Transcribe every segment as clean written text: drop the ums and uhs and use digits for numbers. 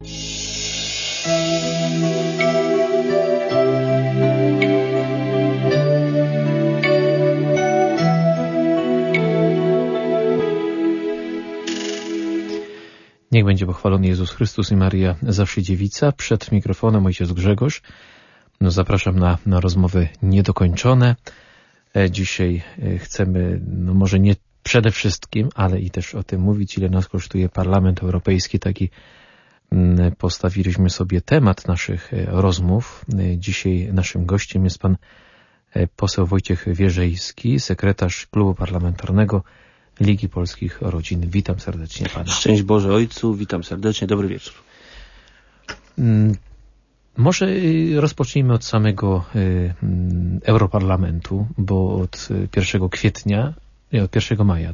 Niech będzie pochwalony Jezus Chrystus i Maria zawsze dziewica. Przed mikrofonem ojciec Grzegorz. Zapraszam na rozmowy niedokończone. Dzisiaj chcemy, może nie przede wszystkim, ale i też o tym mówić, ile nas kosztuje Parlament Europejski. Taki postawiliśmy sobie temat naszych rozmów. Dzisiaj naszym gościem jest pan poseł Wojciech Wierzejski, sekretarz Klubu Parlamentarnego Ligi Polskich Rodzin. Witam serdecznie pana. Szczęść Boże Ojcu, witam serdecznie, dobry wieczór. Może rozpocznijmy od samego Europarlamentu, bo od 1 kwietnia, od 1 maja,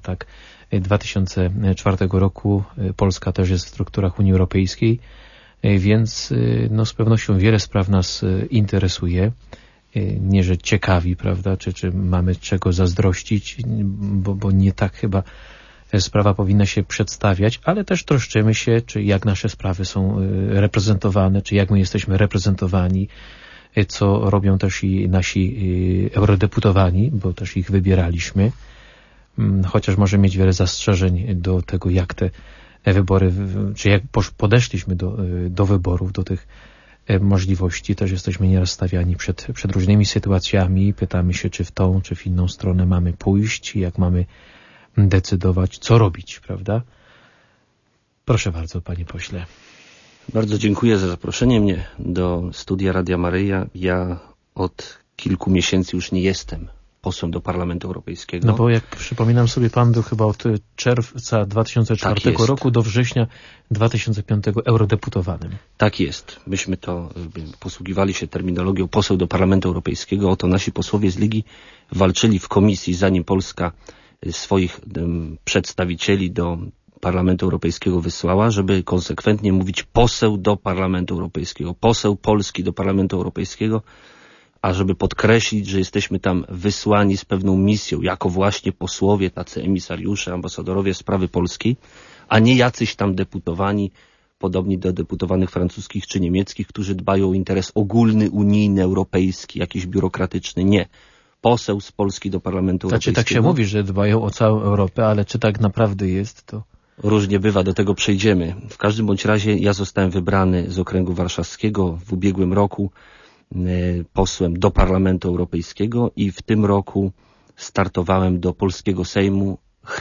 2004 roku Polska też jest w strukturach Unii Europejskiej, więc z pewnością wiele spraw nas interesuje. Nie, że ciekawi, prawda, czy mamy czego zazdrościć, bo nie tak chyba sprawa powinna się przedstawiać, ale też troszczymy się, czy jak nasze sprawy są reprezentowane, czy jak my jesteśmy reprezentowani, co robią też i nasi eurodeputowani, bo też ich wybieraliśmy, chociaż może mieć wiele zastrzeżeń do tego, jak te wybory, czy jak podeszliśmy do wyborów, do tych możliwości. Też jesteśmy nieraz stawiani przed różnymi sytuacjami. Pytamy się, czy w tą, czy w inną stronę mamy pójść, jak mamy decydować, co robić, prawda? Proszę bardzo, panie pośle. Bardzo dziękuję za zaproszenie mnie do studia Radia Maryja. Ja od kilku miesięcy już nie jestem posłem do Parlamentu Europejskiego. No bo jak przypominam sobie, pan był chyba od czerwca 2004 roku do września 2005 eurodeputowanym. Tak jest. Myśmy posługiwali się terminologią poseł do Parlamentu Europejskiego. Oto nasi posłowie z Ligi walczyli w komisji, zanim Polska swoich przedstawicieli do Parlamentu Europejskiego wysłała, żeby konsekwentnie mówić poseł do Parlamentu Europejskiego, poseł Polski do Parlamentu Europejskiego, a żeby podkreślić, że jesteśmy tam wysłani z pewną misją, jako właśnie posłowie, tacy emisariusze, ambasadorowie sprawy polskiej, a nie jacyś tam deputowani, podobni do deputowanych francuskich czy niemieckich, którzy dbają o interes ogólny, unijny, europejski, jakiś biurokratyczny. Nie. Poseł z Polski do Parlamentu Europejskiego. Tak się mówi, że dbają o całą Europę, ale czy tak naprawdę jest to? Różnie bywa, do tego przejdziemy. W każdym bądź razie ja zostałem wybrany z okręgu warszawskiego w ubiegłym roku posłem do Parlamentu Europejskiego i w tym roku startowałem do polskiego Sejmu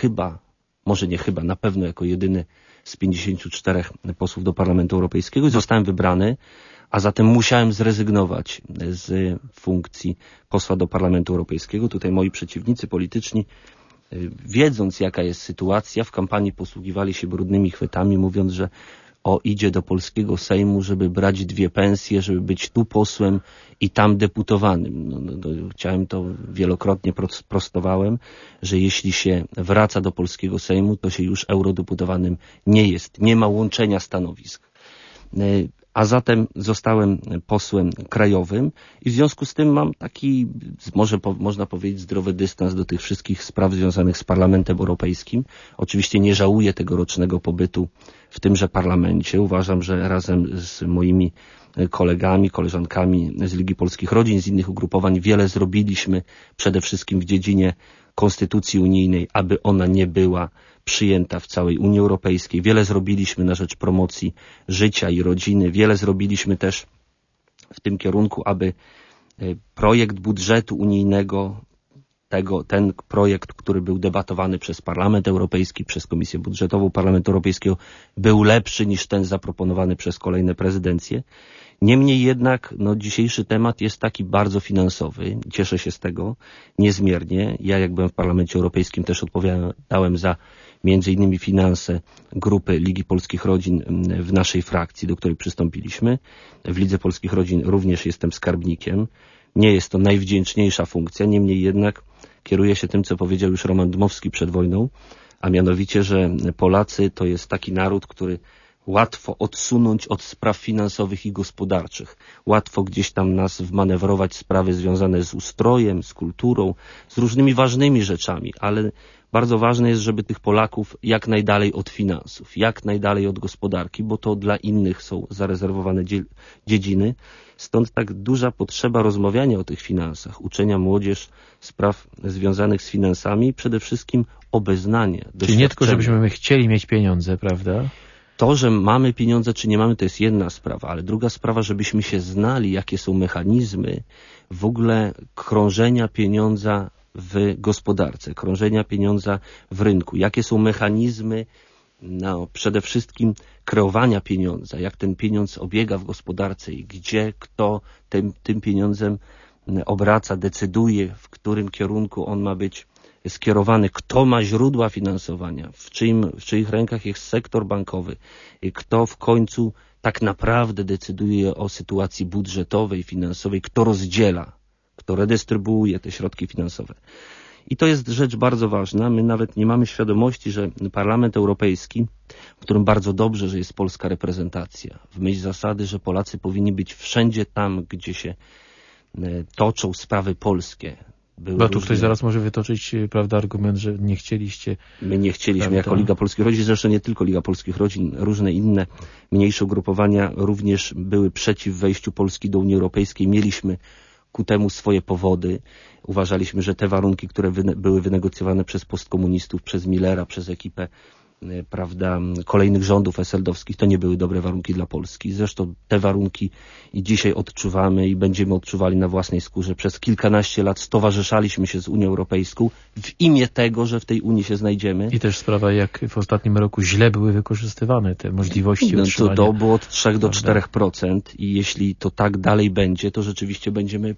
na pewno jako jedyny z 54 posłów do Parlamentu Europejskiego i zostałem wybrany, a zatem musiałem zrezygnować z funkcji posła do Parlamentu Europejskiego. Tutaj moi przeciwnicy polityczni, wiedząc jaka jest sytuacja, w kampanii posługiwali się brudnymi chwytami, mówiąc, że idzie do polskiego Sejmu, żeby brać 2 pensje, żeby być tu posłem i tam deputowanym. Chciałem to wielokrotnie prostowałem, że jeśli się wraca do polskiego Sejmu, to się już eurodeputowanym nie jest. Nie ma łączenia stanowisk. A zatem zostałem posłem krajowym i w związku z tym mam taki, można powiedzieć, zdrowy dystans do tych wszystkich spraw związanych z Parlamentem Europejskim. Oczywiście nie żałuję tegorocznego pobytu w tymże parlamencie. Uważam, że razem z moimi kolegami, koleżankami z Ligi Polskich Rodzin, z innych ugrupowań wiele zrobiliśmy przede wszystkim w dziedzinie konstytucji unijnej, aby ona nie była przyjęta w całej Unii Europejskiej. Wiele zrobiliśmy na rzecz promocji życia i rodziny. Wiele zrobiliśmy też w tym kierunku, aby projekt budżetu unijnego, ten projekt, który był debatowany przez Parlament Europejski, przez Komisję Budżetową Parlamentu Europejskiego, był lepszy niż ten zaproponowany przez kolejne prezydencje. Niemniej jednak dzisiejszy temat jest taki bardzo finansowy. Cieszę się z tego niezmiernie. Ja jak byłem w Parlamencie Europejskim też odpowiadałem za między innymi finanse grupy Ligi Polskich Rodzin w naszej frakcji, do której przystąpiliśmy. W Lidze Polskich Rodzin również jestem skarbnikiem. Nie jest to najwdzięczniejsza funkcja, niemniej jednak kieruję się tym, co powiedział już Roman Dmowski przed wojną, a mianowicie, że Polacy to jest taki naród, który łatwo odsunąć od spraw finansowych i gospodarczych. Łatwo gdzieś tam nas wmanewrować sprawy związane z ustrojem, z kulturą, z różnymi ważnymi rzeczami, ale bardzo ważne jest, żeby tych Polaków jak najdalej od finansów, jak najdalej od gospodarki, bo to dla innych są zarezerwowane dziedziny. Stąd tak duża potrzeba rozmawiania o tych finansach, uczenia młodzież spraw związanych z finansami i przede wszystkim obeznanie. Czyli nie tylko, żebyśmy chcieli mieć pieniądze, prawda? To, że mamy pieniądze czy nie mamy, to jest jedna sprawa, ale druga sprawa, żebyśmy się znali, jakie są mechanizmy w ogóle krążenia pieniądza w gospodarce, krążenia pieniądza w rynku, jakie są mechanizmy przede wszystkim kreowania pieniądza, jak ten pieniądz obiega w gospodarce i gdzie kto tym pieniądzem obraca, decyduje, w którym kierunku on ma być skierowany, kto ma źródła finansowania, w czyich rękach jest sektor bankowy, kto w końcu tak naprawdę decyduje o sytuacji budżetowej, finansowej, kto rozdziela, kto redystrybuuje te środki finansowe. I to jest rzecz bardzo ważna. My nawet nie mamy świadomości, że Parlament Europejski, w którym bardzo dobrze, że jest polska reprezentacja, w myśl zasady, że Polacy powinni być wszędzie tam, gdzie się toczą sprawy polskie. Bo tu ktoś zaraz może wytoczyć, prawda, argument, że nie chcieliście. My nie chcieliśmy jako Liga Polskich Rodzin, zresztą nie tylko Liga Polskich Rodzin, różne inne mniejsze ugrupowania również były przeciw wejściu Polski do Unii Europejskiej. Mieliśmy ku temu swoje powody. Uważaliśmy, że te warunki, które były wynegocjowane przez postkomunistów, przez Millera, przez ekipę, prawda, kolejnych rządów eseldowskich, to nie były dobre warunki dla Polski. Zresztą te warunki i dzisiaj odczuwamy i będziemy odczuwali na własnej skórze. Przez kilkanaście lat stowarzyszaliśmy się z Unią Europejską w imię tego, że w tej Unii się znajdziemy. I też sprawa, jak w ostatnim roku źle były wykorzystywane te możliwości utrzymania. To było od 3 do 4% i jeśli to tak dalej będzie, to rzeczywiście będziemy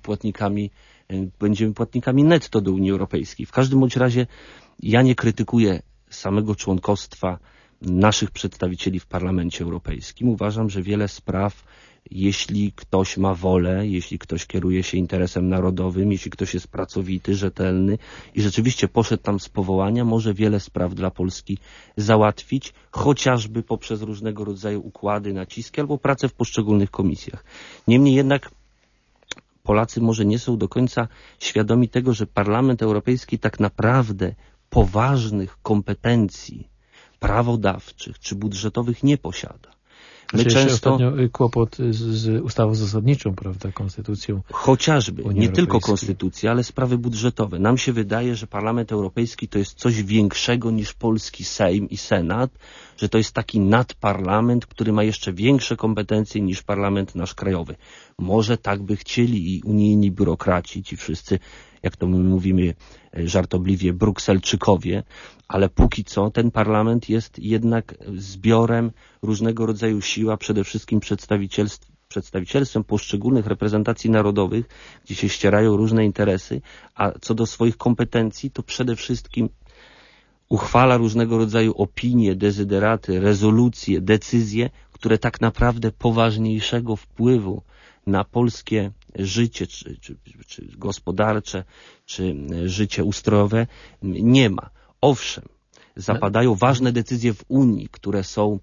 płatnikami netto do Unii Europejskiej. W każdym bądź razie ja nie krytykuję samego członkostwa naszych przedstawicieli w Parlamencie Europejskim. Uważam, że wiele spraw, jeśli ktoś ma wolę, jeśli ktoś kieruje się interesem narodowym, jeśli ktoś jest pracowity, rzetelny i rzeczywiście poszedł tam z powołania, może wiele spraw dla Polski załatwić, chociażby poprzez różnego rodzaju układy, naciski albo pracę w poszczególnych komisjach. Niemniej jednak Polacy może nie są do końca świadomi tego, że Parlament Europejski tak naprawdę poważnych kompetencji prawodawczych czy budżetowych nie posiada. My często ostatnio kłopot z ustawą zasadniczą, prawda, konstytucją. Chociażby, nie tylko konstytucja, ale sprawy budżetowe. Nam się wydaje, że Parlament Europejski to jest coś większego niż polski Sejm i Senat, że to jest taki nadparlament, który ma jeszcze większe kompetencje niż parlament nasz krajowy. Może tak by chcieli i unijni biurokraci, ci wszyscy, jak to my mówimy żartobliwie, brukselczykowie, ale póki co ten parlament jest jednak zbiorem różnego rodzaju sił, a przede wszystkim przedstawicielstwem poszczególnych reprezentacji narodowych, gdzie się ścierają różne interesy, a co do swoich kompetencji, to przede wszystkim uchwala różnego rodzaju opinie, dezyderaty, rezolucje, decyzje, które tak naprawdę poważniejszego wpływu na polskie życie, czy gospodarcze, czy życie ustrojowe nie ma. Owszem, zapadają ważne decyzje w Unii, które są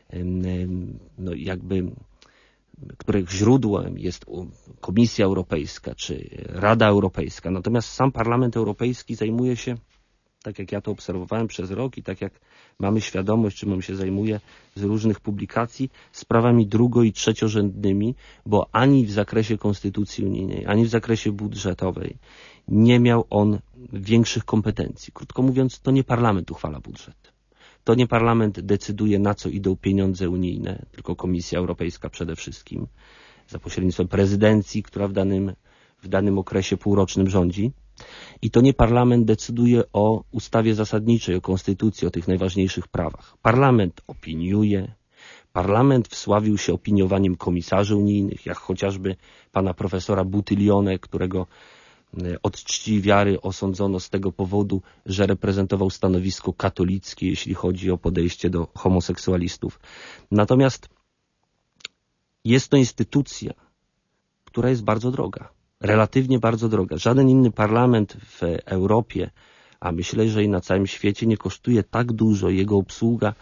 których źródłem jest Komisja Europejska czy Rada Europejska. Natomiast sam Parlament Europejski zajmuje się, tak jak ja to obserwowałem przez rok i tak jak mamy świadomość, czym on się zajmuje z różnych publikacji, sprawami drugo- i trzeciorzędnymi, bo ani w zakresie konstytucji unijnej, ani w zakresie budżetowej nie miał on większych kompetencji. Krótko mówiąc, to nie parlament uchwala budżet. To nie parlament decyduje, na co idą pieniądze unijne, tylko Komisja Europejska przede wszystkim, za pośrednictwem prezydencji, która w danym okresie półrocznym rządzi. I to nie parlament decyduje o ustawie zasadniczej, o konstytucji, o tych najważniejszych prawach. Parlament opiniuje, parlament wsławił się opiniowaniem komisarzy unijnych, jak chociażby pana profesora Buttiglione, którego od czci i wiary osądzono z tego powodu, że reprezentował stanowisko katolickie, jeśli chodzi o podejście do homoseksualistów. Natomiast jest to instytucja, która jest bardzo droga. Relatywnie bardzo droga. Żaden inny parlament w Europie, a myślę, że i na całym świecie nie kosztuje tak dużo, jego obsługa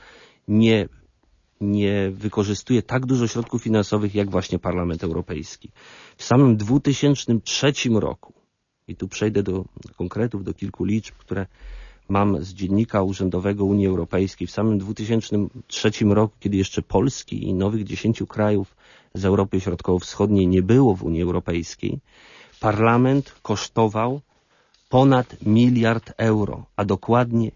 nie wykorzystuje tak dużo środków finansowych jak właśnie Parlament Europejski. W samym 2003 roku, i tu przejdę do konkretów, do kilku liczb, które mam z dziennika urzędowego Unii Europejskiej w samym 2003 roku, kiedy jeszcze Polski i nowych 10 krajów z Europy Środkowo-Wschodniej nie było w Unii Europejskiej, parlament kosztował ponad 1 miliard euro, a dokładnie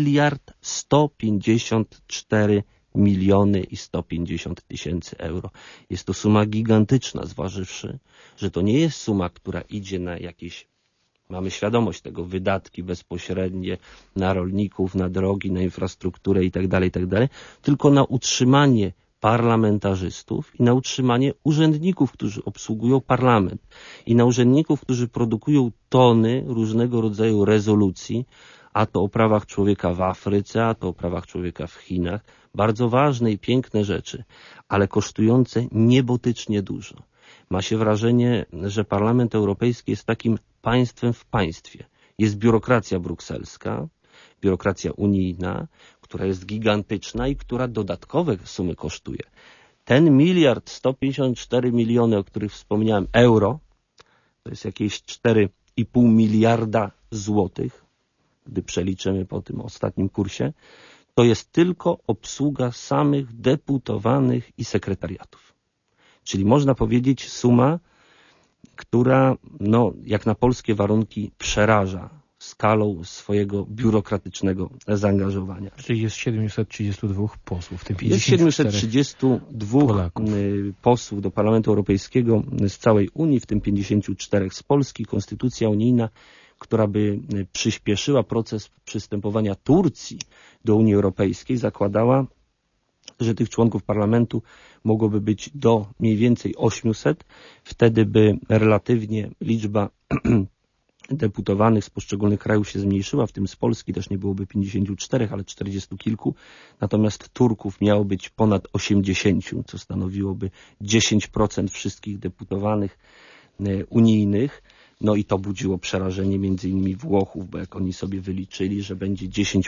1,154 miliony i 150 tysięcy euro. Jest to suma gigantyczna, zważywszy, że to nie jest suma, która idzie na jakieś, mamy świadomość tego, wydatki bezpośrednie na rolników, na drogi, na infrastrukturę itd., tylko na utrzymanie parlamentarzystów i na utrzymanie urzędników, którzy obsługują parlament i na urzędników, którzy produkują tony różnego rodzaju rezolucji, a to o prawach człowieka w Afryce, a to o prawach człowieka w Chinach. Bardzo ważne i piękne rzeczy, ale kosztujące niebotycznie dużo. Ma się wrażenie, że Parlament Europejski jest takim państwem w państwie. Jest biurokracja brukselska, biurokracja unijna, która jest gigantyczna i która dodatkowe sumy kosztuje. Ten 1,154 miliony, o których wspomniałem, euro, to jest jakieś 4,5 miliarda złotych, gdy przeliczymy po tym ostatnim kursie, to jest tylko obsługa samych deputowanych i sekretariatów. Czyli można powiedzieć suma, która jak na polskie warunki przeraża skalą swojego biurokratycznego zaangażowania. Czyli jest 732 posłów, w tym 54 jest 732 Polaków. posłów do Parlamentu Europejskiego z całej Unii, w tym 54 z Polski. Konstytucja unijna, która by przyspieszyła proces przystępowania Turcji do Unii Europejskiej, zakładała, że tych członków parlamentu mogłoby być do mniej więcej 800. Wtedy by relatywnie liczba deputowanych z poszczególnych krajów się zmniejszyła, w tym z Polski też nie byłoby 54, ale 40 kilku. Natomiast Turków miało być ponad 80, co stanowiłoby 10% wszystkich deputowanych unijnych. No i to budziło przerażenie między innymi Włochów, bo jak oni sobie wyliczyli, że będzie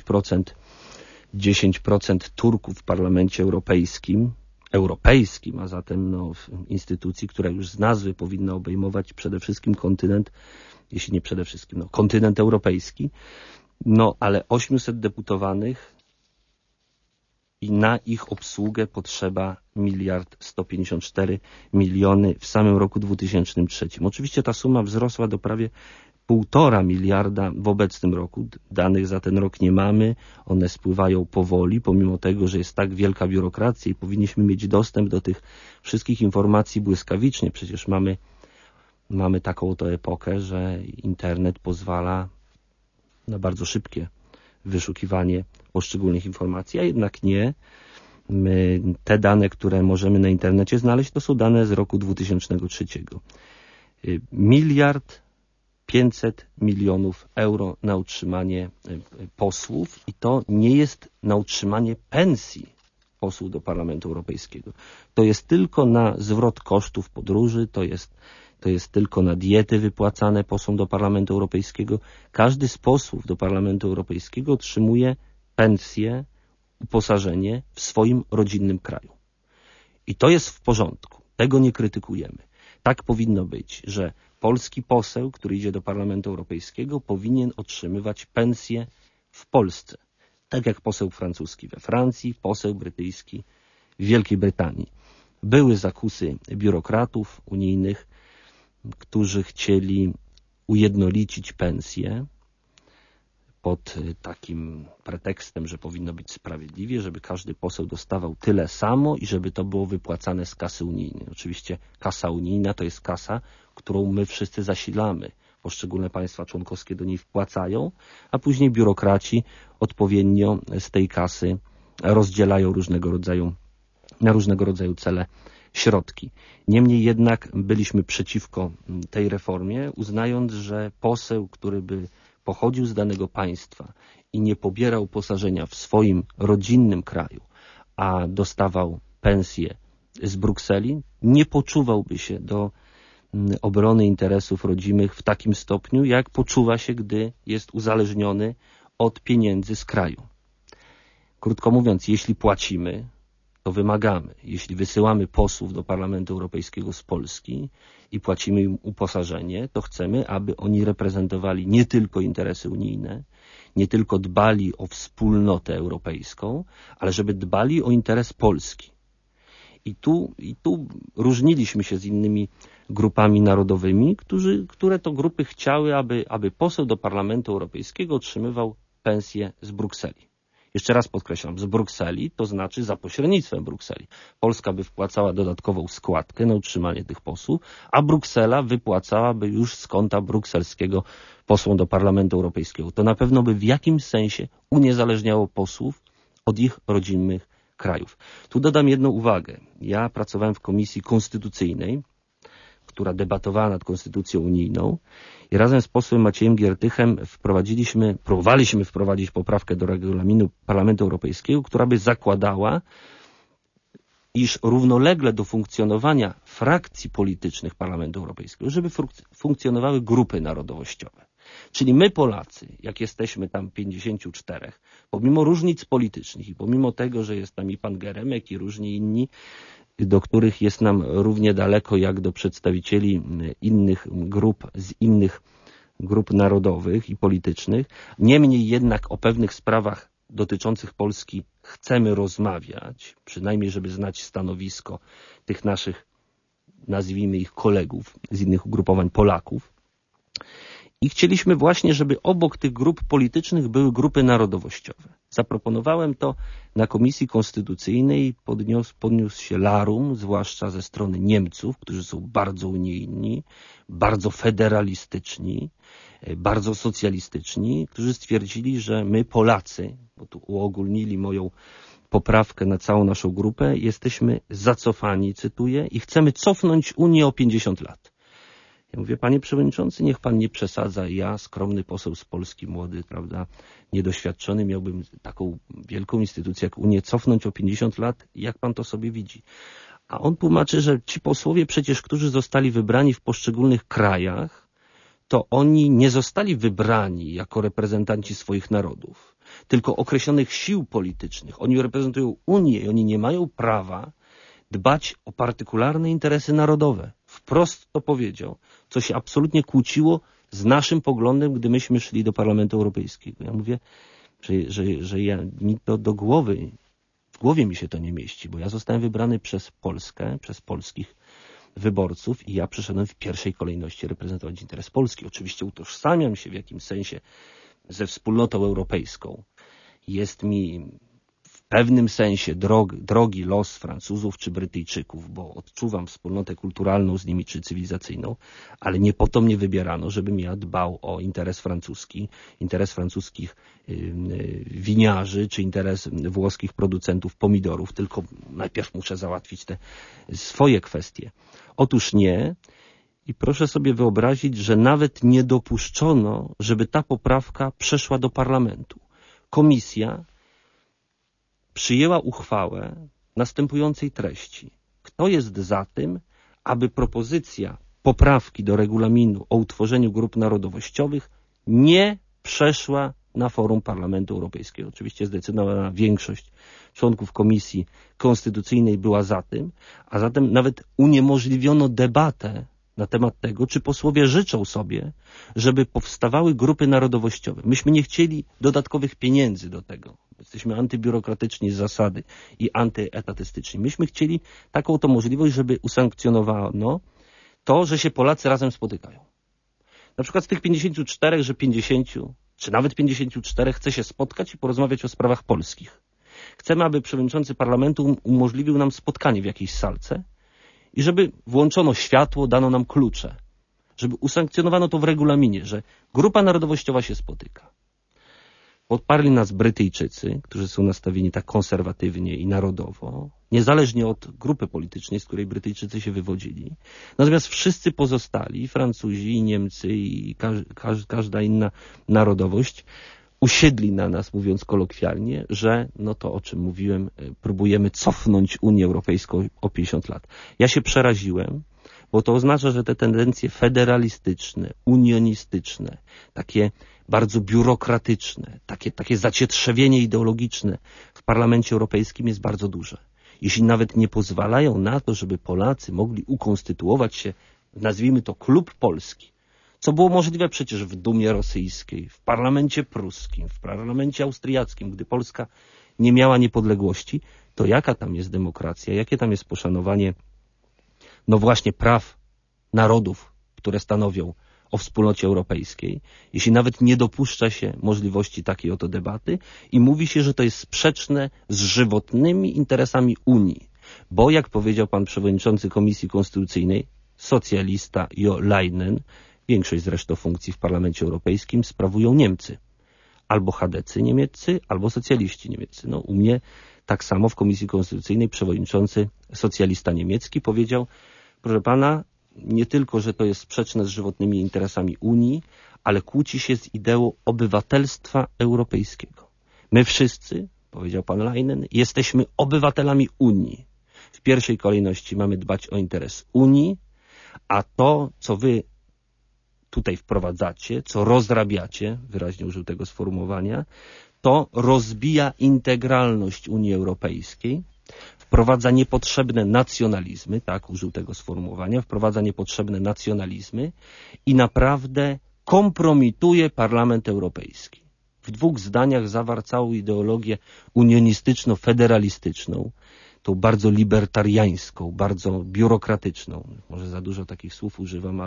10% Turków w Parlamencie Europejskim, a zatem w instytucji, która już z nazwy powinna obejmować przede wszystkim kontynent, jeśli nie przede wszystkim, kontynent europejski, ale 800 deputowanych i na ich obsługę potrzeba 1,154 miliony w samym roku 2003. Oczywiście ta suma wzrosła do prawie 1,5 miliarda w obecnym roku. Danych za ten rok nie mamy, one spływają powoli, pomimo tego, że jest tak wielka biurokracja i powinniśmy mieć dostęp do tych wszystkich informacji błyskawicznie. Przecież mamy taką oto epokę, że internet pozwala na bardzo szybkie wyszukiwanie poszczególnych informacji, a jednak nie. Te dane, które możemy na internecie znaleźć, to są dane z roku 2003. 1,5 milionów euro na utrzymanie posłów i to nie jest na utrzymanie pensji posłów do Parlamentu Europejskiego. To jest tylko na zwrot kosztów podróży, to jest tylko na diety wypłacane posłom do Parlamentu Europejskiego. Każdy z posłów do Parlamentu Europejskiego otrzymuje pensję, uposażenie w swoim rodzinnym kraju. I to jest w porządku. Tego nie krytykujemy. Tak powinno być, że polski poseł, który idzie do Parlamentu Europejskiego, powinien otrzymywać pensję w Polsce. Tak jak poseł francuski we Francji, poseł brytyjski w Wielkiej Brytanii. Były zakusy biurokratów unijnych, którzy chcieli ujednolicić pensje pod takim pretekstem, że powinno być sprawiedliwie, żeby każdy poseł dostawał tyle samo i żeby to było wypłacane z kasy unijnej. Oczywiście kasa unijna to jest kasa, którą my wszyscy zasilamy. Poszczególne państwa członkowskie do niej wpłacają, a później biurokraci odpowiednio z tej kasy rozdzielają na różnego rodzaju cele środki. Niemniej jednak byliśmy przeciwko tej reformie, uznając, że poseł, który by pochodził z danego państwa i nie pobierał uposażenia w swoim rodzinnym kraju, a dostawał pensję z Brukseli, nie poczuwałby się do obrony interesów rodzimych w takim stopniu, jak poczuwa się, gdy jest uzależniony od pieniędzy z kraju. Krótko mówiąc, jeśli płacimy, to wymagamy. Jeśli wysyłamy posłów do Parlamentu Europejskiego z Polski i płacimy im uposażenie, to chcemy, aby oni reprezentowali nie tylko interesy unijne, nie tylko dbali o wspólnotę europejską, ale żeby dbali o interes Polski. I tu różniliśmy się z innymi grupami narodowymi, które to grupy chciały, aby poseł do Parlamentu Europejskiego otrzymywał pensję z Brukseli. Jeszcze raz podkreślam, z Brukseli, to znaczy za pośrednictwem Brukseli. Polska by wpłacała dodatkową składkę na utrzymanie tych posłów, a Bruksela wypłacałaby już z konta brukselskiego posłom do Parlamentu Europejskiego. To na pewno by w jakimś sensie uniezależniało posłów od ich rodzimych krajów. Tu dodam jedną uwagę. Ja pracowałem w Komisji Konstytucyjnej, która debatowała nad Konstytucją Unijną i razem z posłem Maciejem Giertychem próbowaliśmy wprowadzić poprawkę do regulaminu Parlamentu Europejskiego, która by zakładała, iż równolegle do funkcjonowania frakcji politycznych Parlamentu Europejskiego, żeby funkcjonowały grupy narodowościowe. Czyli my Polacy, jak jesteśmy tam 54, pomimo różnic politycznych i pomimo tego, że jest tam i pan Geremek i różni inni, do których jest nam równie daleko jak do przedstawicieli innych grup, z innych grup narodowych i politycznych, niemniej jednak o pewnych sprawach dotyczących Polski chcemy rozmawiać, przynajmniej żeby znać stanowisko tych naszych, nazwijmy ich kolegów z innych ugrupowań Polaków. I chcieliśmy właśnie, żeby obok tych grup politycznych były grupy narodowościowe. Zaproponowałem to na Komisji Konstytucyjnej, podniósł się larum, zwłaszcza ze strony Niemców, którzy są bardzo unijni, bardzo federalistyczni, bardzo socjalistyczni, którzy stwierdzili, że my Polacy, bo tu uogólnili moją poprawkę na całą naszą grupę, jesteśmy zacofani, cytuję, i chcemy cofnąć Unię o 50 lat. Ja mówię, panie przewodniczący, niech pan nie przesadza. Ja, skromny poseł z Polski, młody, prawda, niedoświadczony, miałbym taką wielką instytucję jak Unię cofnąć o 50 lat. Jak pan to sobie widzi? A on tłumaczy, że ci posłowie przecież, którzy zostali wybrani w poszczególnych krajach, to oni nie zostali wybrani jako reprezentanci swoich narodów, tylko określonych sił politycznych. Oni reprezentują Unię i oni nie mają prawa dbać o partykularne interesy narodowe. Wprost to powiedział, co się absolutnie kłóciło z naszym poglądem, gdy myśmy szli do Parlamentu Europejskiego. Ja mówię, że mi to do głowy, w głowie mi się to nie mieści, bo ja zostałem wybrany przez Polskę, przez polskich wyborców i ja przyszedłem w pierwszej kolejności reprezentować interes Polski. Oczywiście utożsamiam się w jakimś sensie ze wspólnotą europejską. Jest mi w pewnym sensie drogi los Francuzów czy Brytyjczyków, bo odczuwam wspólnotę kulturalną z nimi czy cywilizacyjną, ale nie po to mnie wybierano, żebym ja dbał o interes francuski, interes francuskich winiarzy czy interes włoskich producentów pomidorów, tylko najpierw muszę załatwić te swoje kwestie. Otóż nie. I proszę sobie wyobrazić, że nawet nie dopuszczono, żeby ta poprawka przeszła do parlamentu. Komisja przyjęła uchwałę następującej treści. Kto jest za tym, aby propozycja poprawki do regulaminu o utworzeniu grup narodowościowych nie przeszła na forum Parlamentu Europejskiego? Oczywiście zdecydowana większość członków Komisji Konstytucyjnej była za tym, a zatem nawet uniemożliwiono debatę na temat tego, czy posłowie życzą sobie, żeby powstawały grupy narodowościowe. Myśmy nie chcieli dodatkowych pieniędzy do tego. Jesteśmy antybiurokratyczni z zasady i antyetatystyczni. Myśmy chcieli taką oto możliwość, żeby usankcjonowano to, że się Polacy razem spotykają. Na przykład z tych 54, że 50 czy nawet 54 chce się spotkać i porozmawiać o sprawach polskich. Chcemy, aby przewodniczący parlamentu umożliwił nam spotkanie w jakiejś salce i żeby włączono światło, dano nam klucze, żeby usankcjonowano to w regulaminie, że grupa narodowościowa się spotyka. Podparli nas Brytyjczycy, którzy są nastawieni tak konserwatywnie i narodowo, niezależnie od grupy politycznej, z której Brytyjczycy się wywodzili. Natomiast wszyscy pozostali, Francuzi i Niemcy i każda inna narodowość, usiedli na nas, mówiąc kolokwialnie, że no to, o czym mówiłem, próbujemy cofnąć Unię Europejską o 50 lat. Ja się przeraziłem, bo to oznacza, że te tendencje federalistyczne, unionistyczne, takie bardzo biurokratyczne, takie zacietrzewienie ideologiczne w Parlamencie Europejskim jest bardzo duże. Jeśli nawet nie pozwalają na to, żeby Polacy mogli ukonstytuować się, nazwijmy to klub polski, co było możliwe przecież w Dumie rosyjskiej, w parlamencie pruskim, w parlamencie austriackim, gdy Polska nie miała niepodległości, to jaka tam jest demokracja, jakie tam jest poszanowanie, no właśnie, praw narodów, które stanowią o wspólnocie europejskiej, jeśli nawet nie dopuszcza się możliwości takiej oto debaty i mówi się, że to jest sprzeczne z żywotnymi interesami Unii. Bo, jak powiedział pan przewodniczący Komisji Konstytucyjnej, socjalista Jo Leinen, większość zresztą funkcji w Parlamencie Europejskim sprawują Niemcy. Albo chadecy niemieccy, albo socjaliści niemieccy. No, u mnie tak samo w Komisji Konstytucyjnej przewodniczący socjalista niemiecki powiedział, proszę pana, nie tylko, że to jest sprzeczne z żywotnymi interesami Unii, ale kłóci się z ideą obywatelstwa europejskiego. My wszyscy, powiedział pan Leinen, jesteśmy obywatelami Unii. W pierwszej kolejności mamy dbać o interes Unii, a to, co wy tutaj wprowadzacie, co rozrabiacie, wyraźnie użył tego sformułowania, to rozbija integralność Unii Europejskiej, wprowadza niepotrzebne nacjonalizmy, tak użył tego sformułowania, wprowadza niepotrzebne nacjonalizmy i naprawdę kompromituje Parlament Europejski. W dwóch zdaniach zawarł całą ideologię unionistyczno-federalistyczną, tą bardzo libertariańską, bardzo biurokratyczną. Może za dużo takich słów używam,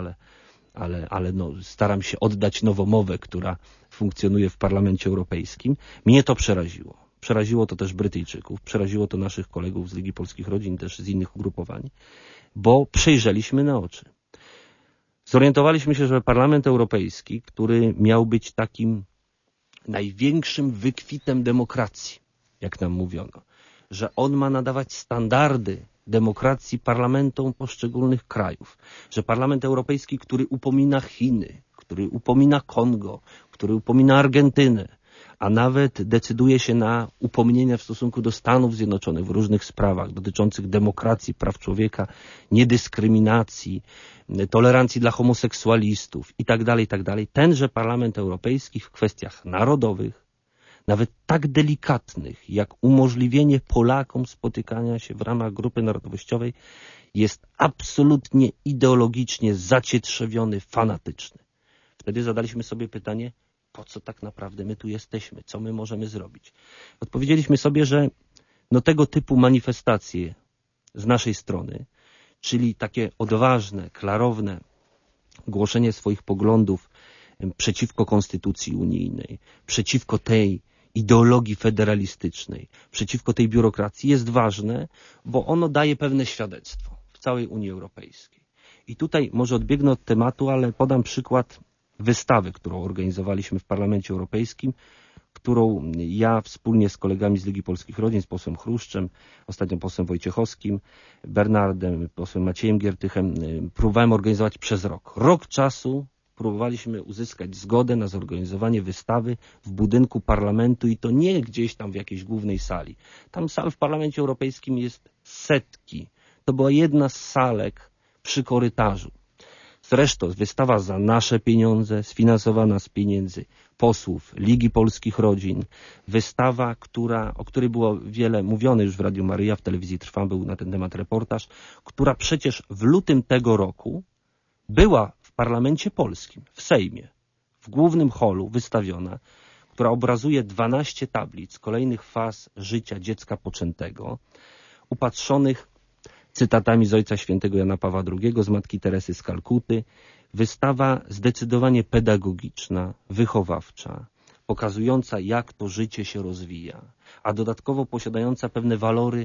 ale no, staram się oddać nowomowę, która funkcjonuje w Parlamencie Europejskim. Mnie to przeraziło. Przeraziło to też Brytyjczyków, przeraziło to naszych kolegów z Ligi Polskich Rodzin, też z innych ugrupowań, bo przejrzeliśmy na oczy. Zorientowaliśmy się, że Parlament Europejski, który miał być takim największym wykwitem demokracji, jak nam mówiono, że on ma nadawać standardy demokracji parlamentom poszczególnych krajów, że Parlament Europejski, który upomina Chiny, który upomina Kongo, który upomina Argentynę, a nawet decyduje się na upomnienia w stosunku do Stanów Zjednoczonych w różnych sprawach dotyczących demokracji, praw człowieka, niedyskryminacji, tolerancji dla homoseksualistów itd., itd. Tenże Parlament Europejski w kwestiach narodowych, nawet tak delikatnych, jak umożliwienie Polakom spotykania się w ramach grupy narodowościowej, jest absolutnie ideologicznie zacietrzewiony, fanatyczny. Wtedy zadaliśmy sobie pytanie, po co tak naprawdę my tu jesteśmy? Co my możemy zrobić? Odpowiedzieliśmy sobie, że no tego typu manifestacje z naszej strony, czyli takie odważne, klarowne głoszenie swoich poglądów przeciwko konstytucji unijnej, przeciwko tej ideologii federalistycznej, przeciwko tej biurokracji jest ważne, bo ono daje pewne świadectwo w całej Unii Europejskiej. I tutaj może odbiegnę od tematu, ale podam przykład wystawy, którą organizowaliśmy w Parlamencie Europejskim, którą ja wspólnie z kolegami z Ligi Polskich Rodzin, z posłem Chruszczem, ostatnio posłem Wojciechowskim, Bernardem, posłem Maciejem Giertychem, próbowałem organizować przez rok. Rok czasu próbowaliśmy uzyskać zgodę na zorganizowanie wystawy w budynku parlamentu i to nie gdzieś tam w jakiejś głównej sali. Tam sal w Parlamencie Europejskim jest setki. To była jedna z salek przy korytarzu. Zresztą wystawa za nasze pieniądze, sfinansowana z pieniędzy posłów Ligi Polskich Rodzin. Wystawa, o której było wiele mówione już w Radiu Maryja, w telewizji Trwam był na ten temat reportaż, która przecież w lutym tego roku była w Parlamencie Polskim, w Sejmie, w głównym holu wystawiona, która obrazuje 12 tablic kolejnych faz życia dziecka poczętego, upatrzonych cytatami z Ojca Świętego Jana Pawła II, z Matki Teresy z Kalkuty. Wystawa zdecydowanie pedagogiczna, wychowawcza, pokazująca, jak to życie się rozwija, a dodatkowo posiadająca pewne walory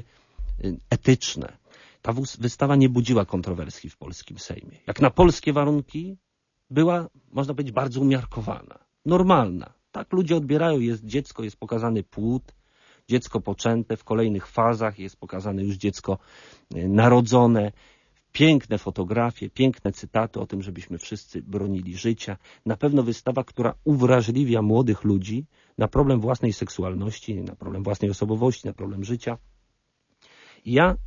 etyczne. Ta wystawa nie budziła kontrowersji w polskim Sejmie. Jak na polskie warunki była, można powiedzieć, bardzo umiarkowana, normalna. Tak ludzie odbierają, jest dziecko, jest pokazany płód, dziecko poczęte, w kolejnych fazach jest pokazane już dziecko narodzone. Piękne fotografie, piękne cytaty o tym, żebyśmy wszyscy bronili życia. Na pewno wystawa, która uwrażliwia młodych ludzi na problem własnej seksualności, na problem własnej osobowości, na problem życia. I ja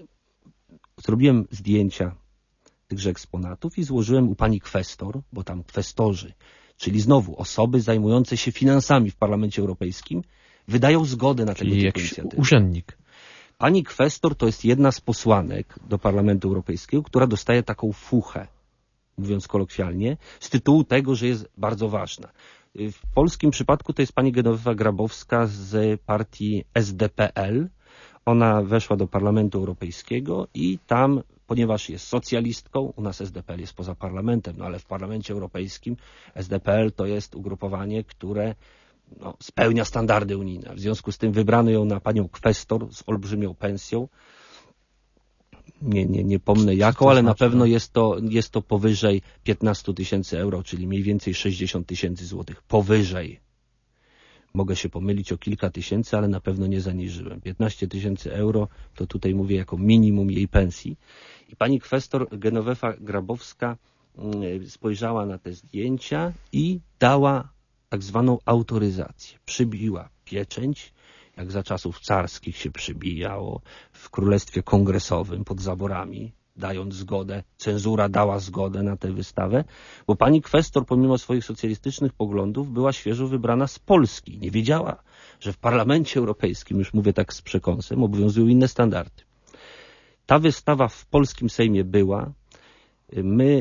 zrobiłem zdjęcia tychże eksponatów i złożyłem u pani kwestor, bo tam kwestorzy, czyli znowu osoby zajmujące się finansami w Parlamencie Europejskim, wydają zgodę na tego typu inicjatywy. Urzędnik. Pani kwestor to jest jedna z posłanek do Parlamentu Europejskiego, która dostaje taką fuchę mówiąc kolokwialnie, z tytułu tego, że jest bardzo ważna. W polskim przypadku to jest pani Genowefa Grabowska z partii SDPL. Ona weszła do Parlamentu Europejskiego i tam, ponieważ jest socjalistką, u nas SDPL jest poza parlamentem, no ale w Parlamencie Europejskim SDPL to jest ugrupowanie, które spełnia standardy unijne. W związku z tym wybrano ją na panią kwestor z olbrzymią pensją. Nie pomnę jaką, ale na pewno jest to powyżej 15 000 euro, czyli mniej więcej 60 000 złotych. Powyżej. Mogę się pomylić o kilka tysięcy, ale na pewno nie zaniżyłem. 15 000 euro to tutaj mówię jako minimum jej pensji. I pani kwestor Genowefa Grabowska spojrzała na te zdjęcia i dała tak zwaną autoryzację. Przybiła pieczęć, jak za czasów carskich się przybijało w Królestwie Kongresowym pod zaborami, dając zgodę. Cenzura dała zgodę na tę wystawę, bo pani kwestor pomimo swoich socjalistycznych poglądów była świeżo wybrana z Polski. Nie wiedziała, że w Parlamencie Europejskim, już mówię tak z przekąsem, obowiązują inne standardy. Ta wystawa w polskim Sejmie była. My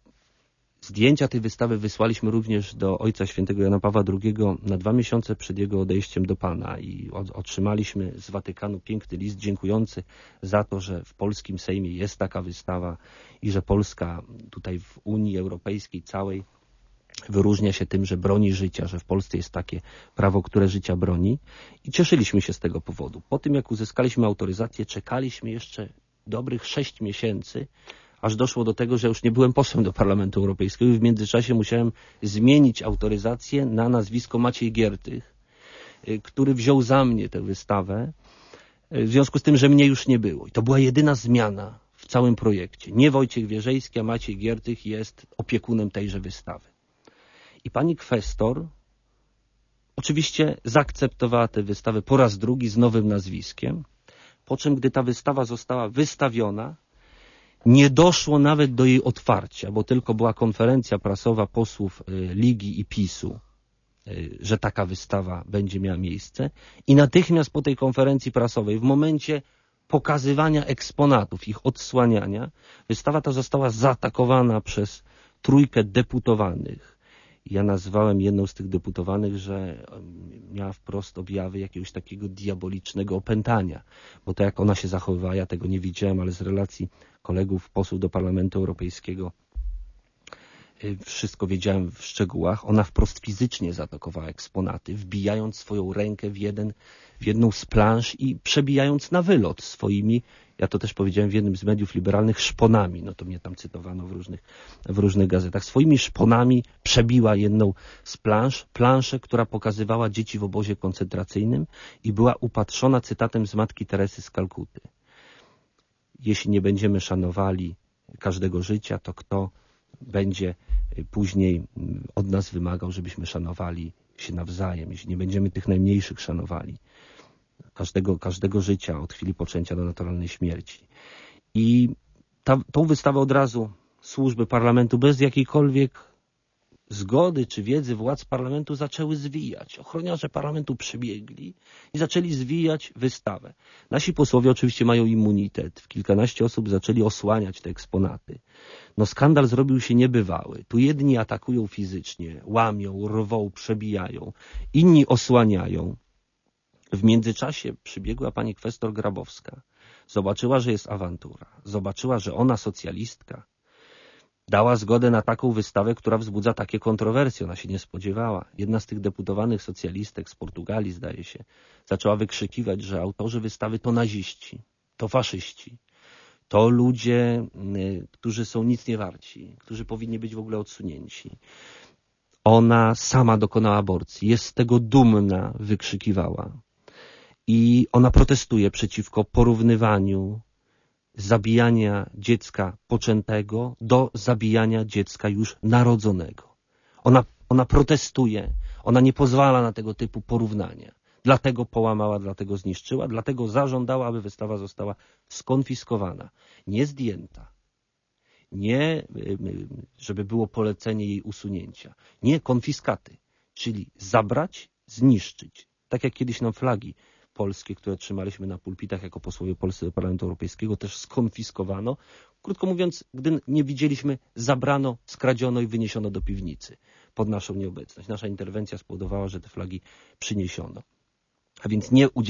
zdjęcia tej wystawy wysłaliśmy również do Ojca Świętego Jana Pawła II na 2 miesiące przed jego odejściem do Pana i otrzymaliśmy z Watykanu piękny list dziękujący za to, że w polskim Sejmie jest taka wystawa i że Polska tutaj w Unii Europejskiej całej wyróżnia się tym, że broni życia, że w Polsce jest takie prawo, które życia broni i cieszyliśmy się z tego powodu. Po tym jak uzyskaliśmy autoryzację, czekaliśmy jeszcze dobrych 6 miesięcy, aż doszło do tego, że już nie byłem posłem do Parlamentu Europejskiego i w międzyczasie musiałem zmienić autoryzację na nazwisko Maciej Giertych, który wziął za mnie tę wystawę, w związku z tym, że mnie już nie było. I to była jedyna zmiana w całym projekcie. Nie Wojciech Wierzejski, a Maciej Giertych jest opiekunem tejże wystawy. I pani kwestor oczywiście zaakceptowała tę wystawę po raz drugi z nowym nazwiskiem, po czym gdy ta wystawa została wystawiona, nie doszło nawet do jej otwarcia, bo tylko była konferencja prasowa posłów Ligi i PiS-u, że taka wystawa będzie miała miejsce. I natychmiast po tej konferencji prasowej, w momencie pokazywania eksponatów, ich odsłaniania, wystawa ta została zaatakowana przez trójkę deputowanych. Ja nazwałem jedną z tych deputowanych, że miała wprost objawy jakiegoś takiego diabolicznego opętania, bo to jak ona się zachowywała, ja tego nie widziałem, ale z relacji kolegów, posłów do Parlamentu Europejskiego wszystko wiedziałem w szczegółach. Ona wprost fizycznie zaatakowała eksponaty, wbijając swoją rękę w jedną z planż i przebijając na wylot swoimi, ja to też powiedziałem w jednym z mediów liberalnych, szponami, no to mnie tam cytowano w różnych gazetach, swoimi szponami przebiła jedną z planszę, która pokazywała dzieci w obozie koncentracyjnym i była upatrzona cytatem z Matki Teresy z Kalkuty. Jeśli nie będziemy szanowali każdego życia, to kto będzie później od nas wymagał, żebyśmy szanowali się nawzajem, jeśli nie będziemy tych najmniejszych szanowali, każdego życia od chwili poczęcia do naturalnej śmierci. I tą wystawę od razu służby parlamentu bez jakiejkolwiek zgody czy wiedzy władz parlamentu zaczęły zwijać. Ochroniarze parlamentu przybiegli i zaczęli zwijać wystawę. Nasi posłowie oczywiście mają immunitet. W kilkanaście osób zaczęli osłaniać te eksponaty. No skandal zrobił się niebywały. Tu jedni atakują fizycznie, łamią, rwą, przebijają. Inni osłaniają. W międzyczasie przybiegła pani kwestor Grabowska. Zobaczyła, że jest awantura. Zobaczyła, że ona, socjalistka, dała zgodę na taką wystawę, która wzbudza takie kontrowersje. Ona się nie spodziewała. Jedna z tych deputowanych socjalistek z Portugalii, zdaje się, zaczęła wykrzykiwać, że autorzy wystawy to naziści, to faszyści, to ludzie, którzy są nic nie warci, którzy powinni być w ogóle odsunięci. Ona sama dokonała aborcji, jest z tego dumna, wykrzykiwała. I ona protestuje przeciwko porównywaniu zabijania dziecka poczętego do zabijania dziecka już narodzonego. Ona protestuje, ona nie pozwala na tego typu porównania. Dlatego połamała, dlatego zniszczyła, dlatego zażądała, aby wystawa została skonfiskowana. Nie zdjęta. Nie, żeby było polecenie jej usunięcia. Nie, konfiskaty. Czyli zabrać, zniszczyć. Tak jak kiedyś nam flagi polskie, które trzymaliśmy na pulpitach jako posłowie polscy do Parlamentu Europejskiego, też skonfiskowano. Krótko mówiąc, gdy nie widzieliśmy, zabrano, skradziono i wyniesiono do piwnicy pod naszą nieobecność. Nasza interwencja spowodowała, że te flagi przyniesiono. A więc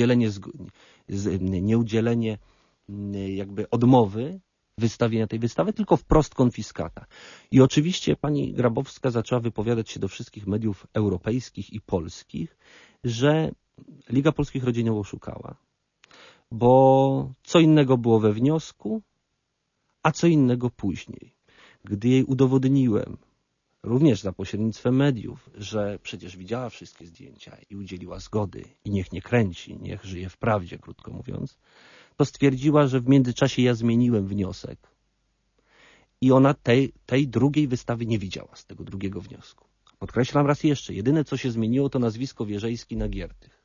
nie udzielenie jakby odmowy wystawienia tej wystawy, tylko wprost konfiskata. I oczywiście pani Grabowska zaczęła wypowiadać się do wszystkich mediów europejskich i polskich, że Liga Polskich Rodzin ją oszukała. Bo co innego było we wniosku, a co innego później. Gdy jej udowodniłem, również za pośrednictwem mediów, że przecież widziała wszystkie zdjęcia i udzieliła zgody i niech nie kręci, niech żyje w prawdzie, krótko mówiąc, to stwierdziła, że w międzyczasie ja zmieniłem wniosek i ona tej drugiej wystawy nie widziała z tego drugiego wniosku. Podkreślam raz jeszcze, jedyne co się zmieniło to nazwisko Wierzejski na Giertych.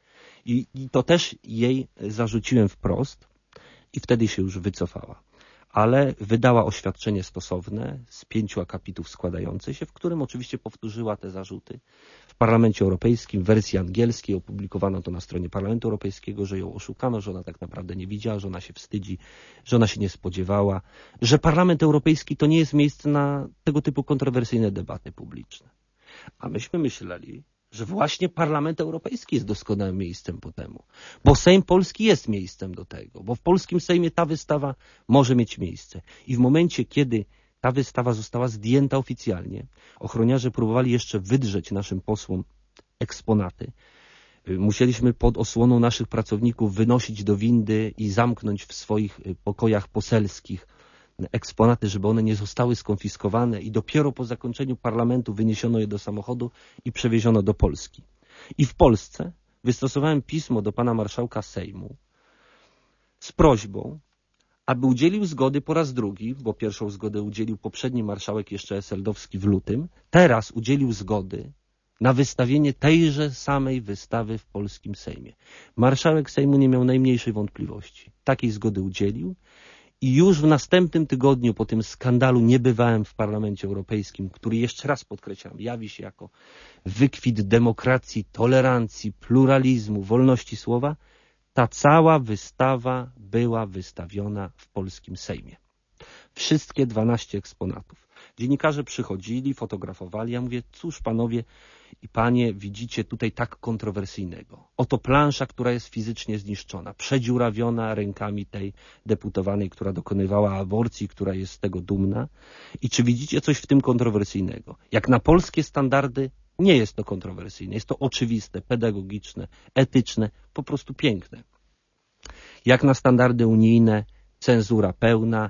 I to też jej zarzuciłem wprost i wtedy się już wycofała. Ale wydała oświadczenie stosowne z 5 akapitów składające się, w którym oczywiście powtórzyła te zarzuty. W Parlamencie Europejskim w wersji angielskiej opublikowano to na stronie Parlamentu Europejskiego, że ją oszukano, że ona tak naprawdę nie widziała, że ona się wstydzi, że ona się nie spodziewała, że Parlament Europejski to nie jest miejsce na tego typu kontrowersyjne debaty publiczne. A myśmy myśleli, że właśnie Parlament Europejski jest doskonałym miejscem po temu. Bo Sejm Polski jest miejscem do tego. Bo w polskim Sejmie ta wystawa może mieć miejsce. I w momencie, kiedy ta wystawa została zdjęta oficjalnie, ochroniarze próbowali jeszcze wydrzeć naszym posłom eksponaty. Musieliśmy pod osłoną naszych pracowników wynosić do windy i zamknąć w swoich pokojach poselskich eksponaty, żeby one nie zostały skonfiskowane i dopiero po zakończeniu parlamentu wyniesiono je do samochodu i przewieziono do Polski. I w Polsce wystosowałem pismo do pana marszałka Sejmu z prośbą, aby udzielił zgody po raz drugi, bo pierwszą zgodę udzielił poprzedni marszałek jeszcze Eseldowski w lutym, teraz udzielił zgody na wystawienie tejże samej wystawy w polskim Sejmie. Marszałek Sejmu nie miał najmniejszej wątpliwości. Takiej zgody udzielił. I już w następnym tygodniu po tym skandalu niebywałym w Parlamencie Europejskim, który jeszcze raz podkreślam, jawi się jako wykwit demokracji, tolerancji, pluralizmu, wolności słowa, ta cała wystawa była wystawiona w polskim Sejmie. Wszystkie 12 eksponatów. Dziennikarze przychodzili, fotografowali. Ja mówię, cóż panowie i panie widzicie tutaj tak kontrowersyjnego? Oto plansza, która jest fizycznie zniszczona, przedziurawiona rękami tej deputowanej, która dokonywała aborcji, która jest z tego dumna. I czy widzicie coś w tym kontrowersyjnego? Jak na polskie standardy nie jest to kontrowersyjne. Jest to oczywiste, pedagogiczne, etyczne, po prostu piękne. Jak na standardy unijne, cenzura pełna,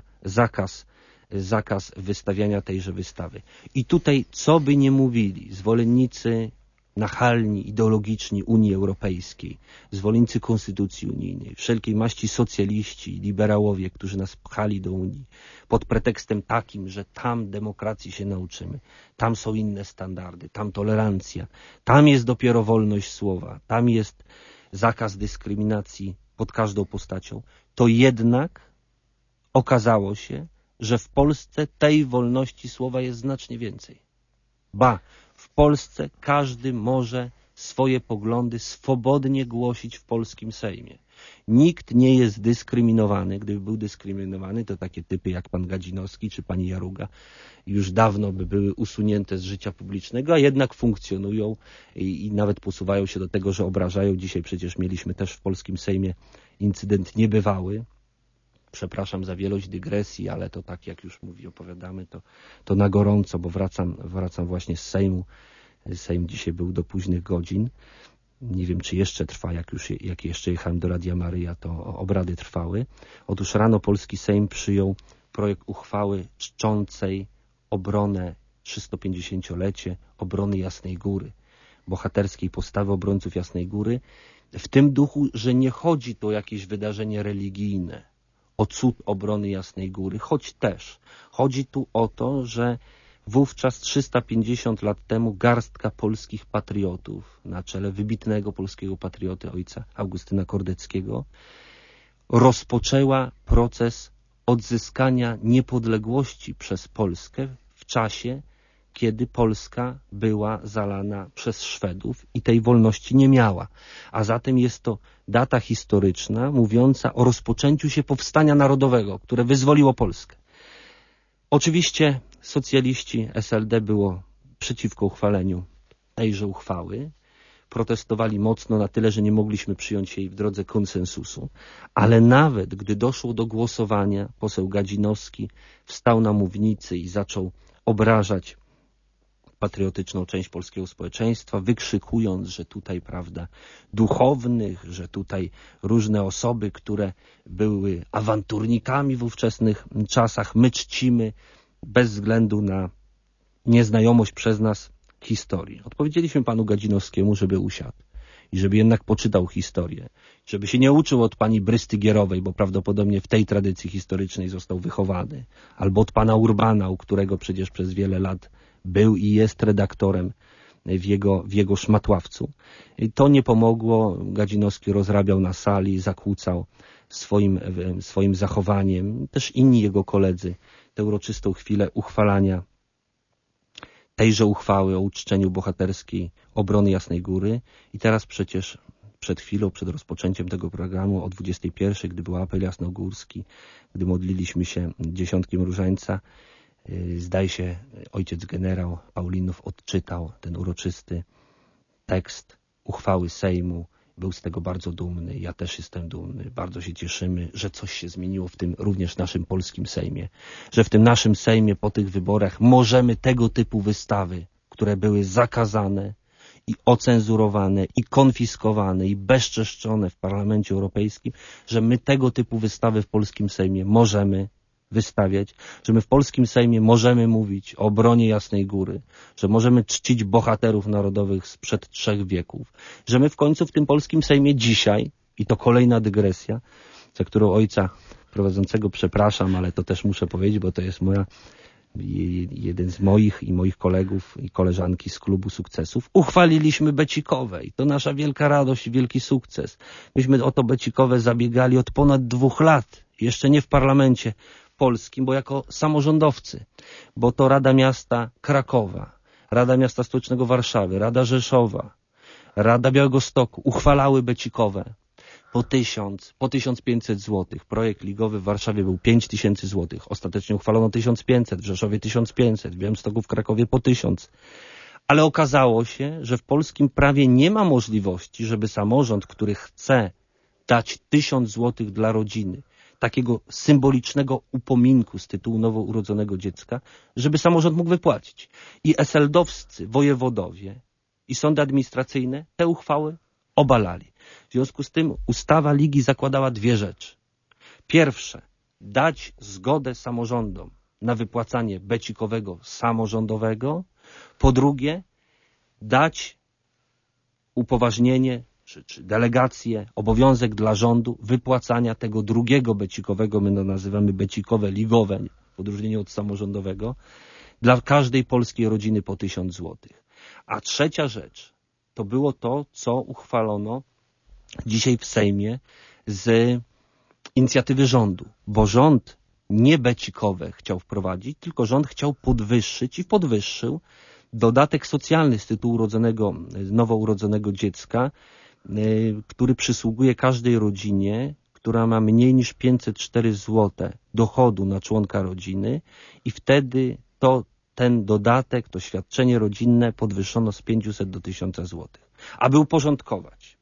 zakaz wystawiania tejże wystawy. I tutaj, co by nie mówili zwolennicy nachalni, ideologiczni Unii Europejskiej, zwolennicy Konstytucji Unijnej, wszelkiej maści socjaliści, liberałowie, którzy nas pchali do Unii, pod pretekstem takim, że tam demokracji się nauczymy, tam są inne standardy, tam tolerancja, tam jest dopiero wolność słowa, tam jest zakaz dyskryminacji pod każdą postacią, to jednak okazało się, że w Polsce tej wolności słowa jest znacznie więcej. Ba, w Polsce każdy może swoje poglądy swobodnie głosić w polskim Sejmie. Nikt nie jest dyskryminowany. Gdyby był dyskryminowany, to takie typy jak pan Gadzinowski czy pani Jaruga już dawno by były usunięte z życia publicznego, a jednak funkcjonują i nawet posuwają się do tego, że obrażają. Dzisiaj przecież mieliśmy też w polskim Sejmie incydent niebywały. Przepraszam za wielość dygresji, ale to tak jak już opowiadamy, to na gorąco, bo wracam właśnie z Sejmu. Sejm dzisiaj był do późnych godzin. Nie wiem, czy jeszcze trwa, jak jeszcze jechałem do Radia Maryja, to obrady trwały. Otóż rano polski Sejm przyjął projekt uchwały czczącej obronę 350-lecie obrony Jasnej Góry, bohaterskiej postawy obrońców Jasnej Góry, w tym duchu, że nie chodzi tu o jakieś wydarzenie religijne, o cud obrony Jasnej Góry, choć też chodzi tu o to, że wówczas 350 lat temu garstka polskich patriotów na czele wybitnego polskiego patrioty ojca Augustyna Kordeckiego rozpoczęła proces odzyskania niepodległości przez Polskę w czasie kiedy Polska była zalana przez Szwedów i tej wolności nie miała. A zatem jest to data historyczna mówiąca o rozpoczęciu się powstania narodowego, które wyzwoliło Polskę. Oczywiście socjaliści SLD było przeciwko uchwaleniu tejże uchwały. Protestowali mocno na tyle, że nie mogliśmy przyjąć jej w drodze konsensusu, ale nawet gdy doszło do głosowania, poseł Gadzinowski wstał na mównicy i zaczął obrażać patriotyczną część polskiego społeczeństwa, wykrzykując, że tutaj, prawda, duchownych, że tutaj różne osoby, które były awanturnikami w ówczesnych czasach, my czcimy bez względu na nieznajomość przez nas historii. Odpowiedzieliśmy panu Gadzinowskiemu, żeby usiadł i żeby jednak poczytał historię, żeby się nie uczył od pani Brystygierowej, bo prawdopodobnie w tej tradycji historycznej został wychowany, albo od pana Urbana, u którego przecież przez wiele lat był i jest redaktorem w jego szmatławcu. I to nie pomogło. Gadzinowski rozrabiał na sali, zakłócał swoim zachowaniem. Też inni jego koledzy tę uroczystą chwilę uchwalania tejże uchwały o uczczeniu bohaterskiej obrony Jasnej Góry. I teraz przecież przed chwilą, przed rozpoczęciem tego programu o 21:00, gdy był apel jasnogórski, gdy modliliśmy się dziesiątkiem różańca, zdaje się, ojciec generał Paulinow odczytał ten uroczysty tekst uchwały Sejmu. Był z tego bardzo dumny. Ja też jestem dumny. Bardzo się cieszymy, że coś się zmieniło w tym również naszym polskim Sejmie. Że w tym naszym Sejmie po tych wyborach możemy tego typu wystawy, które były zakazane i ocenzurowane i konfiskowane i bezczeszczone w Parlamencie Europejskim, że my tego typu wystawy w polskim Sejmie możemy wystawiać, że my w polskim Sejmie możemy mówić o obronie Jasnej Góry, że możemy czcić bohaterów narodowych sprzed 3 wieków, że my w końcu w tym polskim Sejmie dzisiaj, i to kolejna dygresja, za którą ojca prowadzącego przepraszam, ale to też muszę powiedzieć, bo to jest jeden z moich kolegów i koleżanki z Klubu Sukcesów, uchwaliliśmy becikowe i to nasza wielka radość i wielki sukces. Myśmy o to becikowe zabiegali od ponad 2 lat, jeszcze nie w parlamencie polskim, bo jako samorządowcy, bo to Rada Miasta Krakowa, Rada Miasta Stołecznego Warszawy, Rada Rzeszowa, Rada Białegostoku uchwalały becikowe po 1000, po 1500 zł. Projekt ligowy w Warszawie był 5000 zł. Ostatecznie uchwalono 1500, w Rzeszowie 1500, w Białymstoku, w Krakowie po 1000. Ale okazało się, że w polskim prawie nie ma możliwości, żeby samorząd, który chce dać 1000 zł dla rodziny, takiego symbolicznego upominku z tytułu nowo urodzonego dziecka, żeby samorząd mógł wypłacić. I SLD-owscy wojewodowie i sądy administracyjne te uchwały obalali. W związku z tym ustawa Ligi zakładała 2 rzeczy. Pierwsze, dać zgodę samorządom na wypłacanie becikowego samorządowego. Po drugie, dać upoważnienie czy delegację, obowiązek dla rządu wypłacania tego drugiego becikowego, my to nazywamy becikowe ligowe, w odróżnieniu od samorządowego, dla każdej polskiej rodziny po 1000 zł. A trzecia rzecz to było to, co uchwalono dzisiaj w Sejmie z inicjatywy rządu, bo rząd nie becikowe chciał wprowadzić, tylko rząd chciał podwyższyć i podwyższył dodatek socjalny z tytułu nowo urodzonego dziecka, który przysługuje każdej rodzinie, która ma mniej niż 504 zł dochodu na członka rodziny i wtedy ten dodatek, to świadczenie rodzinne podwyższono z 500 do 1000 zł. Aby uporządkować,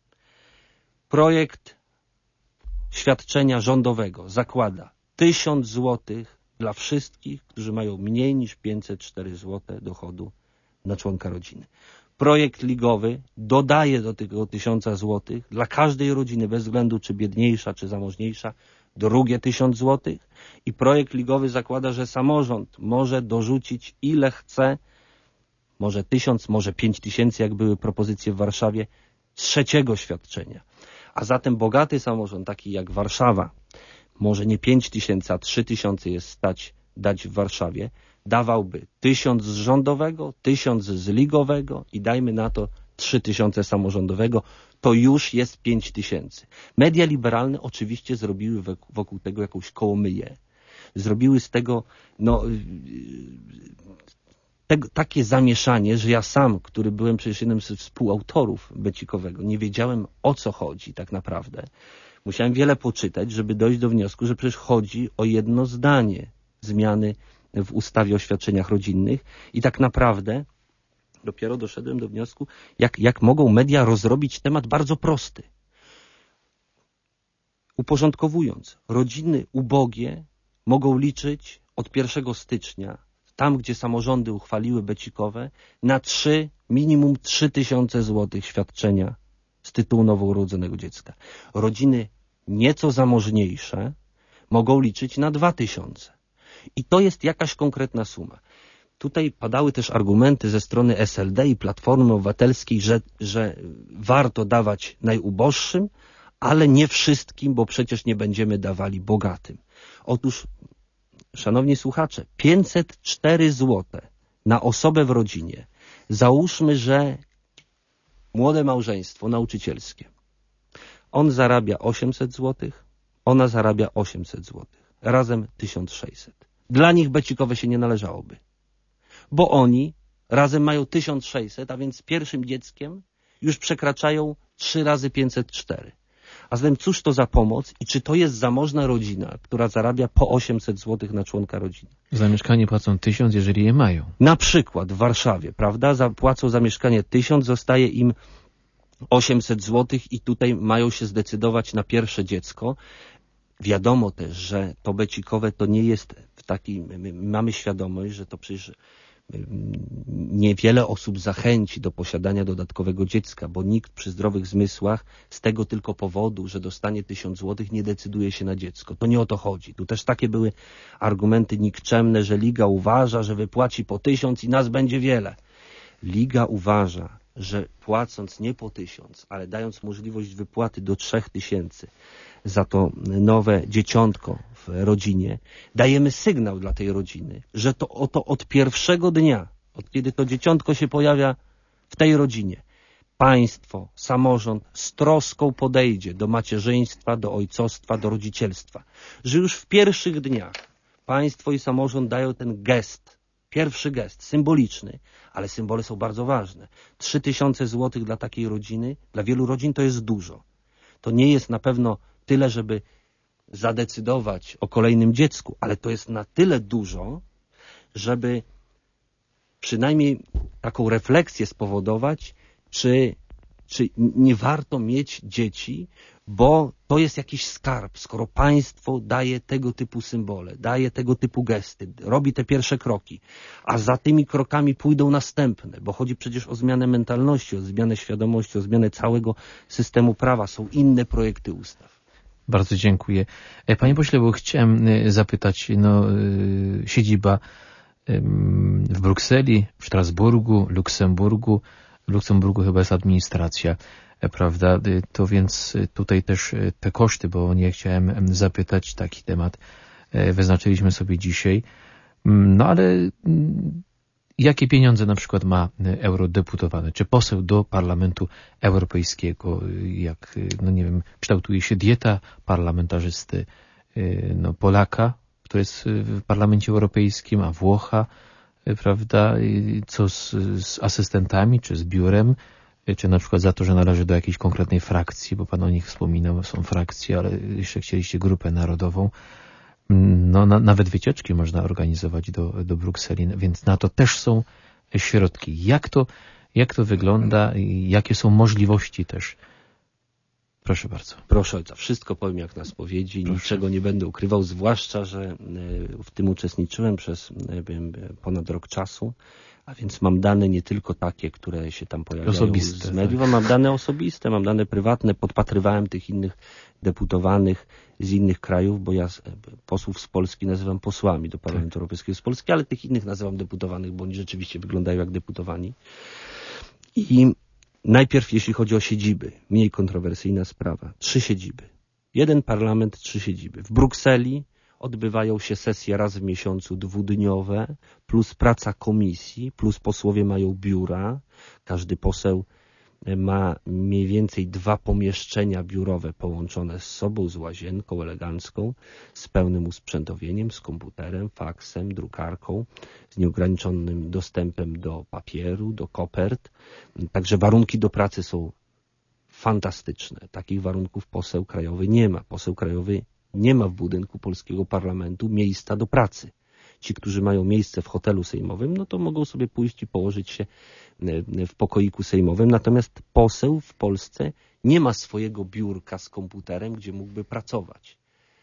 projekt świadczenia rządowego zakłada 1000 zł dla wszystkich, którzy mają mniej niż 504 zł dochodu na członka rodziny. Projekt ligowy dodaje do tego 1000 zł dla każdej rodziny, bez względu czy biedniejsza, czy zamożniejsza, drugie 1000 zł. I projekt ligowy zakłada, że samorząd może dorzucić ile chce, może 1000, może 5000, jak były propozycje w Warszawie, trzeciego świadczenia. A zatem bogaty samorząd, taki jak Warszawa, może nie 5000, a 3000 jest stać dać w Warszawie, dawałby 1000 z rządowego, 1000 z ligowego i dajmy na to 3000 samorządowego, to już jest 5000. Media liberalne oczywiście zrobiły wokół tego jakąś kołomyję. Zrobiły z tego takie zamieszanie, że ja sam, który byłem przecież jednym z współautorów becikowego, nie wiedziałem, o co chodzi tak naprawdę. Musiałem wiele poczytać, żeby dojść do wniosku, że przecież chodzi o jedno zdanie zmiany w ustawie o świadczeniach rodzinnych i tak naprawdę dopiero doszedłem do wniosku, jak mogą media rozrobić temat bardzo prosty. Uporządkowując, rodziny ubogie mogą liczyć od 1 stycznia, tam gdzie samorządy uchwaliły becikowe, na minimum 3000 zł świadczenia z tytułu nowourodzonego dziecka. Rodziny nieco zamożniejsze mogą liczyć na 2000. I to jest jakaś konkretna suma. Tutaj padały też argumenty ze strony SLD i Platformy Obywatelskiej, że warto dawać najuboższym, ale nie wszystkim, bo przecież nie będziemy dawali bogatym. Otóż, szanowni słuchacze, 504 zł na osobę w rodzinie. Załóżmy, że młode małżeństwo nauczycielskie. On zarabia 800 zł, ona zarabia 800 zł. Razem 1600. Dla nich becikowe się nie należałoby. Bo oni razem mają 1600, a więc z pierwszym dzieckiem już przekraczają 3 razy 504. A zatem cóż to za pomoc i czy to jest zamożna rodzina, która zarabia po 800 zł na członka rodziny? Za mieszkanie płacą 1000, jeżeli je mają. Na przykład w Warszawie, prawda? Zapłacą za mieszkanie 1000, zostaje im 800 zł i tutaj mają się zdecydować na pierwsze dziecko. Wiadomo też, że to becikowe to nie jest w takiej, mamy świadomość, że to przecież niewiele osób zachęci do posiadania dodatkowego dziecka, bo nikt przy zdrowych zmysłach z tego tylko powodu, że dostanie 1000 zł, nie decyduje się na dziecko. To nie o to chodzi. Tu też takie były argumenty nikczemne, że Liga uważa, że wypłaci po 1000 i nas będzie wiele. Liga uważa, że płacąc nie po 1000, ale dając możliwość wypłaty do 3000 za to nowe dzieciątko w rodzinie, dajemy sygnał dla tej rodziny, że to oto od pierwszego dnia, od kiedy to dzieciątko się pojawia w tej rodzinie, państwo, samorząd z troską podejdzie do macierzyństwa, do ojcostwa, do rodzicielstwa. Że już w pierwszych dniach państwo i samorząd dają ten gest, pierwszy gest, symboliczny, ale symbole są bardzo ważne. 3000 zł dla takiej rodziny, dla wielu rodzin to jest dużo. To nie jest na pewno tyle, żeby zadecydować o kolejnym dziecku, ale to jest na tyle dużo, żeby przynajmniej taką refleksję spowodować, czy nie warto mieć dzieci, bo to jest jakiś skarb, skoro państwo daje tego typu symbole, daje tego typu gesty, robi te pierwsze kroki, a za tymi krokami pójdą następne, bo chodzi przecież o zmianę mentalności, o zmianę świadomości, o zmianę całego systemu prawa. Są inne projekty ustaw. Bardzo dziękuję. Panie pośle, bo chciałem zapytać, siedziba w Brukseli, w Strasburgu, Luksemburgu. W Luksemburgu chyba jest administracja, prawda? To więc tutaj też te koszty, bo nie chciałem zapytać, taki temat wyznaczyliśmy sobie dzisiaj. No ale jakie pieniądze na przykład ma eurodeputowany, czy poseł do Parlamentu Europejskiego, jak, kształtuje się dieta parlamentarzysty, Polaka, który jest w Parlamencie Europejskim, a Włocha, prawda, co z asystentami, czy z biurem, czy na przykład za to, że należy do jakiejś konkretnej frakcji, bo pan o nich wspominał, są frakcje, ale jeszcze chcieliście grupę narodową. Nawet wycieczki można organizować do Brukseli, więc na to też są środki. Jak to wygląda i jakie są możliwości też? Proszę bardzo. Proszę ojca, wszystko powiem jak na spowiedzi, niczego nie będę ukrywał, zwłaszcza, że w tym uczestniczyłem przez ponad rok czasu, a więc mam dane nie tylko takie, które się tam pojawiają osobiste, z mediów, tak. Mam dane osobiste, mam dane prywatne, podpatrywałem tych innych deputowanych z innych krajów, bo ja posłów z Polski nazywam posłami do Parlamentu Europejskiego z Polski, ale tych innych nazywam deputowanych, bo oni rzeczywiście wyglądają jak deputowani. I najpierw jeśli chodzi o siedziby, mniej kontrowersyjna sprawa. 3 siedziby. 1 parlament, 3 siedziby. W Brukseli odbywają się sesje raz w miesiącu 2-dniowe, plus praca komisji, plus posłowie mają biura. Każdy poseł ma mniej więcej 2 pomieszczenia biurowe połączone z sobą, z łazienką elegancką, z pełnym usprzętowieniem, z komputerem, faksem, drukarką, z nieograniczonym dostępem do papieru, do kopert. Także warunki do pracy są fantastyczne. Takich warunków poseł krajowy nie ma. Poseł krajowy nie ma w budynku polskiego parlamentu miejsca do pracy. Ci, którzy mają miejsce w hotelu sejmowym, no to mogą sobie pójść i położyć się w pokoiku sejmowym. Natomiast poseł w Polsce nie ma swojego biurka z komputerem, gdzie mógłby pracować.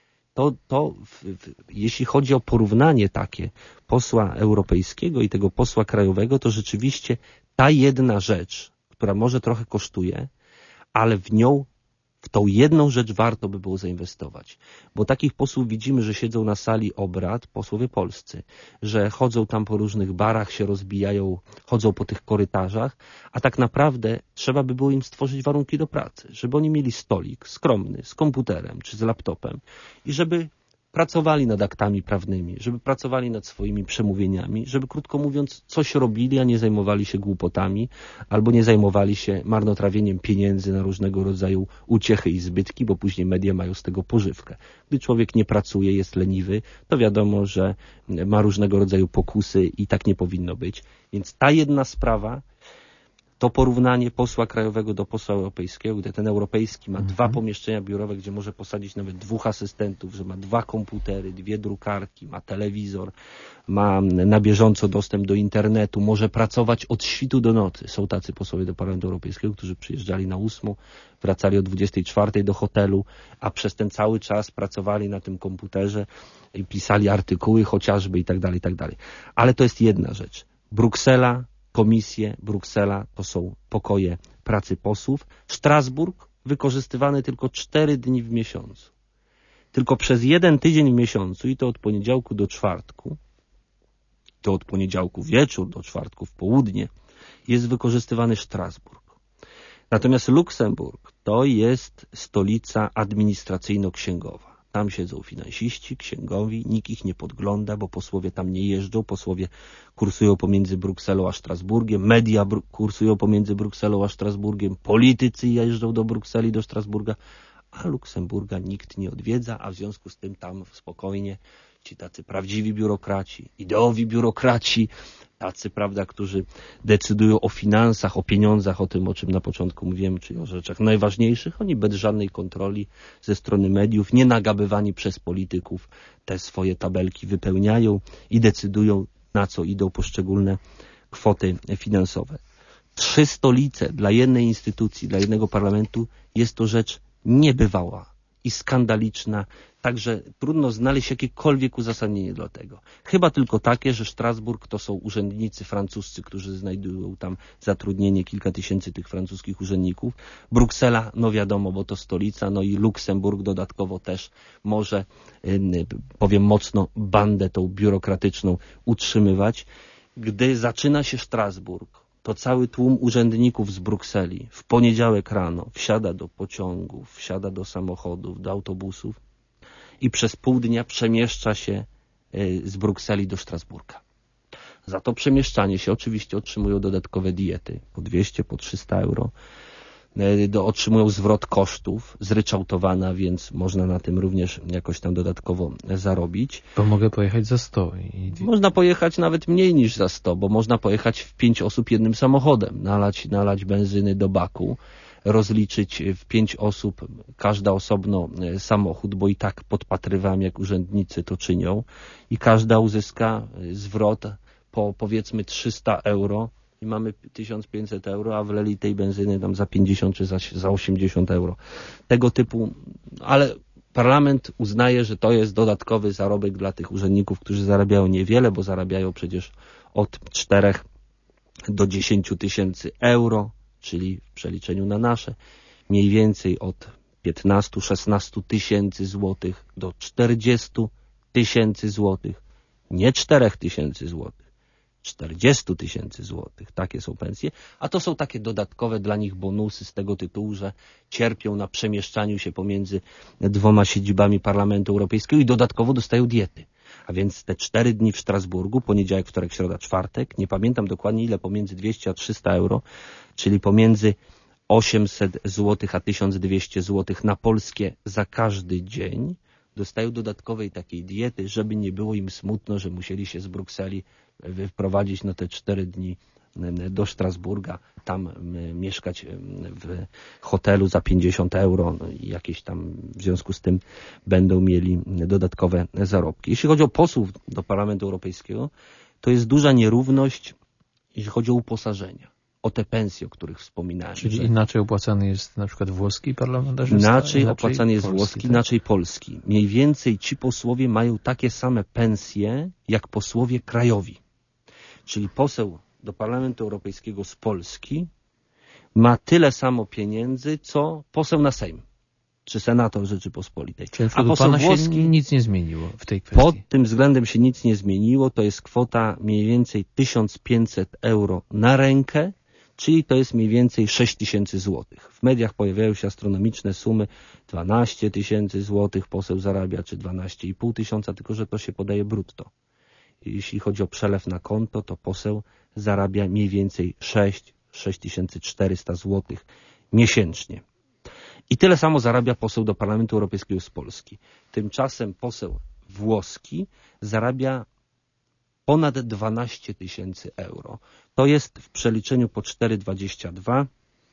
Jeśli chodzi o porównanie takie posła europejskiego i tego posła krajowego, to rzeczywiście ta jedna rzecz, która może trochę kosztuje, ale w tą jedną rzecz warto by było zainwestować. Bo takich posłów widzimy, że siedzą na sali obrad, posłowie polscy, że chodzą tam po różnych barach, się rozbijają, chodzą po tych korytarzach, a tak naprawdę trzeba by było im stworzyć warunki do pracy, żeby oni mieli stolik skromny, z komputerem czy z laptopem i żeby pracowali nad aktami prawnymi, żeby pracowali nad swoimi przemówieniami, żeby krótko mówiąc coś robili, a nie zajmowali się głupotami albo nie zajmowali się marnotrawieniem pieniędzy na różnego rodzaju uciechy i zbytki, bo później media mają z tego pożywkę. Gdy człowiek nie pracuje, jest leniwy, to wiadomo, że ma różnego rodzaju pokusy i tak nie powinno być. Więc ta jedna sprawa, to porównanie posła krajowego do posła europejskiego, gdy ten europejski ma 2 pomieszczenia biurowe, gdzie może posadzić nawet 2 asystentów, że ma 2 komputery, 2 drukarki, ma telewizor, ma na bieżąco dostęp do internetu, może pracować od świtu do nocy. Są tacy posłowie do Parlamentu Europejskiego, którzy przyjeżdżali na 8, wracali o 24 do hotelu, a przez ten cały czas pracowali na tym komputerze i pisali artykuły chociażby i tak dalej, i tak dalej. Ale to jest jedna rzecz. Bruksela to są pokoje pracy posłów. Strasburg wykorzystywany tylko 4 dni w miesiącu. Tylko przez 1 tydzień w miesiącu i to od poniedziałku do czwartku, to od poniedziałku wieczór do czwartku w południe jest wykorzystywany Strasburg. Natomiast Luksemburg to jest stolica administracyjno-księgowa. Tam siedzą finansiści, księgowi, nikt ich nie podgląda, bo posłowie tam nie jeżdżą, posłowie kursują pomiędzy Brukselą a Strasburgiem, media kursują pomiędzy Brukselą a Strasburgiem, politycy jeżdżą do Brukseli, do Strasburga, a Luksemburga nikt nie odwiedza, a w związku z tym tam spokojnie ci tacy prawdziwi biurokraci, ideowi biurokraci, tacy, prawda, którzy decydują o finansach, o pieniądzach, o tym, o czym na początku mówiłem, czyli o rzeczach najważniejszych, oni bez żadnej kontroli ze strony mediów, nie nagabywani przez polityków, te swoje tabelki wypełniają i decydują, na co idą poszczególne kwoty finansowe. 3 stolice dla jednej instytucji, dla jednego parlamentu jest to rzecz niebywała i skandaliczna, także trudno znaleźć jakiekolwiek uzasadnienie dla tego. Chyba tylko takie, że Strasburg to są urzędnicy francuscy, którzy znajdują tam zatrudnienie, kilka tysięcy tych francuskich urzędników. Bruksela, no wiadomo, bo to stolica, no i Luksemburg dodatkowo też może, powiem mocno, bandę tą biurokratyczną utrzymywać. Gdy zaczyna się Strasburg, to cały tłum urzędników z Brukseli w poniedziałek rano wsiada do pociągów, wsiada do samochodów, do autobusów i przez pół dnia przemieszcza się z Brukseli do Strasburga. Za to przemieszczanie się oczywiście otrzymują dodatkowe diety, po 200, po 300 euro. Otrzymują zwrot kosztów, zryczałtowana, więc można na tym również jakoś tam dodatkowo zarobić. Bo mogę pojechać za 100. Można pojechać nawet mniej niż za 100, bo można pojechać w 5 osób jednym samochodem, nalać benzyny do baku, rozliczyć w 5 osób każda osobno samochód, bo i tak podpatrywałem, jak urzędnicy to czynią, i każda uzyska zwrot po powiedzmy 300 euro i mamy 1500 euro, a wleli tej benzyny tam za 50 czy za 80 euro. Tego typu, ale parlament uznaje, że to jest dodatkowy zarobek dla tych urzędników, którzy zarabiają niewiele, bo zarabiają przecież od 4 do 10 tysięcy euro, czyli w przeliczeniu na nasze, mniej więcej od 15-16 tysięcy złotych do 40 tysięcy złotych, nie 4 tysięcy złotych. 40 tysięcy złotych. Takie są pensje, a to są takie dodatkowe dla nich bonusy z tego tytułu, że cierpią na przemieszczaniu się pomiędzy 2 siedzibami Parlamentu Europejskiego i dodatkowo dostają diety. A więc te 4 dni w Strasburgu, poniedziałek, wtorek, środa, czwartek, nie pamiętam dokładnie ile, pomiędzy 200 a 300 euro, czyli pomiędzy 800 zł, a 1200 zł na polskie za każdy dzień, dostają dodatkowej takiej diety, żeby nie było im smutno, że musieli się z Brukseli wyprowadzić na te 4 dni do Strasburga, tam mieszkać w hotelu za 50 euro i jakieś tam w związku z tym będą mieli dodatkowe zarobki. Jeśli chodzi o posłów do Parlamentu Europejskiego, to jest duża nierówność, jeśli chodzi o uposażenia, o te pensje, o których wspominałem. Czyli inaczej opłacany jest na przykład włoski parlamentarzysta? Inaczej opłacany jest polski, włoski, tak? inaczej polski. Mniej więcej ci posłowie mają takie same pensje, jak posłowie krajowi. Czyli poseł do Parlamentu Europejskiego z Polski ma tyle samo pieniędzy, co poseł na Sejm, czy senator Rzeczypospolitej. Czyli a poseł włoski nic nie zmieniło w tej kwestii? Pod tym względem się nic nie zmieniło. To jest kwota mniej więcej 1500 euro na rękę, czyli to jest mniej więcej 6000 złotych. W mediach pojawiają się astronomiczne sumy, 12 tysięcy złotych poseł zarabia, czy 12,5 tysiąca, tylko że to się podaje brutto. Jeśli chodzi o przelew na konto, to poseł zarabia mniej więcej 6400 złotych miesięcznie. I tyle samo zarabia poseł do Parlamentu Europejskiego z Polski. Tymczasem poseł włoski zarabia ponad 12 tysięcy euro. To jest w przeliczeniu po 4,22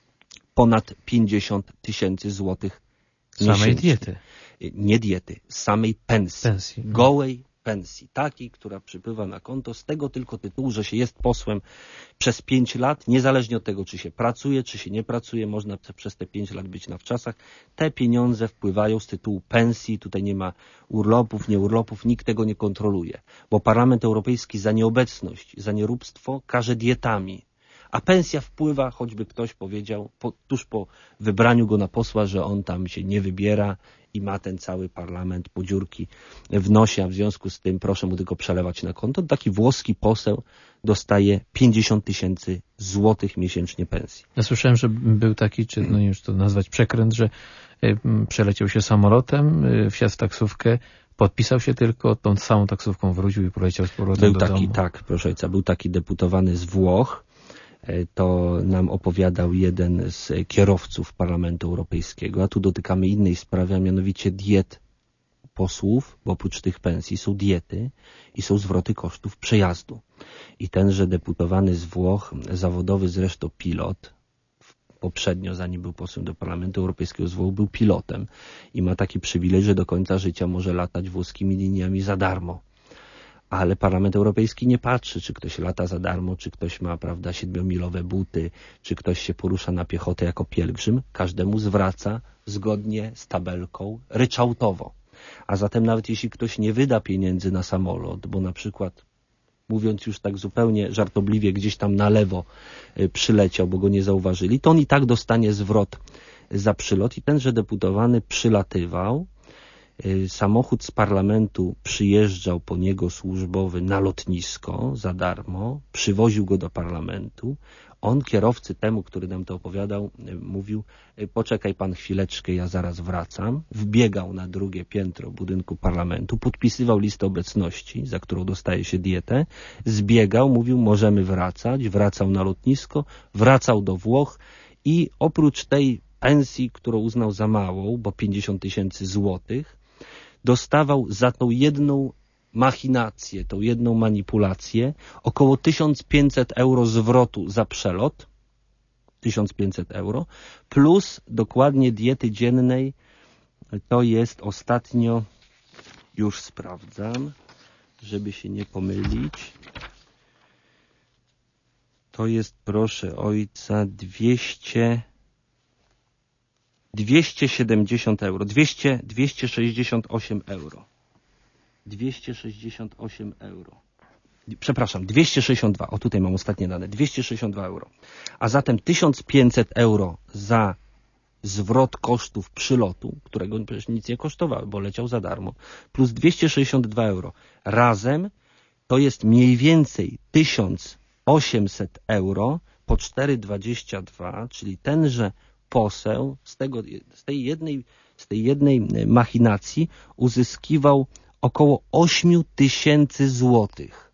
ponad 50 tysięcy złotych miesięcznie. Samej diety? Nie diety, samej pensji. Gołej pensji, takiej, która przypływa na konto z tego tylko tytułu, że się jest posłem przez 5 lat, niezależnie od tego, czy się pracuje, czy się nie pracuje, można przez te 5 lat być na wczasach. Te pieniądze wpływają z tytułu pensji, tutaj nie ma urlopów, nie urlopów, nikt tego nie kontroluje, bo Parlament Europejski za nieobecność, za nieróbstwo karze dietami, a pensja wpływa, choćby ktoś powiedział tuż po wybraniu go na posła, że on tam się nie wybiera i ma ten cały parlament po dziurki w nosie, a w związku z tym proszę mu tylko przelewać na konto. Taki włoski poseł dostaje 50 tysięcy złotych miesięcznie pensji. Ja słyszałem, że był taki, czy no już to nazwać przekręt, że przeleciał się samolotem, wsiadł w taksówkę, podpisał się tylko, tą samą taksówką wrócił i poleciał z powrotem do domu. Tak, proszę ojca, był taki deputowany z Włoch, to nam opowiadał jeden z kierowców Parlamentu Europejskiego, a tu dotykamy innej sprawy, a mianowicie diet posłów, bo oprócz tych pensji są diety i są zwroty kosztów przejazdu. I tenże deputowany z Włoch, zawodowy zresztą pilot, poprzednio, zanim był posłem do Parlamentu Europejskiego z Włoch, był pilotem i ma taki przywilej, że do końca życia może latać włoskimi liniami za darmo. Ale Parlament Europejski nie patrzy, czy ktoś lata za darmo, czy ktoś ma, prawda, 7-milowe buty, czy ktoś się porusza na piechotę jako pielgrzym. Każdemu zwraca zgodnie z tabelką ryczałtowo. A zatem nawet jeśli ktoś nie wyda pieniędzy na samolot, bo na przykład, mówiąc już tak zupełnie żartobliwie, gdzieś tam na lewo przyleciał, bo go nie zauważyli, to on i tak dostanie zwrot za przylot. I tenże deputowany przylatywał. Samochód z parlamentu przyjeżdżał po niego służbowy na lotnisko za darmo, przywoził go do parlamentu. On kierowcy temu, który nam to opowiadał, mówił: poczekaj pan chwileczkę, ja zaraz wracam. Wbiegał na drugie piętro budynku parlamentu, podpisywał listę obecności, za którą dostaje się dietę, zbiegał, mówił: możemy wracać, wracał na lotnisko, wracał do Włoch i oprócz tej pensji, którą uznał za małą, bo 50 tysięcy złotych, dostawał za tą jedną machinację, tą jedną manipulację około 1500 euro zwrotu za przelot, 1500 euro, plus dokładnie diety dziennej, to jest ostatnio, już sprawdzam, żeby się nie pomylić, to jest, proszę ojca, 270 euro, 268 euro. 268 euro. Przepraszam, 262. O, tutaj mam ostatnie dane. 262 euro. A zatem 1500 euro za zwrot kosztów przylotu, którego przecież nic nie kosztowało, bo leciał za darmo, plus 262 euro. Razem to jest mniej więcej 1800 euro po 4,22, czyli tenże poseł z tej jednej machinacji uzyskiwał około 8000 złotych.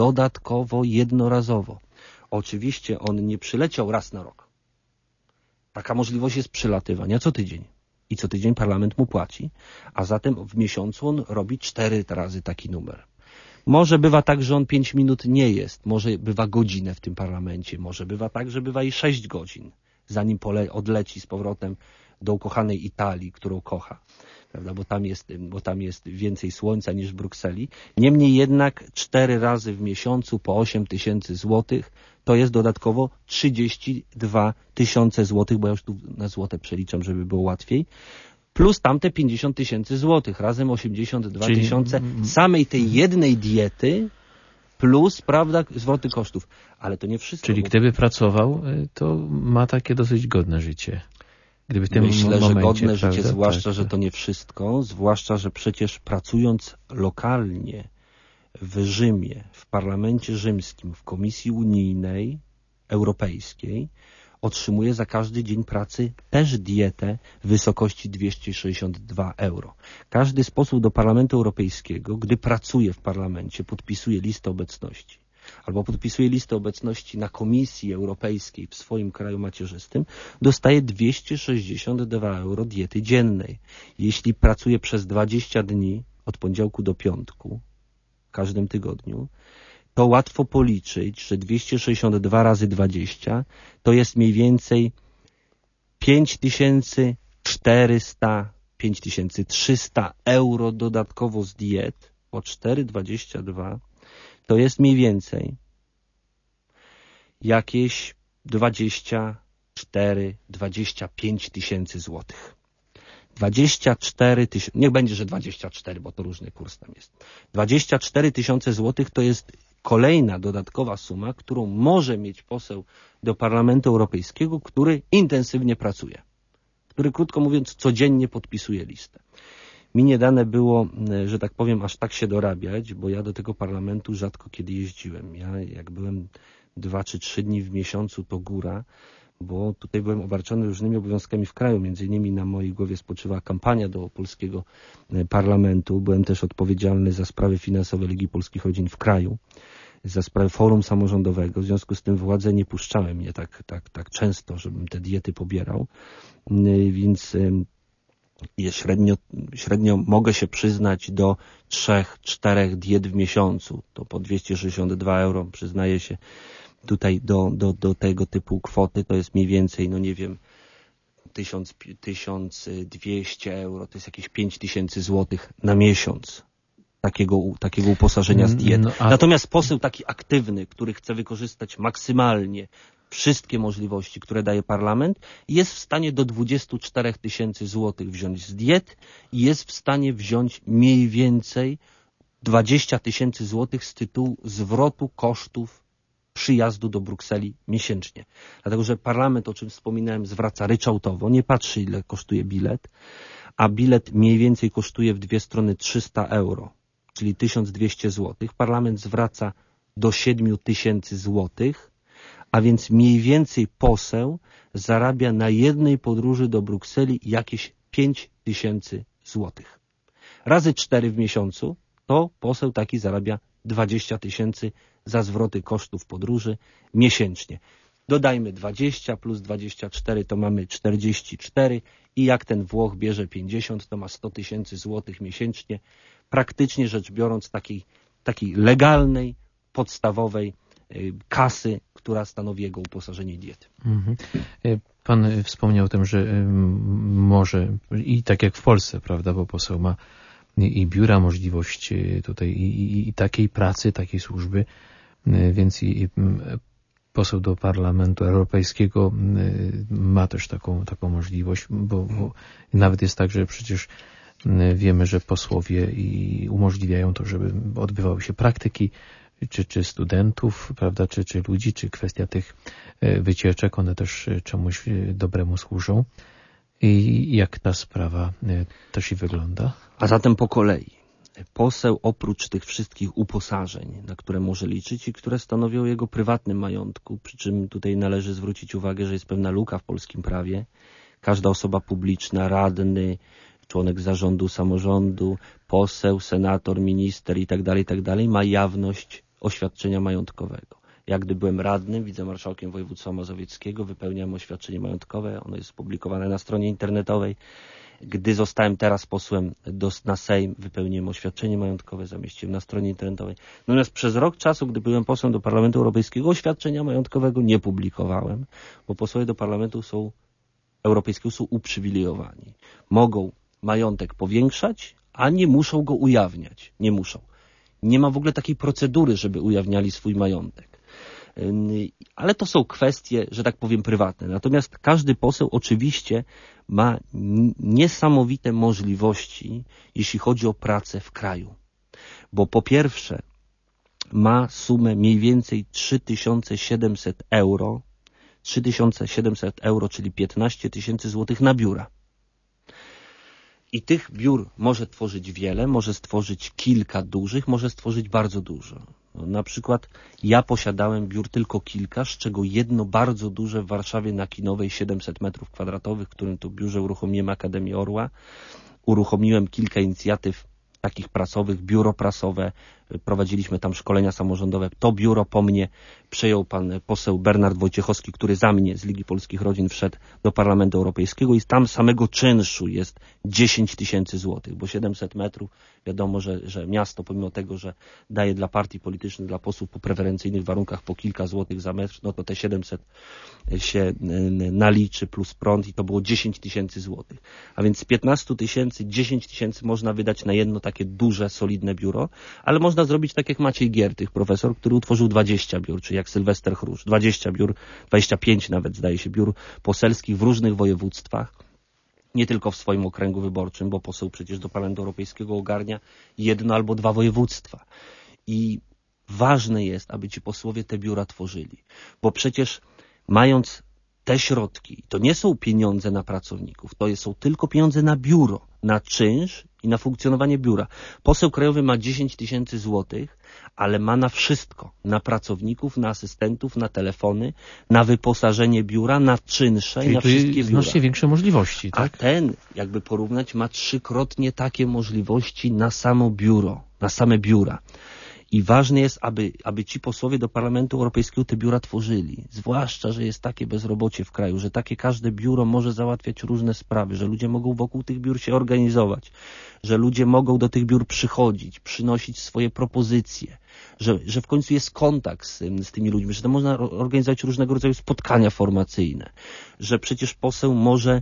Dodatkowo, jednorazowo. Oczywiście on nie przyleciał raz na rok. Taka możliwość jest przylatywania co tydzień. I co tydzień parlament mu płaci, a zatem w miesiącu on robi 4 razy taki numer. Może bywa tak, że on 5 minut nie jest, może bywa godzinę w tym parlamencie, może bywa tak, że bywa i 6 godzin, zanim odleci z powrotem do ukochanej Italii, którą kocha, prawda? Bo tam jest więcej słońca niż w Brukseli. Niemniej jednak 4 razy w miesiącu po 8 000 złotych to jest dodatkowo 32 000 złotych, bo ja już tu na złote przeliczam, żeby było łatwiej, plus tamte 50 000 złotych, razem 82 000 samej tej jednej diety, plus, prawda, zwroty kosztów. Ale to nie wszystko. Czyli gdyby pracował, to ma takie dosyć godne życie. Gdyby w tym Myślę, momencie, że godne prawda, życie, zwłaszcza, tak, że to nie wszystko, zwłaszcza, że przecież pracując lokalnie w Rzymie, w parlamencie rzymskim, w Komisji Unijnej, Europejskiej, otrzymuje za każdy dzień pracy też dietę w wysokości 262 euro. Każdy z posłów do Parlamentu Europejskiego, gdy pracuje w parlamencie, podpisuje listę obecności albo podpisuje listę obecności na Komisji Europejskiej w swoim kraju macierzystym, dostaje 262 euro diety dziennej. Jeśli pracuje przez 20 dni, od poniedziałku do piątku, w każdym tygodniu, to łatwo policzyć, że 262 razy 20 to jest mniej więcej 5400, 5300 euro dodatkowo z diet, po 4,22 to jest mniej więcej jakieś 24-25 tysięcy złotych. 24 000, niech będzie, że 24, bo to różny kurs tam jest. 24 000 złotych to jest kolejna dodatkowa suma, którą może mieć poseł do Parlamentu Europejskiego, który intensywnie pracuje. Który, krótko mówiąc, codziennie podpisuje listę. Mi nie dane było, że tak powiem, aż tak się dorabiać, bo ja do tego parlamentu rzadko kiedy jeździłem. Ja jak byłem 2 czy 3 dni w miesiącu, to góra, bo tutaj byłem obarczony różnymi obowiązkami w kraju. Między innymi na mojej głowie spoczywała kampania do polskiego parlamentu. Byłem też odpowiedzialny za sprawy finansowe Ligi Polskich Rodzin w kraju, za sprawę forum samorządowego. W związku z tym władze nie puszczały mnie tak często, żebym te diety pobierał. Więc średnio mogę się przyznać do 3-4 diet w miesiącu. To po 262 euro przyznaję się tutaj do tego typu kwoty. To jest mniej więcej, no nie wiem, 1200 euro, to jest jakieś 5000 złotych na miesiąc takiego uposażenia z diet. Natomiast poseł taki aktywny, który chce wykorzystać maksymalnie wszystkie możliwości, które daje parlament, jest w stanie do 24 000 złotych wziąć z diet i jest w stanie wziąć mniej więcej 20 000 złotych z tytułu zwrotu kosztów przyjazdu do Brukseli miesięcznie. Dlatego, że parlament, o czym wspominałem, zwraca ryczałtowo, nie patrzy ile kosztuje bilet, a bilet mniej więcej kosztuje w 2 strony 300 euro, czyli 1200 złotych. Parlament zwraca do 7000 złotych, a więc mniej więcej poseł zarabia na jednej podróży do Brukseli jakieś 5000 złotych. Razy 4 w miesiącu to poseł taki zarabia 20 000 za zwroty kosztów podróży miesięcznie. Dodajmy 20 plus 24 to mamy 44 i jak ten Włoch bierze 50, to ma 100 000 złotych miesięcznie. Praktycznie rzecz biorąc takiej legalnej, podstawowej kasy, która stanowi jego uposażenie diety. Pan wspomniał o tym, że może i tak jak w Polsce, prawda, bo poseł ma i biura, możliwość tutaj i takiej pracy, takiej służby, więc i poseł do Parlamentu Europejskiego ma też taką możliwość, bo nawet jest tak, że przecież wiemy, że posłowie i umożliwiają to, żeby odbywały się praktyki, czy studentów, prawda, czy ludzi, czy kwestia tych wycieczek, one też czemuś dobremu służą. I jak ta sprawa też i wygląda? A zatem po kolei. Poseł oprócz tych wszystkich uposażeń, na które może liczyć i które stanowią jego prywatnym majątku, przy czym tutaj należy zwrócić uwagę, że jest pewna luka w polskim prawie. Każda osoba publiczna, radny, członek zarządu samorządu, poseł, senator, minister itd. ma jawność oświadczenia majątkowego. Ja gdy byłem radnym, wicemarszałkiem województwa mazowieckiego, wypełniałem oświadczenie majątkowe, ono jest publikowane na stronie internetowej. Gdy zostałem teraz posłem na Sejm, wypełniłem oświadczenie majątkowe, zamieściłem na stronie internetowej. Natomiast przez rok czasu, gdy byłem posłem do Parlamentu Europejskiego, oświadczenia majątkowego nie publikowałem, bo posłowie do Parlamentu Europejskiego są uprzywilejowani. Mogą majątek powiększać, a nie muszą go ujawniać. Nie muszą. Nie ma w ogóle takiej procedury, żeby ujawniali swój majątek. Ale to są kwestie, że tak powiem, prywatne. Natomiast każdy poseł oczywiście ma niesamowite możliwości, jeśli chodzi o pracę w kraju. Bo po pierwsze ma sumę mniej więcej 3700 euro, 3700 euro, czyli 15 000 złotych na biura. I tych biur może tworzyć wiele, może stworzyć kilka dużych, może stworzyć bardzo dużo. No, na przykład ja posiadałem biur tylko kilka, z czego jedno bardzo duże w Warszawie na Kinowej, 700 m2, w którym to biurze uruchomiłem Akademię Orła. Uruchomiłem kilka inicjatyw takich prasowych, biuro prasowe, prowadziliśmy tam szkolenia samorządowe. To biuro po mnie przejął pan poseł Bernard Wojciechowski, który za mnie z Ligi Polskich Rodzin wszedł do Parlamentu Europejskiego i tam samego czynszu jest 10 000 złotych, bo 700 metrów, wiadomo, że miasto pomimo tego, że daje dla partii politycznych, dla posłów po preferencyjnych warunkach po kilka złotych za metr, no to te 700 się naliczy plus prąd i to było 10 000 złotych. A więc z 15 000, 10 000 można wydać na jedno takie duże, solidne biuro, ale można zrobić tak jak Maciej Giertych, profesor, który utworzył 20 biur, czy jak Sylwester Chrusz, 20 biur, 25 nawet zdaje się biur poselskich w różnych województwach, nie tylko w swoim okręgu wyborczym, bo poseł przecież do Parlamentu Europejskiego ogarnia jedno albo dwa województwa. I ważne jest, aby ci posłowie te biura tworzyli, bo przecież mając te środki, to nie są pieniądze na pracowników, to są tylko pieniądze na biuro, na czynsz i na funkcjonowanie biura. Poseł krajowy ma 10 000 złotych, ale ma na wszystko. Na pracowników, na asystentów, na telefony, na wyposażenie biura, na czynsze i na wszystkie biura. Znacznie większe możliwości, tak? A ten, jakby porównać, ma 3-krotnie takie możliwości na samo biuro, na same biura. I ważne jest, aby ci posłowie do Parlamentu Europejskiego te biura tworzyli. Zwłaszcza, że jest takie bezrobocie w kraju, że takie każde biuro może załatwiać różne sprawy, że ludzie mogą wokół tych biur się organizować, że ludzie mogą do tych biur przychodzić, przynosić swoje propozycje, że w końcu jest kontakt z tymi ludźmi, że to można organizować różnego rodzaju spotkania formacyjne, że przecież poseł może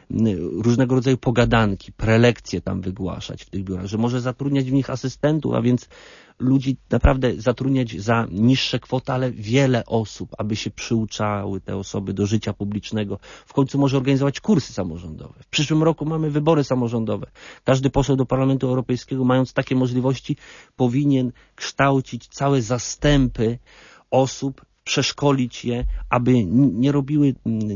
różnego rodzaju pogadanki, prelekcje tam wygłaszać w tych biurach, że może zatrudniać w nich asystentów, a więc ludzi naprawdę zatrudniać za niższe kwoty, ale wiele osób, aby się przyuczały te osoby do życia publicznego. W końcu może organizować kursy samorządowe. W przyszłym roku mamy wybory samorządowe. Każdy poseł do Parlamentu Europejskiego, mając takie możliwości, powinien kształcić całe zastępy osób, przeszkolić je, aby nie robili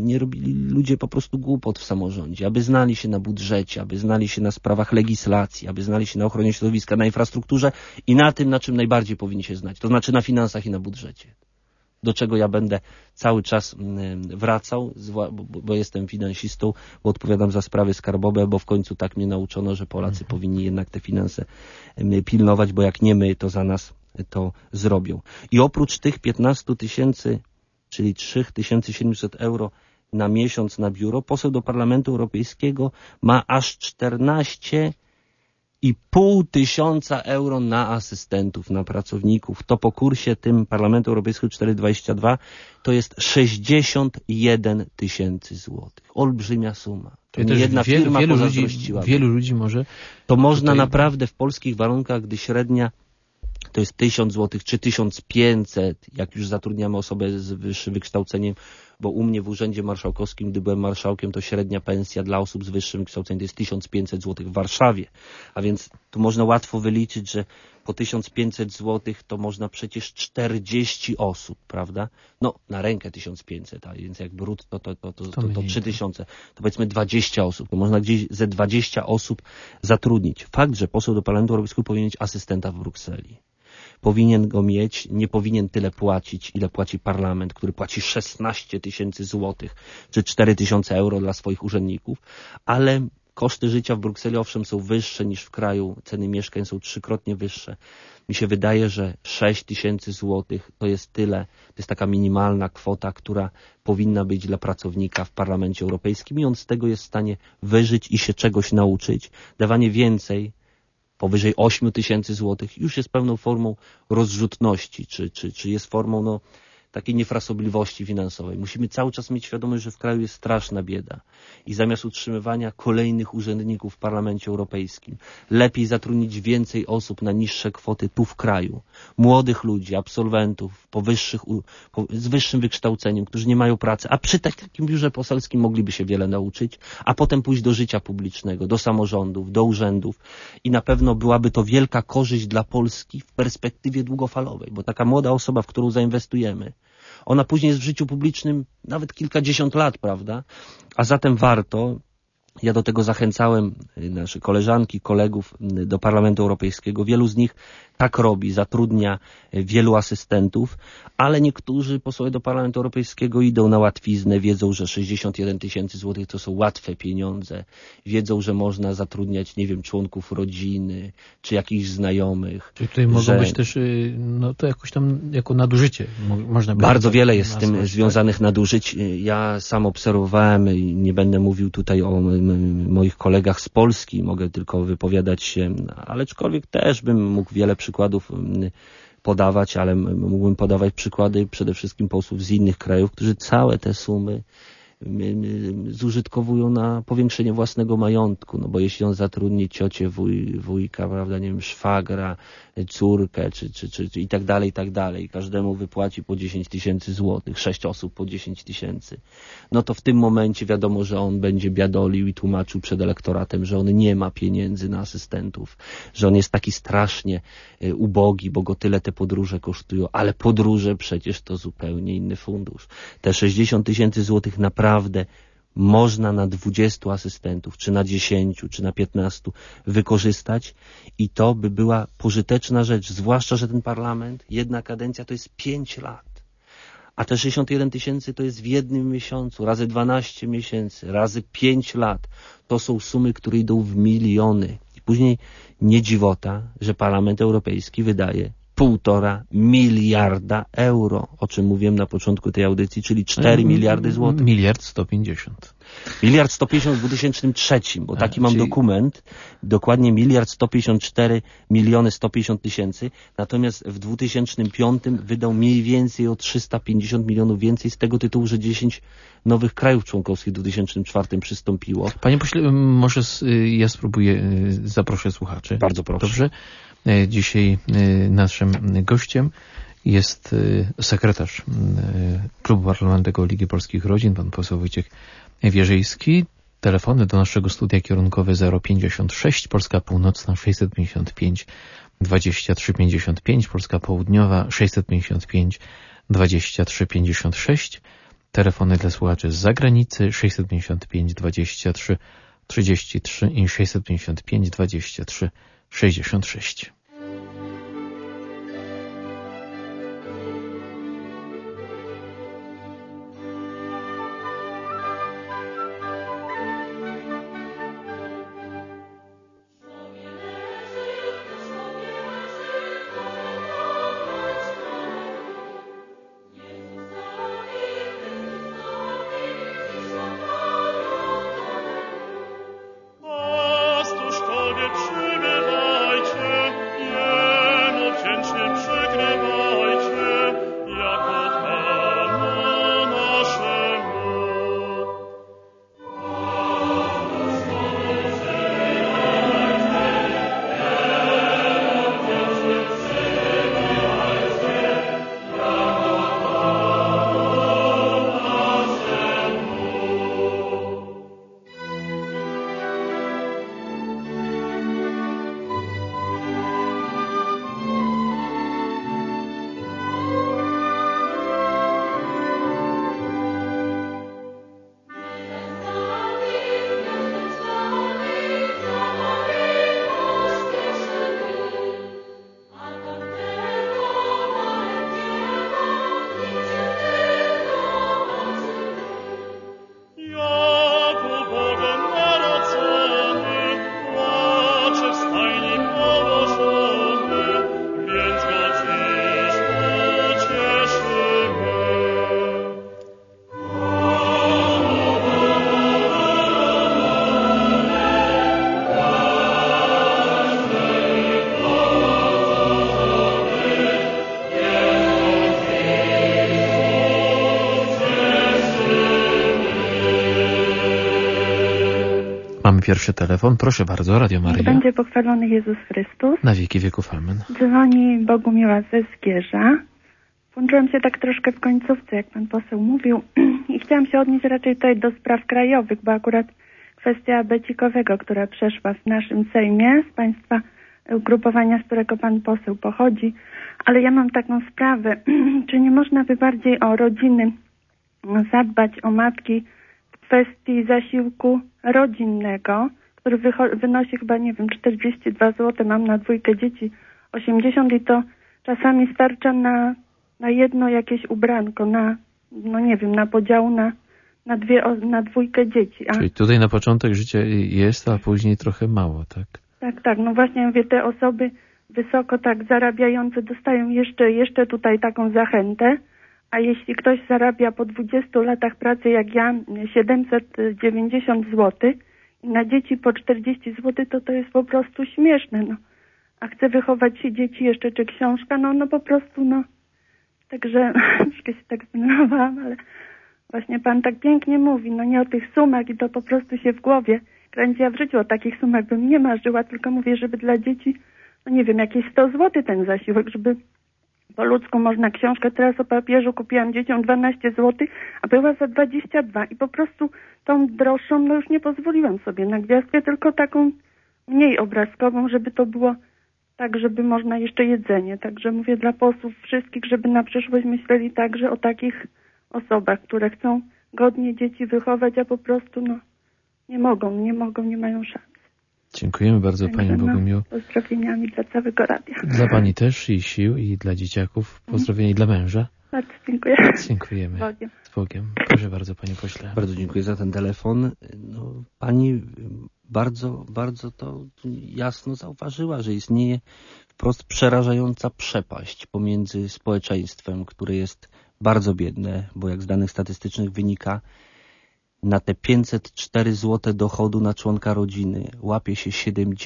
ludzie po prostu głupot w samorządzie, aby znali się na budżecie, aby znali się na sprawach legislacji, aby znali się na ochronie środowiska, na infrastrukturze i na tym, na czym najbardziej powinni się znać, to znaczy na finansach i na budżecie. Do czego ja będę cały czas wracał, bo jestem finansistą, bo odpowiadam za sprawy skarbowe, bo w końcu tak mnie nauczono, że Polacy powinni jednak te finanse pilnować, bo jak nie my, to za nas to zrobią. I oprócz tych 15 000, czyli 3700 euro na miesiąc na biuro, poseł do Parlamentu Europejskiego ma aż 14,5 tysiąca euro na asystentów, na pracowników. To po kursie tym Parlamentu Europejskiego 4,22 to jest 61 000 złotych. Olbrzymia suma. To nie jedna firma pozazdrościła. Wielu ludzi może... To można naprawdę w polskich warunkach, gdy średnia to jest 1000 zł czy 1500, jak już zatrudniamy osobę z wyższym wykształceniem, bo u mnie w Urzędzie Marszałkowskim, gdy byłem marszałkiem, to średnia pensja dla osób z wyższym wykształceniem to jest 1500 zł w Warszawie. A więc tu można łatwo wyliczyć, że po 1500 zł to można przecież 40 osób, prawda? No, na rękę 1500, a więc jak brutto to 3000. To powiedzmy 20 osób. To można gdzieś ze 20 osób zatrudnić. Fakt, że poseł do Parlamentu Europejskiego powinien mieć asystenta w Brukseli. Powinien go mieć, nie powinien tyle płacić, ile płaci parlament, który płaci 16 000 złotych, czy 4000 euro dla swoich urzędników, ale Koszty życia w Brukseli owszem są wyższe niż w kraju, ceny mieszkań są 3-krotnie wyższe. Mi się wydaje, że 6 000 złotych to jest tyle, to jest taka minimalna kwota, która powinna być dla pracownika w Parlamencie Europejskim i on z tego jest w stanie wyżyć i się czegoś nauczyć. Dawanie więcej, powyżej 8 000 złotych już jest pewną formą rozrzutności, czy jest formą takiej niefrasobliwości finansowej. Musimy cały czas mieć świadomość, że w kraju jest straszna bieda i zamiast utrzymywania kolejnych urzędników w Parlamencie Europejskim, lepiej zatrudnić więcej osób na niższe kwoty tu w kraju. Młodych ludzi, absolwentów, z wyższym wykształceniem, którzy nie mają pracy, a przy takim biurze poselskim mogliby się wiele nauczyć, a potem pójść do życia publicznego, do samorządów, do urzędów i na pewno byłaby to wielka korzyść dla Polski w perspektywie długofalowej, bo taka młoda osoba, w którą zainwestujemy, ona później jest w życiu publicznym nawet kilkadziesiąt lat, prawda? A zatem warto, ja do tego zachęcałem nasze koleżanki, kolegów do Parlamentu Europejskiego. Wielu z nich tak robi, zatrudnia wielu asystentów, ale niektórzy posłowie do Parlamentu Europejskiego idą na łatwiznę, wiedzą, że 61 000 złotych to są łatwe pieniądze, wiedzą, że można zatrudniać, nie wiem, członków rodziny, czy jakichś znajomych. Czyli tutaj mogą być też, to jakoś tam jako nadużycie. Można by bardzo wiele jest z tym związanych nadużyć. Ja sam obserwowałem i nie będę mówił tutaj o moich kolegach z Polski, mogę tylko wypowiadać się, ale aczkolwiek też bym mógł wiele przykładów podawać, ale mógłbym podawać przykłady przede wszystkim posłów z innych krajów, którzy całe te sumy zużytkowują na powiększenie własnego majątku, bo jeśli on zatrudni ciocię, wujka, prawda, nie wiem, szwagra, córkę, czy i tak dalej, każdemu wypłaci po 10 000 złotych, 6 osób po 10 000, to w tym momencie wiadomo, że on będzie biadolił i tłumaczył przed elektoratem, że on nie ma pieniędzy na asystentów, że on jest taki strasznie ubogi, bo go tyle te podróże kosztują, ale podróże przecież to zupełnie inny fundusz. Te 60 000 złotych naprawdę można na 20 asystentów, czy na 10, czy na 15 wykorzystać i to by była pożyteczna rzecz, zwłaszcza, że ten parlament, jedna kadencja to jest 5 lat, a te 61 000 to jest w jednym miesiącu, razy 12 miesięcy, razy 5 lat. To są sumy, które idą w miliony. I później nie dziwota, że Parlament Europejski wydaje 1,5 miliarda euro, o czym mówiłem na początku tej audycji, czyli 4 miliardy złotych. 1 150 1 150 w 2003, bo taki mam dokument, dokładnie 1 154 150 000, natomiast w 2005 wydał mniej więcej o 350 milionów więcej z tego tytułu, że 10 nowych krajów członkowskich w 2004 przystąpiło. Panie pośle, może ja spróbuję, zaproszę słuchaczy. Bardzo proszę. Dobrze? Dzisiaj naszym gościem jest sekretarz Klubu Parlamentarnego Ligi Polskich Rodzin, pan poseł Wojciech Wierzyński. Telefony do naszego studia kierunkowe 056, Polska Północna 655 23 55, Polska Południowa 655 23 56. Telefony dla słuchaczy z zagranicy 655 23 33 i 655 23 66. pierwszy telefon. Proszę bardzo, Radio Maryja. Będzie pochwalony Jezus Chrystus. Na wieki wieków, amen. Dzwoni Bogumiła ze Zgierza. Włączyłam się tak troszkę w końcówce, jak pan poseł mówił, i chciałam się odnieść raczej tutaj do spraw krajowych, bo akurat kwestia becikowego, która przeszła w naszym Sejmie z państwa ugrupowania, z którego pan poseł pochodzi, ale ja mam taką sprawę, czy nie można by bardziej o rodziny zadbać, o matki w kwestii zasiłku rodzinnego, który wynosi chyba, nie wiem, 42 zł, mam na 2 dzieci 80 i to czasami starcza na jedno jakieś ubranko, no nie wiem, na podział na 2 dzieci. Czyli tutaj na początek życia jest, a później trochę mało, tak? Tak, no właśnie mówię, te osoby wysoko tak zarabiające dostają jeszcze tutaj taką zachętę, a jeśli ktoś zarabia po 20 latach pracy jak ja 790 zł i na dzieci po 40 zł, to jest po prostu śmieszne, no. A chce wychować się dzieci jeszcze, czy książka, no po prostu, no. Także troszkę się tak zdenerwowałam, ale właśnie pan tak pięknie mówi, no nie o tych sumach i to po prostu się w głowie kręci. Ja w życiu o takich sumach bym nie marzyła, tylko mówię, żeby dla dzieci, no nie wiem, jakieś 100 zł ten zasiłek, żeby po ludzku można książkę, teraz o papieżu kupiłam dzieciom 12 zł, a była za 22 i po prostu tą droższą, no już nie pozwoliłam sobie na gwiazdkę, tylko taką mniej obrazkową, żeby to było tak, żeby można jeszcze jedzenie. Także mówię dla posłów wszystkich, żeby na przyszłość myśleli także o takich osobach, które chcą godnie dzieci wychować, a po prostu nie mogą, nie mają szans. Dziękujemy bardzo Pani Bogumił. Pozdrowieniami dla całego radia. Dla Pani też i sił, i dla dzieciaków. Pozdrowienia i dla męża. Bardzo dziękuję. Dziękujemy. Bogiem. Z Bogiem. Proszę bardzo, Panie pośle. Bardzo dziękuję za ten telefon. No, pani bardzo, bardzo to jasno zauważyła, że istnieje wprost przerażająca przepaść pomiędzy społeczeństwem, które jest bardzo biedne, bo jak z danych statystycznych wynika, na te 504 zł dochodu na członka rodziny łapie się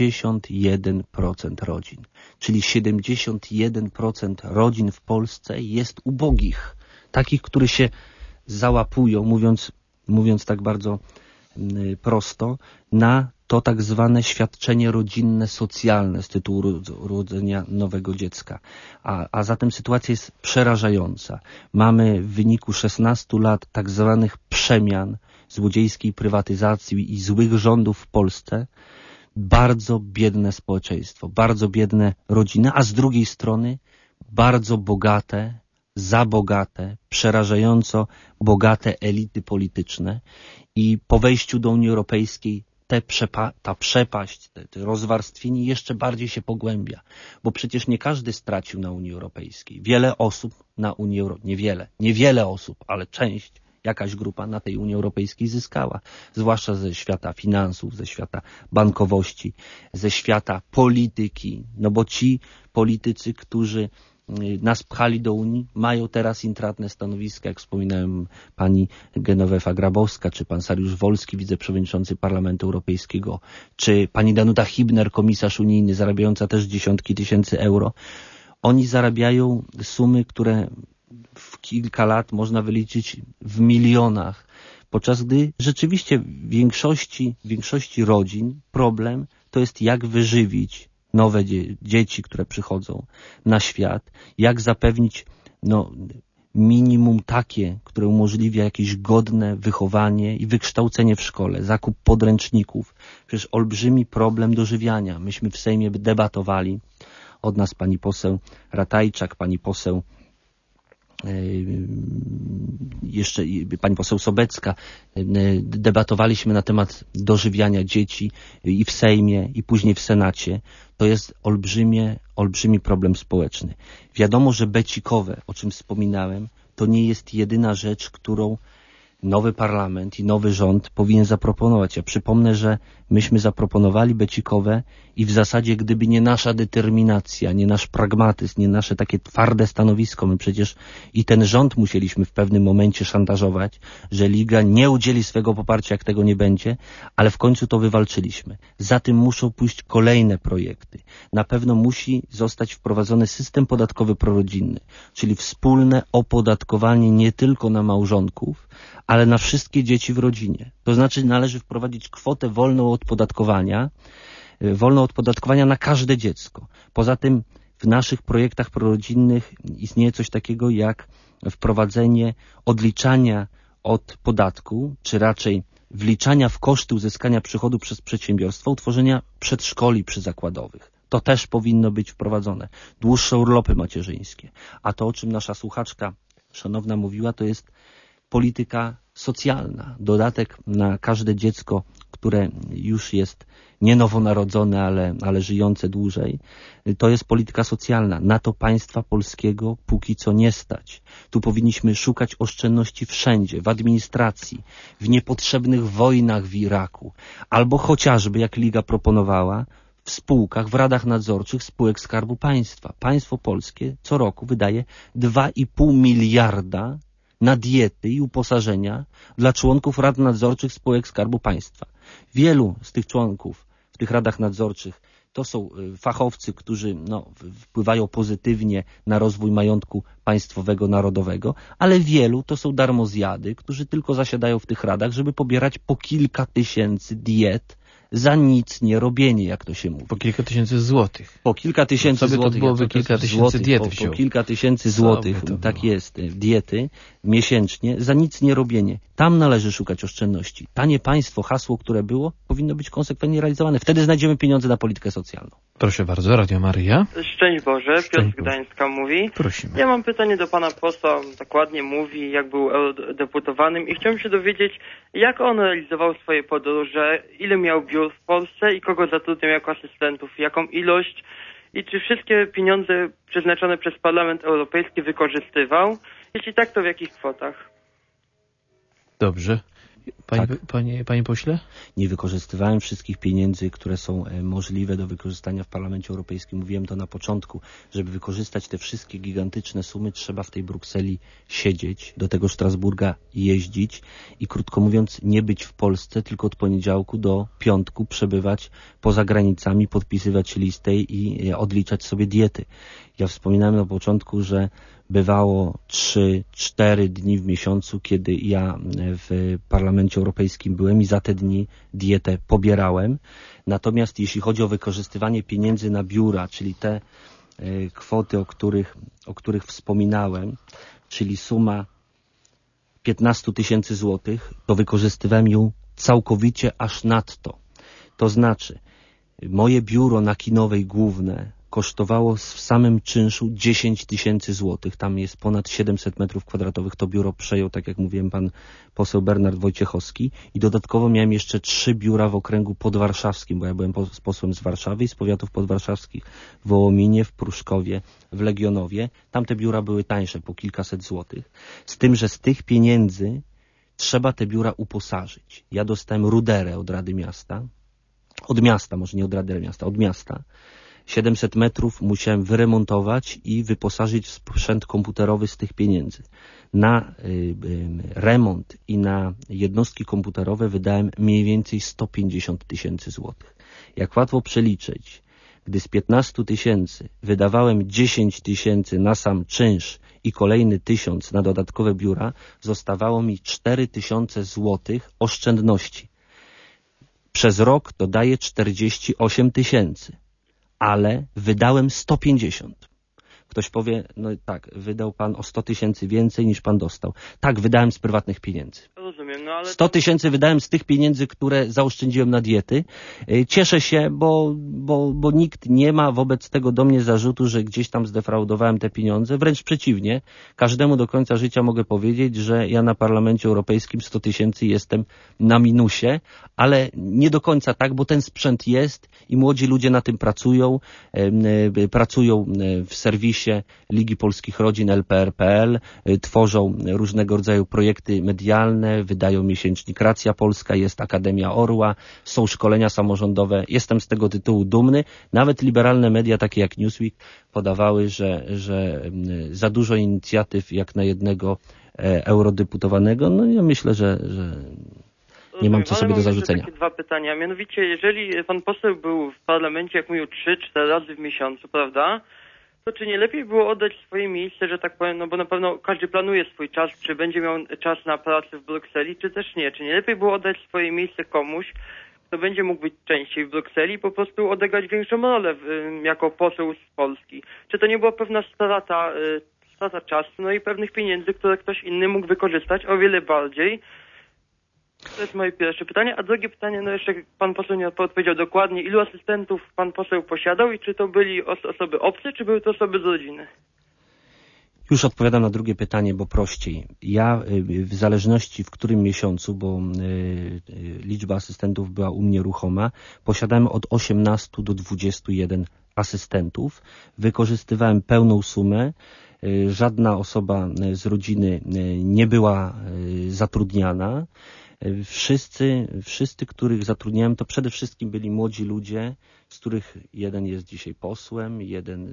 71% rodzin. Czyli 71% rodzin w Polsce jest ubogich. Takich, które się załapują, mówiąc tak bardzo prosto, na to tak zwane świadczenie rodzinne, socjalne z tytułu urodzenia nowego dziecka. A zatem sytuacja jest przerażająca. Mamy w wyniku 16 lat tak zwanych przemian, złodziejskiej prywatyzacji i złych rządów w Polsce bardzo biedne społeczeństwo, bardzo biedne rodziny, a z drugiej strony bardzo bogate, za bogate, przerażająco bogate elity polityczne i po wejściu do Unii Europejskiej ta przepaść, te rozwarstwienie jeszcze bardziej się pogłębia, bo przecież nie każdy stracił na Unii Europejskiej. Wiele osób na Unii Europejskiej, niewiele osób, ale część, jakaś grupa na tej Unii Europejskiej zyskała, zwłaszcza ze świata finansów, ze świata bankowości, ze świata polityki, no bo ci politycy, którzy nas pchali do Unii, mają teraz intratne stanowiska, jak wspominałem pani Genowefa Grabowska, czy pan Saryusz Wolski, wiceprzewodniczący Parlamentu Europejskiego, czy pani Danuta Hübner, komisarz unijny, zarabiająca też dziesiątki tysięcy euro. Oni zarabiają sumy, które w kilka lat można wyliczyć w milionach, podczas gdy rzeczywiście w większości rodzin problem to jest jak wyżywić nowe dzieci, które przychodzą na świat, jak zapewnić minimum takie, które umożliwia jakieś godne wychowanie i wykształcenie w szkole, zakup podręczników. Przecież olbrzymi problem dożywiania. Myśmy w Sejmie debatowali, od nas pani poseł Ratajczak, pani poseł jeszcze pani poseł Sobecka, debatowaliśmy na temat dożywiania dzieci i w Sejmie, i później w Senacie. To jest olbrzymi problem społeczny. Wiadomo, że becikowe, o czym wspominałem, to nie jest jedyna rzecz, którą nowy parlament i nowy rząd powinien zaproponować. Ja przypomnę, że myśmy zaproponowali becikowe i w zasadzie gdyby nie nasza determinacja, nie nasz pragmatyzm, nie nasze takie twarde stanowisko, my przecież i ten rząd musieliśmy w pewnym momencie szantażować, że Liga nie udzieli swego poparcia, jak tego nie będzie, ale w końcu to wywalczyliśmy. Za tym muszą pójść kolejne projekty. Na pewno musi zostać wprowadzony system podatkowy prorodzinny, czyli wspólne opodatkowanie nie tylko na małżonków, ale na wszystkie dzieci w rodzinie. To znaczy należy wprowadzić kwotę wolną od podatkowania na każde dziecko. Poza tym w naszych projektach prorodzinnych istnieje coś takiego jak wprowadzenie odliczania od podatku, czy raczej wliczania w koszty uzyskania przychodu przez przedsiębiorstwo utworzenia przedszkoli przyzakładowych. To też powinno być wprowadzone. Dłuższe urlopy macierzyńskie. A to, o czym nasza słuchaczka szanowna mówiła, to jest polityka socjalna. Dodatek na każde dziecko, które już jest nie nowonarodzone, ale żyjące dłużej, to jest polityka socjalna. Na to państwa polskiego póki co nie stać. Tu powinniśmy szukać oszczędności wszędzie, w administracji, w niepotrzebnych wojnach w Iraku, albo chociażby, jak Liga proponowała, w spółkach, w radach nadzorczych spółek Skarbu Państwa. Państwo polskie co roku wydaje 2,5 miliarda na diety i uposażenia dla członków rad nadzorczych spółek Skarbu Państwa. Wielu z tych członków w tych radach nadzorczych to są fachowcy, którzy wpływają pozytywnie na rozwój majątku państwowego, narodowego, ale wielu to są darmozjady, którzy tylko zasiadają w tych radach, żeby pobierać po kilka tysięcy diet za nic nie robienie, jak to się mówi. Po kilka tysięcy złotych. Po kilka tysięcy złotych. To byłoby kilka tysięcy diet wziął. Po kilka tysięcy złotych, tak jest, diety miesięcznie za nic nie robienie. Tam należy szukać oszczędności. Tanie państwo, hasło, które było, powinno być konsekwentnie realizowane. Wtedy znajdziemy pieniądze na politykę socjalną. Proszę bardzo, Radio Maryja. Szczęść Boże, Piotr Gdańska mówi. Prosimy. Ja mam pytanie do pana posła, tak ładnie mówi, jak był eurodeputowanym i chciałem się dowiedzieć, jak on realizował swoje podróże, ile miał biur w Polsce i kogo zatrudniał jako asystentów, jaką ilość i czy wszystkie pieniądze przeznaczone przez Parlament Europejski wykorzystywał, jeśli tak, to w jakich kwotach? Dobrze. Panie pośle? Nie wykorzystywałem wszystkich pieniędzy, które są możliwe do wykorzystania w Parlamencie Europejskim. Mówiłem to na początku. Żeby wykorzystać te wszystkie gigantyczne sumy, trzeba w tej Brukseli siedzieć, do tego Strasburga jeździć i krótko mówiąc nie być w Polsce, tylko od poniedziałku do piątku przebywać poza granicami, podpisywać listę i odliczać sobie diety. Ja wspominałem na początku, że bywało 3-4 dni w miesiącu, kiedy ja w Parlamencie Europejskim byłem i za te dni dietę pobierałem. Natomiast jeśli chodzi o wykorzystywanie pieniędzy na biura, czyli te kwoty, o których wspominałem, czyli suma 15 tysięcy złotych, to wykorzystywałem ją całkowicie aż nadto. To znaczy, moje biuro na Kinowej główne kosztowało w samym czynszu 10 tysięcy złotych. Tam jest ponad 700 metrów kwadratowych. To biuro przejął, tak jak mówiłem, pan poseł Bernard Wojciechowski. I dodatkowo miałem jeszcze 3 biura w okręgu podwarszawskim, bo ja byłem posłem z Warszawy i z powiatów podwarszawskich w Wołominie, w Pruszkowie, w Legionowie. Tamte biura były tańsze, po kilkaset złotych. Z tym, że z tych pieniędzy trzeba te biura uposażyć. Ja dostałem ruderę od Rady Miasta. Od miasta, może nie od Rady Miasta, od miasta. 700 metrów musiałem wyremontować i wyposażyć w sprzęt komputerowy z tych pieniędzy. Na remont i na jednostki komputerowe wydałem mniej więcej 150 tysięcy złotych. Jak łatwo przeliczyć, gdy z 15 tysięcy wydawałem 10 tysięcy na sam czynsz i kolejny 1000 na dodatkowe biura, zostawało mi 4000 złotych oszczędności. Przez rok to daje 48 tysięcy. Ale wydałem 150. Ktoś powie, no tak, wydał pan o 100 tysięcy więcej niż pan dostał. Tak, wydałem z prywatnych pieniędzy. Rozumiem, no ale... 100 tysięcy wydałem z tych pieniędzy, które zaoszczędziłem na diety. Cieszę się, bo nikt nie ma wobec tego do mnie zarzutu, że gdzieś tam zdefraudowałem te pieniądze. Wręcz przeciwnie, każdemu do końca życia mogę powiedzieć, że ja na Parlamencie Europejskim 100 tysięcy jestem na minusie, ale nie do końca tak, bo ten sprzęt jest i młodzi ludzie na tym pracują. Pracują w serwisie Ligi Polskich Rodzin LPR.pl, tworzą różnego rodzaju projekty medialne, wydają miesięcznik Racja Polska, jest Akademia Orła, są szkolenia samorządowe. Jestem z tego tytułu dumny. Nawet liberalne media, takie jak Newsweek, podawały, że za dużo inicjatyw jak na jednego eurodeputowanego. No ja myślę, że nie mam co sobie do zarzucenia. Takie 2 pytania. Mianowicie, jeżeli pan poseł był w parlamencie, jak mówił, 3-4 razy w miesiącu, prawda? to czy nie lepiej było oddać swoje miejsce, że tak powiem, no bo na pewno każdy planuje swój czas, czy będzie miał czas na pracę w Brukseli, czy też nie. Czy nie lepiej było oddać swoje miejsce komuś, kto będzie mógł być częściej w Brukseli i po prostu odegrać większą rolę jako poseł z Polski? Czy to nie była pewna strata czasu, no i pewnych pieniędzy, które ktoś inny mógł wykorzystać o wiele bardziej? To jest moje pierwsze pytanie. A drugie pytanie, no jeszcze pan poseł nie odpowiedział dokładnie, ilu asystentów pan poseł posiadał i czy to byli osoby obce, czy były to osoby z rodziny? Już odpowiadam na drugie pytanie, bo prościej. Ja w zależności w którym miesiącu, bo liczba asystentów była u mnie ruchoma, posiadałem od 18 do 21 asystentów. Wykorzystywałem pełną sumę. Żadna osoba z rodziny nie była zatrudniana. Wszyscy, których zatrudniałem, to przede wszystkim byli młodzi ludzie, z których jeden jest dzisiaj posłem, jeden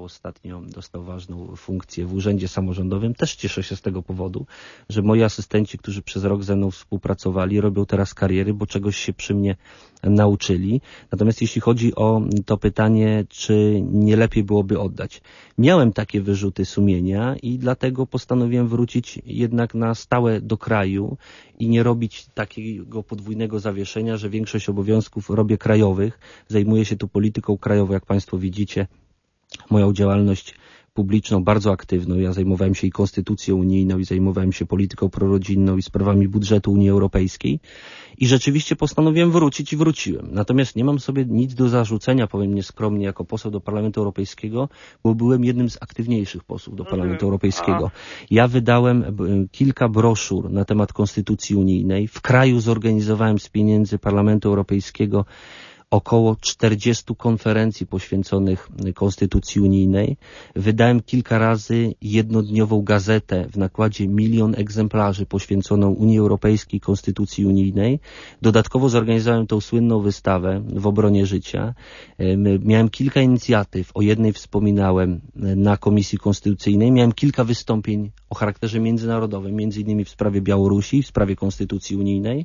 dostał ważną funkcję w urzędzie samorządowym. Też cieszę się z tego powodu, że moi asystenci, którzy przez rok ze mną współpracowali, robią teraz kariery, bo czegoś się przy mnie nauczyli. Natomiast jeśli chodzi o to pytanie, czy nie lepiej byłoby oddać. Miałem takie wyrzuty sumienia i dlatego postanowiłem wrócić jednak na stałe do kraju i nie robić takiego podwójnego zawieszenia, że większość obowiązków robię krajowych. Zajmuję się tu polityką krajową, jak Państwo widzicie. Moją działalność publiczną, bardzo aktywną. Ja zajmowałem się i konstytucją unijną, i zajmowałem się polityką prorodzinną i sprawami budżetu Unii Europejskiej. I rzeczywiście postanowiłem wrócić i wróciłem. Natomiast nie mam sobie nic do zarzucenia, powiem nieskromnie, jako poseł do Parlamentu Europejskiego, bo byłem jednym z aktywniejszych posłów do Parlamentu Europejskiego. Ja wydałem kilka broszur na temat konstytucji unijnej. W kraju zorganizowałem z pieniędzy Parlamentu Europejskiego około 40 konferencji poświęconych Konstytucji Unijnej. Wydałem kilka razy jednodniową gazetę w nakładzie 1 000 000 egzemplarzy poświęconą Unii Europejskiej i Konstytucji Unijnej. Dodatkowo zorganizowałem tą słynną wystawę w obronie życia. Miałem kilka inicjatyw, o jednej wspominałem na Komisji Konstytucyjnej. Miałem kilka wystąpień o charakterze międzynarodowym, między innymi w sprawie Białorusi, w sprawie Konstytucji Unijnej.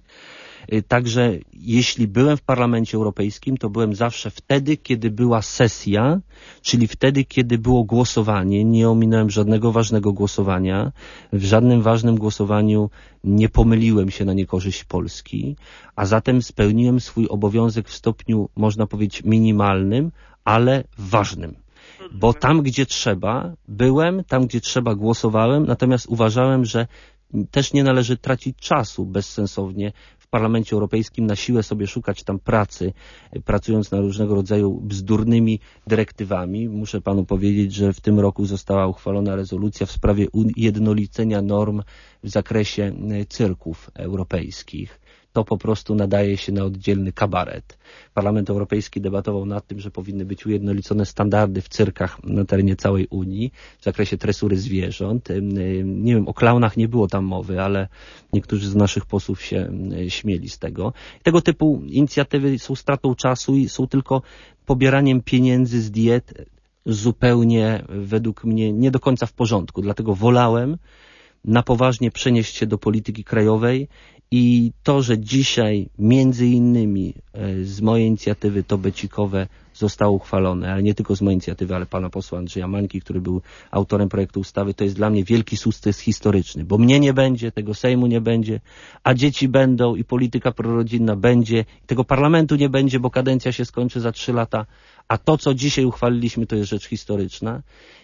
Także jeśli byłem w Parlamencie Europejskim, to byłem zawsze wtedy, kiedy była sesja, czyli wtedy, kiedy było głosowanie. Nie ominąłem żadnego ważnego głosowania. W żadnym ważnym głosowaniu nie pomyliłem się na niekorzyść Polski, a zatem spełniłem swój obowiązek w stopniu, można powiedzieć, minimalnym, ale ważnym. Bo tam, gdzie trzeba, byłem, tam, gdzie trzeba, głosowałem, natomiast uważałem, że też nie należy tracić czasu bezsensownie w Parlamencie Europejskim, na siłę sobie szukać tam pracy, pracując na różnego rodzaju bzdurnymi dyrektywami. Muszę panu powiedzieć, że w tym roku została uchwalona rezolucja w sprawie ujednolicenia norm w zakresie cyrków europejskich. To po prostu nadaje się na oddzielny kabaret. Parlament Europejski debatował nad tym, że powinny być ujednolicone standardy w cyrkach na terenie całej Unii w zakresie tresury zwierząt. Nie wiem, o klaunach nie było tam mowy, ale niektórzy z naszych posłów się śmieli z tego. Tego typu inicjatywy są stratą czasu i są tylko pobieraniem pieniędzy z diet zupełnie według mnie nie do końca w porządku. Dlatego wolałem na poważnie przenieść się do polityki krajowej i to, że dzisiaj między innymi z mojej inicjatywy to becikowe zostało uchwalone, ale nie tylko z mojej inicjatywy, ale pana posła Andrzeja Mańki, który był autorem projektu ustawy, to jest dla mnie wielki sukces historyczny, bo mnie nie będzie, tego Sejmu nie będzie, a dzieci będą i polityka prorodzinna będzie, i tego parlamentu nie będzie, bo kadencja się skończy za 3 lata, a to, co dzisiaj uchwaliliśmy, to jest rzecz historyczna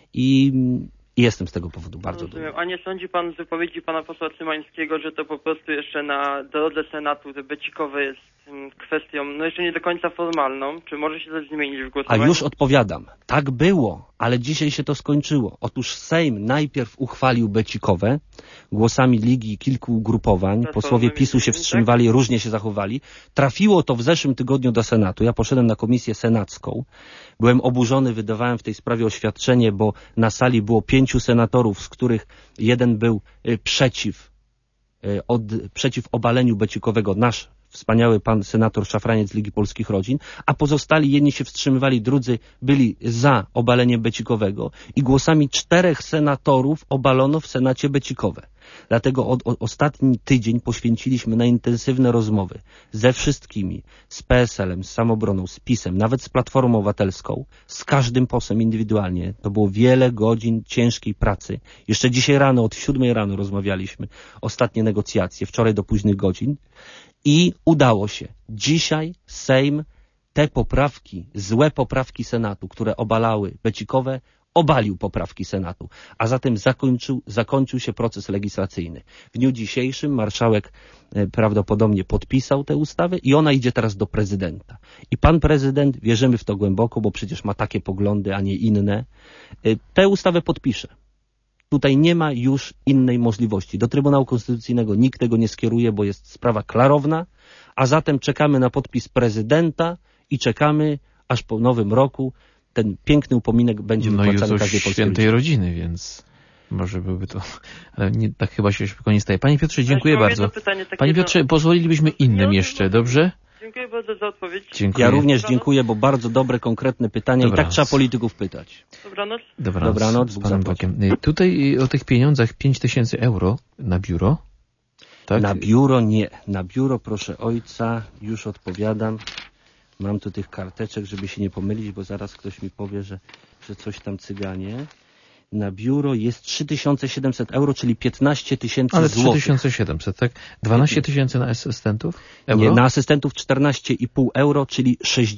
i jestem z tego powodu bardzo dumny. A nie sądzi pan z wypowiedzi pana posła Cymańskiego, że to po prostu jeszcze na drodze Senatu te becikowe jest kwestią, no jeszcze nie do końca formalną? Czy może się coś zmienić w głosowaniu? A już odpowiadam. Tak było, ale dzisiaj się to skończyło. Otóż Sejm najpierw uchwalił becikowe głosami Ligi i kilku ugrupowań. Posłowie PiS-u się wstrzymywali, różnie się zachowali. Trafiło to w zeszłym tygodniu do Senatu. Ja poszedłem na komisję senacką. Byłem oburzony, wydawałem w tej sprawie oświadczenie, bo na sali było 5 senatorów, z których jeden był przeciw obaleniu becikowego, nasz wspaniały pan senator Szafraniec z Ligi Polskich Rodzin, a pozostali, jedni się wstrzymywali, drudzy byli za obaleniem becikowego i głosami 4 senatorów obalono w Senacie becikowe. Dlatego ostatni tydzień poświęciliśmy na intensywne rozmowy ze wszystkimi, z PSL-em, z Samobroną, z PiS-em, nawet z Platformą Obywatelską, z każdym posłem indywidualnie. To było wiele godzin ciężkiej pracy. Jeszcze dzisiaj rano, od 7 rano rozmawialiśmy, ostatnie negocjacje, wczoraj do późnych godzin i udało się. Dzisiaj Sejm te poprawki, złe poprawki Senatu, które obalały becikowe, obalił poprawki Senatu, a zatem zakończył się proces legislacyjny. W dniu dzisiejszym marszałek prawdopodobnie podpisał tę ustawę i ona idzie teraz do prezydenta. I pan prezydent, wierzymy w to głęboko, bo przecież ma takie poglądy, a nie inne, tę ustawę podpisze. Tutaj nie ma już innej możliwości. Do Trybunału Konstytucyjnego nikt tego nie skieruje, bo jest sprawa klarowna, a zatem czekamy na podpis prezydenta i czekamy, aż po nowym roku ten piękny upominek będzie wypłacany każdej polskiej świętej rodziny, więc może byłby to... Ale nie, tak chyba się szybko nie staje. Panie Piotrze, dziękuję bardzo. Panie Piotrze, pozwolilibyśmy innym jeszcze, dobrze? Dziękuję bardzo za odpowiedź. Dziękuję. Ja również dziękuję, bo bardzo dobre, konkretne pytania. Dobranoc. I tak trzeba polityków pytać. Dobranoc. Dobranoc. Bóg zapłać. Tutaj o tych pieniądzach 5000 euro na biuro. Tak? Na biuro nie. Na biuro, proszę ojca, już odpowiadam. Mam tu tych karteczek, żeby się nie pomylić, bo zaraz ktoś mi powie, że coś tam cyganie. Na biuro jest 3700 euro, czyli 15 tysięcy złotych. Ale 3700, tak? 12 tysięcy na asystentów? Euro? Nie, na asystentów 14,5 euro, czyli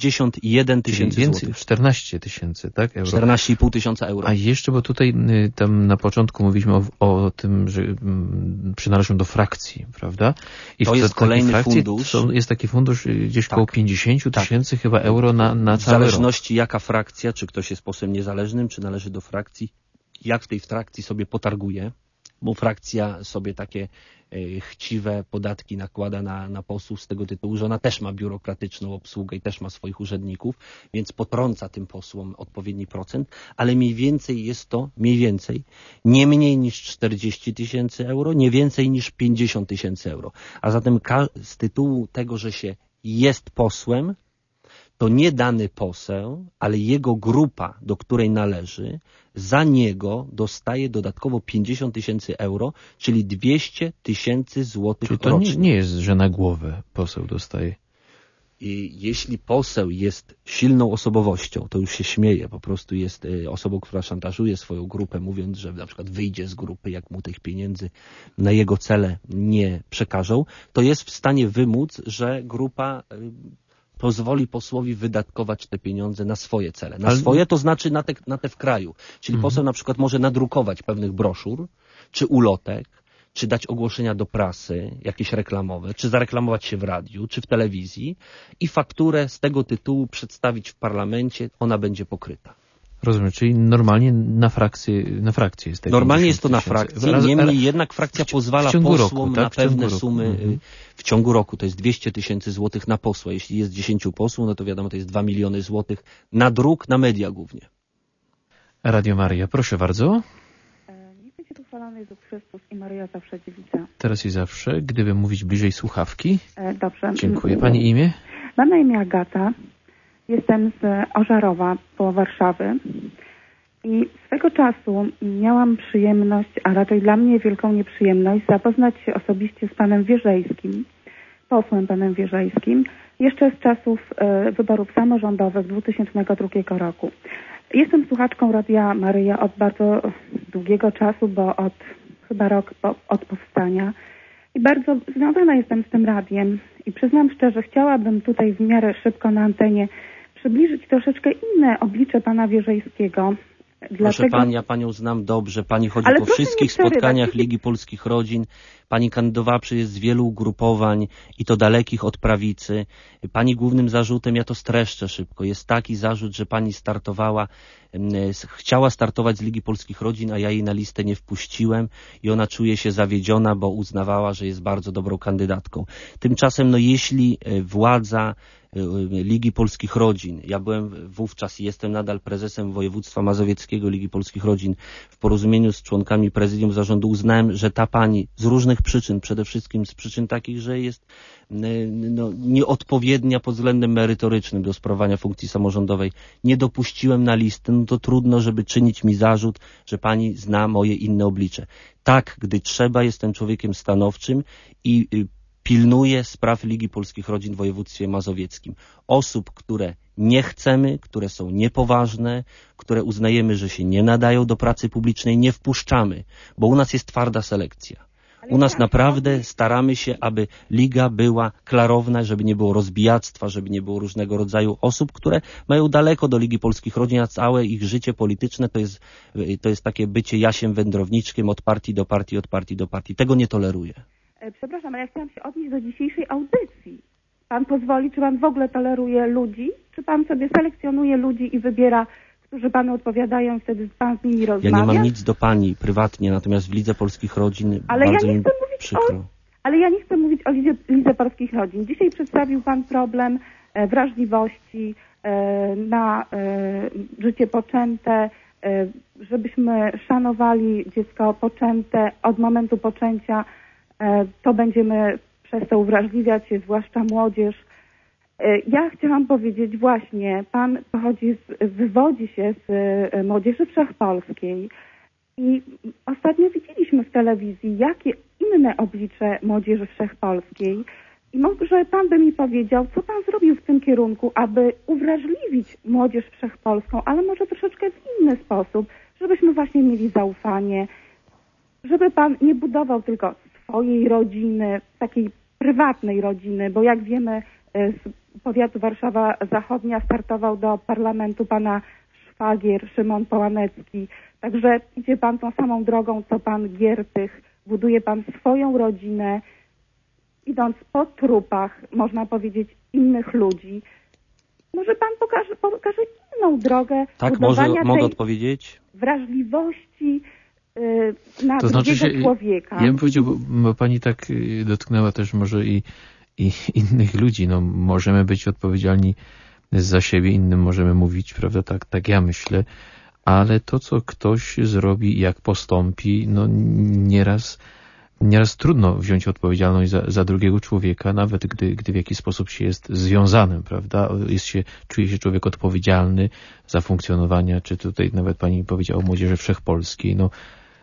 61 tysięcy złotych. 14 tysięcy, tak? Euro. 14,5 tysiąca euro. A jeszcze, bo tutaj tam na początku mówiliśmy o tym, że przynależą do frakcji, prawda? I to jest kolejny fundusz. Jest taki fundusz gdzieś około 50 tysięcy chyba euro na cały rok. W zależności jaka frakcja, czy ktoś jest posłem niezależnym, czy należy do frakcji, jak w tej frakcji sobie potarguje, bo frakcja sobie takie chciwe podatki nakłada na posłów z tego tytułu, że ona też ma biurokratyczną obsługę i też ma swoich urzędników, więc potrąca tym posłom odpowiedni procent, ale mniej więcej jest to, nie mniej niż 40 tysięcy euro, nie więcej niż 50 tysięcy euro. A zatem z tytułu tego, że się jest posłem, to nie dany poseł, ale jego grupa, do której należy, za niego dostaje dodatkowo 50 tysięcy euro, czyli 200 tysięcy złotych rocznie. Czyli to nie jest, że na głowę poseł dostaje. I jeśli poseł jest silną osobowością, to już się śmieje, po prostu jest osobą, która szantażuje swoją grupę, mówiąc, że na przykład wyjdzie z grupy, jak mu tych pieniędzy na jego cele nie przekażą, to jest w stanie wymóc, że grupa pozwoli posłowi wydatkować te pieniądze na swoje cele. Swoje to znaczy na te w kraju. Czyli poseł na przykład może nadrukować pewnych broszur, czy ulotek, czy dać ogłoszenia do prasy, jakieś reklamowe, czy zareklamować się w radiu, czy w telewizji i fakturę z tego tytułu przedstawić w parlamencie, ona będzie pokryta. Rozumiem, czyli normalnie na frakcję jest tego. Normalnie jest to na frakcji, niemniej jednak frakcja pozwala posłom roku, tak? Na pewne sumy w ciągu roku. To jest 200 tysięcy złotych na posła. Jeśli jest 10 posłów, no to wiadomo, to jest 2 miliony złotych na druk, na media głównie. Radio Maryja, proszę bardzo. Niech będzie pochwalony Jezus Chrystus i Maryja zawsze dziewica. Teraz i zawsze, gdyby mówić bliżej słuchawki. Dobrze. Dziękuję. Pani imię? Mam na imię Agata. Jestem z Ożarowa koło Warszawy i swego czasu miałam przyjemność, a raczej dla mnie wielką nieprzyjemność, zapoznać się osobiście z panem Wierzejskim, posłem panem Wierzejskim, jeszcze z czasów wyborów samorządowych 2002 roku. Jestem słuchaczką Radia Maryja od bardzo długiego czasu, bo od chyba rok od powstania i bardzo związana jestem z tym radiem i przyznam szczerze, chciałabym tutaj w miarę szybko na antenie przybliżyć troszeczkę inne oblicze pana Wierzejskiego. Proszę pani, ja panią znam dobrze. Pani chodzi po wszystkich spotkaniach Ligi Polskich Rodzin. Pani kandydowała przecież z wielu ugrupowań i to dalekich od prawicy. Pani głównym zarzutem, ja to streszczę szybko, jest taki zarzut, że pani chciała startować z Ligi Polskich Rodzin, a ja jej na listę nie wpuściłem i ona czuje się zawiedziona, bo uznawała, że jest bardzo dobrą kandydatką. Tymczasem, jeśli władza Ligi Polskich Rodzin. Ja byłem wówczas i jestem nadal prezesem Województwa Mazowieckiego Ligi Polskich Rodzin. W porozumieniu z członkami prezydium zarządu uznałem, że ta pani z różnych przyczyn, przede wszystkim z przyczyn takich, że jest nieodpowiednia pod względem merytorycznym do sprawowania funkcji samorządowej, nie dopuściłem na listę, no to trudno, żeby czynić mi zarzut, że pani zna moje inne oblicze. Tak, gdy trzeba, jestem człowiekiem stanowczym i pilnuję spraw Ligi Polskich Rodzin w województwie mazowieckim. Osób, które nie chcemy, które są niepoważne, które uznajemy, że się nie nadają do pracy publicznej, nie wpuszczamy, bo u nas jest twarda selekcja. U nas naprawdę staramy się, aby Liga była klarowna, żeby nie było rozbijactwa, żeby nie było różnego rodzaju osób, które mają daleko do Ligi Polskich Rodzin, a całe ich życie polityczne to jest takie bycie Jasiem wędrowniczkiem od partii do partii, od partii do partii. Tego nie toleruję. Przepraszam, ale ja chciałam się odnieść do dzisiejszej audycji. Pan pozwoli, czy pan w ogóle toleruje ludzi? Czy pan sobie selekcjonuje ludzi i wybiera, którzy panu odpowiadają i wtedy pan z nimi rozmawia? Ja nie mam nic do pani prywatnie, natomiast w Lidze Polskich Rodzin bardzo mi przykro. Ale ja nie chcę mówić o Lidze Polskich Rodzin. Dzisiaj przedstawił pan problem wrażliwości na życie poczęte, żebyśmy szanowali dziecko poczęte od momentu poczęcia. To będziemy przez to uwrażliwiać się, zwłaszcza młodzież. Ja chciałam powiedzieć właśnie, pan wywodzi się z Młodzieży Wszechpolskiej i ostatnio widzieliśmy w telewizji, jakie inne oblicze Młodzieży Wszechpolskiej i może pan by mi powiedział, co pan zrobił w tym kierunku, aby uwrażliwić Młodzież Wszechpolską, ale może troszeczkę w inny sposób, żebyśmy właśnie mieli zaufanie, żeby pan nie budował tylko swojej rodziny, takiej prywatnej rodziny, bo jak wiemy z powiatu Warszawa Zachodnia startował do parlamentu pana szwagier Szymon Połanecki. Także idzie pan tą samą drogą, co pan Giertych. Buduje pan swoją rodzinę, idąc po trupach, można powiedzieć, innych ludzi. Może pan pokaże inną drogę budowania mogę tej odpowiedzieć? Wrażliwości na to drugiego znaczy, człowieka. Ja bym powiedział, bo pani tak dotknęła też może i innych ludzi. No, możemy być odpowiedzialni za siebie, innym możemy mówić, prawda, tak ja myślę, ale to, co ktoś zrobi, jak postąpi, no nieraz trudno wziąć odpowiedzialność za drugiego człowieka, nawet gdy w jakiś sposób się jest związanym, prawda, czuje się człowiek odpowiedzialny za funkcjonowanie, czy tutaj nawet pani powiedziała o Młodzieży Wszechpolskiej, no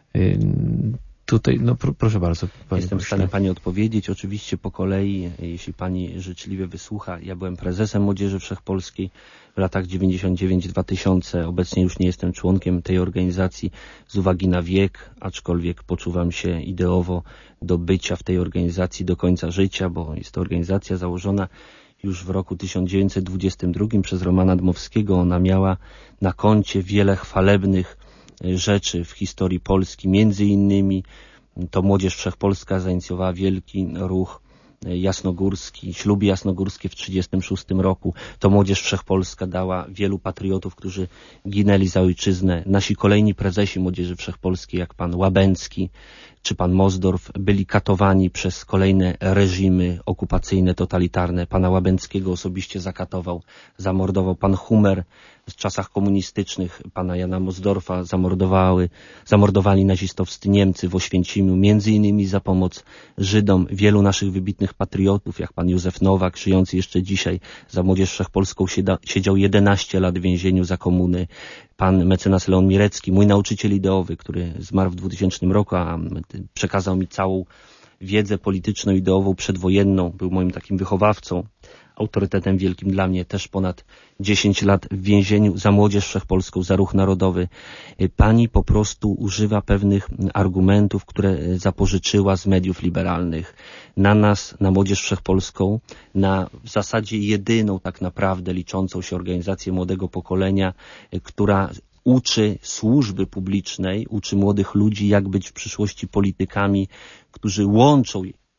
tutaj, no proszę bardzo. Jestem w stanie pani odpowiedzieć, oczywiście po kolei, jeśli pani życzliwie wysłucha. Ja byłem prezesem Młodzieży Wszechpolskiej w latach 99-2000. Obecnie już nie jestem członkiem tej organizacji z uwagi na wiek, aczkolwiek poczuwam się ideowo do bycia w tej organizacji do końca życia, bo jest to organizacja założona już w roku 1922 przez Romana Dmowskiego. Ona miała na koncie wiele chwalebnych rzeczy w historii Polski. Między innymi to Młodzież Wszechpolska zainicjowała wielki ruch jasnogórski, śluby jasnogórskie w 1936 roku. To Młodzież Wszechpolska dała wielu patriotów, którzy ginęli za ojczyznę. Nasi kolejni prezesi Młodzieży Wszechpolskiej, jak pan Łabęcki czy pan Mosdorf, byli katowani przez kolejne reżimy okupacyjne, totalitarne. Pana Łabęckiego osobiście zakatował, zamordował. Pan Humer w czasach komunistycznych, pana Jana Mosdorfa zamordowali nazistowscy Niemcy w Oświęcimiu, między innymi za pomoc Żydom. Wielu naszych wybitnych patriotów, jak pan Józef Nowak, żyjący jeszcze dzisiaj, za Młodzież Wszechpolską siedział 11 lat w więzieniu za komuny. Pan mecenas Leon Mirecki, mój nauczyciel ideowy, który zmarł w 2000 roku, a przekazał mi całą wiedzę polityczną, ideową, przedwojenną, był moim takim wychowawcą, autorytetem wielkim dla mnie, też ponad 10 lat w więzieniu za Młodzież Wszechpolską, za Ruch Narodowy. Pani po prostu używa pewnych argumentów, które zapożyczyła z mediów liberalnych. Na nas, na Młodzież Wszechpolską, na w zasadzie jedyną tak naprawdę liczącą się organizację młodego pokolenia, która uczy służby publicznej, uczy młodych ludzi, jak być w przyszłości politykami, którzy łączą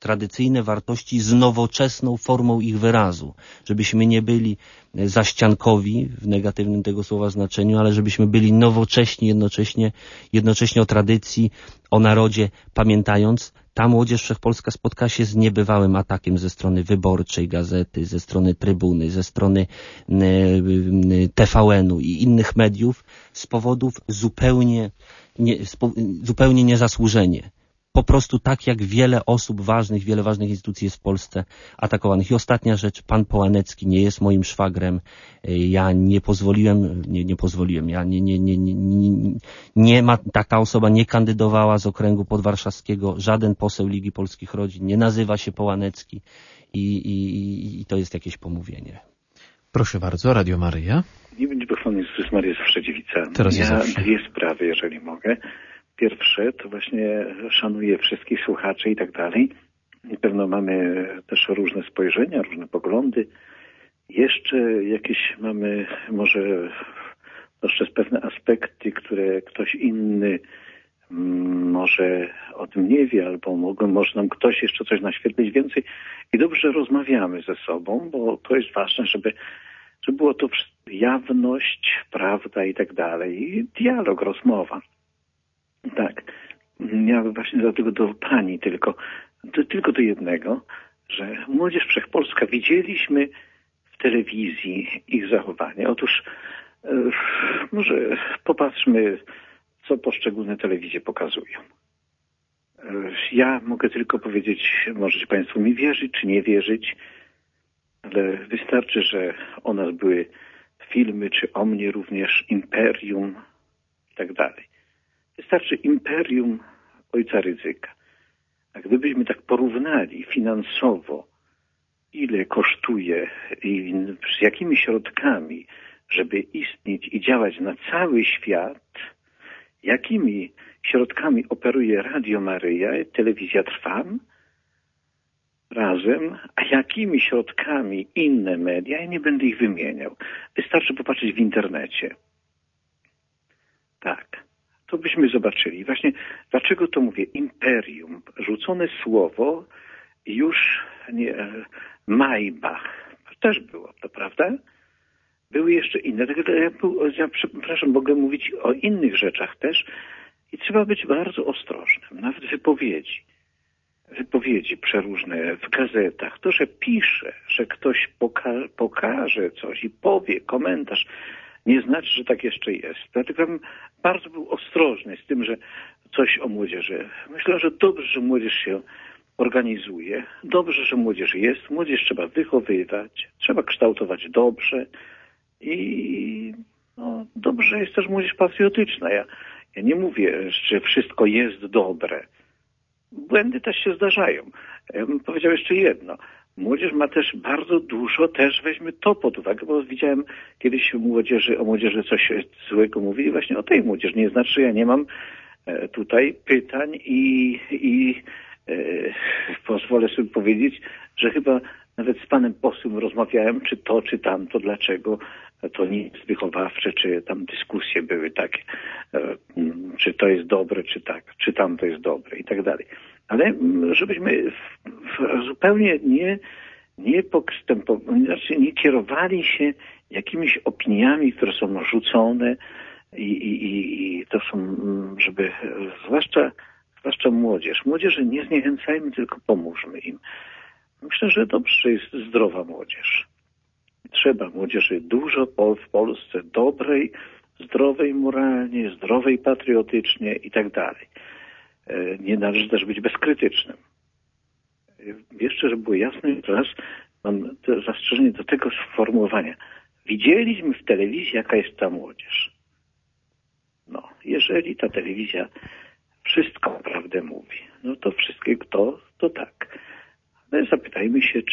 tradycyjne wartości z nowoczesną formą ich wyrazu. Żebyśmy nie byli zaściankowi w negatywnym tego słowa znaczeniu, ale żebyśmy byli nowocześni jednocześnie o tradycji, o narodzie, pamiętając, ta Młodzież Wszechpolska spotka się z niebywałym atakiem ze strony Wyborczej Gazety, ze strony Trybuny, ze strony TVN-u i innych mediów z powodów zupełnie niezasłużenie. Po prostu tak jak wiele osób ważnych, wiele ważnych instytucji jest w Polsce atakowanych. I ostatnia rzecz, pan Połanecki nie jest moim szwagrem. Ja taka osoba nie kandydowała z okręgu podwarszawskiego. Żaden poseł Ligi Polskich Rodzin nie nazywa się Połanecki i to jest jakieś pomówienie. Proszę bardzo, Radio Maryja. Nie będzie pochwalony Jezus Maria zawsze dziewica. Teraz ja zawsze. Dwie sprawy, jeżeli mogę. Pierwsze, to właśnie szanuję wszystkich słuchaczy i tak dalej. I pewno mamy też różne spojrzenia, różne poglądy. Jeszcze jakieś mamy może dostrzec pewne aspekty, które ktoś inny może o tym nie wie, albo może nam ktoś jeszcze coś naświetlić więcej. I dobrze rozmawiamy ze sobą, bo to jest ważne, żeby było to jawność, prawda i tak dalej. I dialog, rozmowa. Tak. Ja właśnie dlatego do pani tylko do jednego, że Młodzież Wszechpolska widzieliśmy w telewizji ich zachowanie. Otóż może popatrzmy, co poszczególne telewizje pokazują. Ja mogę tylko powiedzieć, możecie państwo mi wierzyć czy nie wierzyć, ale wystarczy, że o nas były filmy, czy o mnie również Imperium i tak dalej. Wystarczy Imperium ojca Rydzyka. A gdybyśmy tak porównali finansowo, ile kosztuje i z jakimi środkami, żeby istnieć i działać na cały świat, jakimi środkami operuje Radio Maryja, Telewizja Trwam razem, a jakimi środkami inne media, ja nie będę ich wymieniał. Wystarczy popatrzeć w internecie. Tak. To byśmy zobaczyli. Właśnie dlaczego to mówię? Imperium. Rzucone słowo już nie, Maybach. Też było, to prawda? Były jeszcze inne. Ja przepraszam, mogę mówić o innych rzeczach też i trzeba być bardzo ostrożnym. Nawet wypowiedzi przeróżne w gazetach. To, że pisze, że ktoś pokaże coś i powie komentarz, nie znaczy, że tak jeszcze jest. Dlatego bym bardzo był ostrożny z tym, że coś o młodzieży. Myślę, że dobrze, że młodzież się organizuje. Dobrze, że młodzież jest. Młodzież trzeba wychowywać. Trzeba kształtować dobrze. I dobrze jest też młodzież patriotyczna. Ja nie mówię, że wszystko jest dobre. Błędy też się zdarzają. Ja bym powiedział jeszcze jedno. Młodzież ma też bardzo dużo, też weźmy to pod uwagę, bo widziałem kiedyś o młodzieży coś złego mówili właśnie o tej młodzieży. Nie znaczy, że ja nie mam tutaj pytań i pozwolę sobie powiedzieć, że chyba nawet z panem posłem rozmawiałem, czy to, czy tamto, dlaczego to nie jest wychowawcze, czy tam dyskusje były takie, czy to jest dobre, czy tak, czy tamto jest dobre i tak dalej. Ale żebyśmy zupełnie nie kierowali się jakimiś opiniami, które są rzucone i to są, żeby zwłaszcza młodzież. Młodzieży nie zniechęcajmy, tylko pomóżmy im. Myślę, że dobrze jest zdrowa młodzież. Trzeba młodzieży dużo w Polsce, dobrej, zdrowej moralnie, zdrowej patriotycznie i tak dalej. Nie należy też być bezkrytycznym. Jeszcze, żeby było jasne, teraz mam zastrzeżenie do tego sformułowania. Widzieliśmy w telewizji, jaka jest ta młodzież. No, jeżeli ta telewizja wszystko prawdę mówi, no to wszystkiego to tak. Ale zapytajmy się,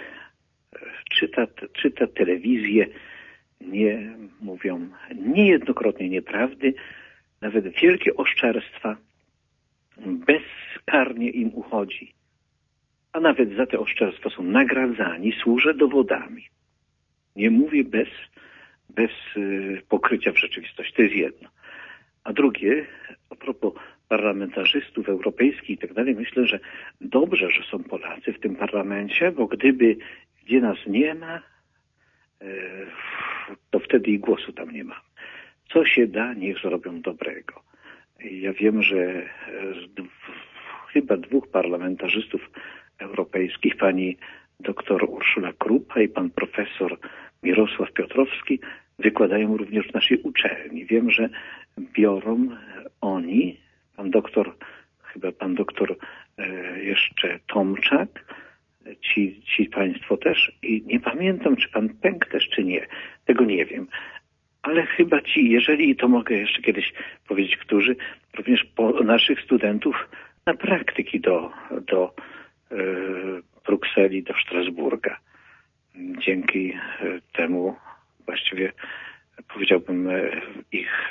czy te telewizje nie mówią niejednokrotnie nieprawdy, nawet wielkie oszczerstwa, bezkarnie im uchodzi, a nawet za te oszczerstwa są nagradzani, służę dowodami. Nie mówię bez pokrycia w rzeczywistości. To jest jedno. A drugie, a propos parlamentarzystów europejskich i tak dalej, myślę, że dobrze, że są Polacy w tym parlamencie, bo gdzie nas nie ma, to wtedy i głosu tam nie ma. Co się da, niech zrobią dobrego. Ja wiem, że chyba 2 parlamentarzystów europejskich, pani doktor Urszula Krupa i pan profesor Mirosław Piotrowski, wykładają również w naszej uczelni. Wiem, że biorą oni, pan doktor jeszcze Tomczak, ci państwo też i nie pamiętam, czy pan Pęk też, czy nie. Tego nie wiem. Ale chyba jeżeli to mogę jeszcze kiedyś powiedzieć, którzy również naszych studentów na praktyki do Brukseli, do Strasburga. Dzięki temu właściwie powiedziałbym ich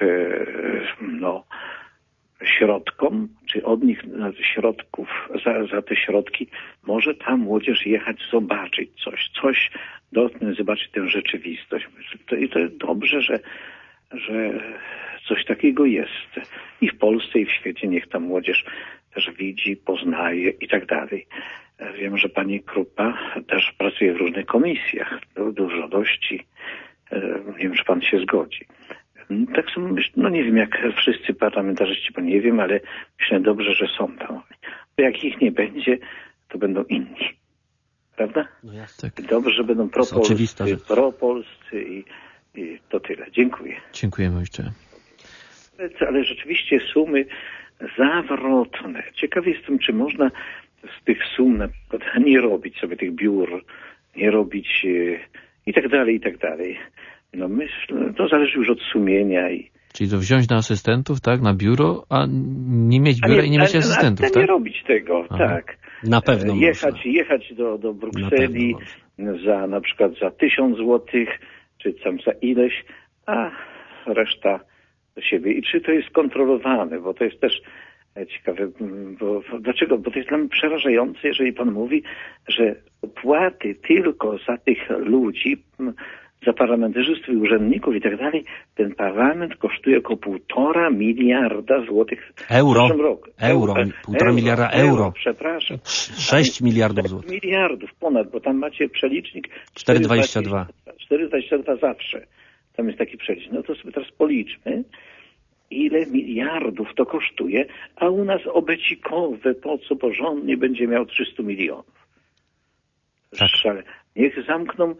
środkom, czy od nich środków, za te środki może ta młodzież jechać zobaczyć coś dotknąć, zobaczyć tę rzeczywistość. I to dobrze, że coś takiego jest. I w Polsce, i w świecie niech ta młodzież też widzi, poznaje i tak dalej. Wiem, że pani Krupa też pracuje w różnych komisjach. Dużo dości. Nie wiem, czy pan się zgodzi. Tak są, nie wiem jak wszyscy parlamentarzyści, bo nie wiem, ale myślę dobrze, że są tam. Bo jak ich nie będzie, to będą inni. Prawda? No jasne. Tak. Dobrze, że będą propolscy i to tyle. Dziękuję. Dziękujemy ojcze. Ale rzeczywiście sumy zawrotne. Ciekawy jestem, czy można z tych sum na przykład nie robić sobie tych biur, nie robić i tak dalej. No myślę, to zależy już od sumienia Czyli to wziąć na asystentów, tak, na biuro, a nie mieć biura i nie mieć asystentów, tak? Nie robić tego, tak. Na pewno jechać do Brukseli na przykład za 1000 złotych, czy tam za ileś, a reszta do siebie. I czy to jest kontrolowane, bo to jest też ciekawe. Dlaczego? Bo to jest dla mnie przerażające, jeżeli pan mówi, że opłaty tylko za tych ludzi, za parlamentarzystów i urzędników i tak dalej, ten parlament kosztuje około 1,5 miliarda złotych w przyszłym roku. 1,5 miliarda euro. Przepraszam. 6 miliardów złotych. Miliardów ponad, bo tam macie przelicznik 4,22. 4,22 zawsze. Tam jest taki przelicznik. No to sobie teraz policzmy, ile miliardów to kosztuje, a u nas obecikowe, po co porządnie będzie miał 300 milionów. Tak. Niech zamkną,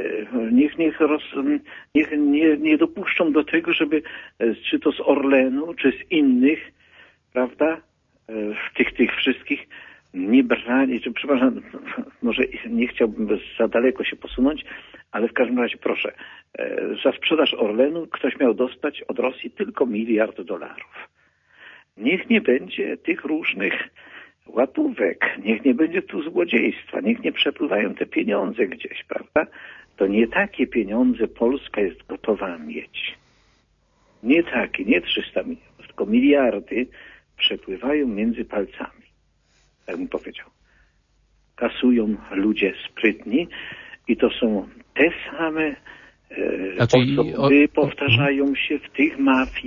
niech nie dopuszczą do tego, żeby czy to z Orlenu, czy z innych, prawda, tych wszystkich nie brali, czy przepraszam, może nie chciałbym za daleko się posunąć, ale w każdym razie proszę, za sprzedaż Orlenu ktoś miał dostać od Rosji tylko $1 miliard. Niech nie będzie tych różnych łapówek, niech nie będzie tu złodziejstwa, niech nie przepływają te pieniądze gdzieś, prawda? To nie takie pieniądze Polska jest gotowa mieć. Nie takie, nie 300 milionów, tylko miliardy przepływają między palcami, tak bym powiedział. Kasują ludzie sprytni i to są te same osoby, powtarzają się w tych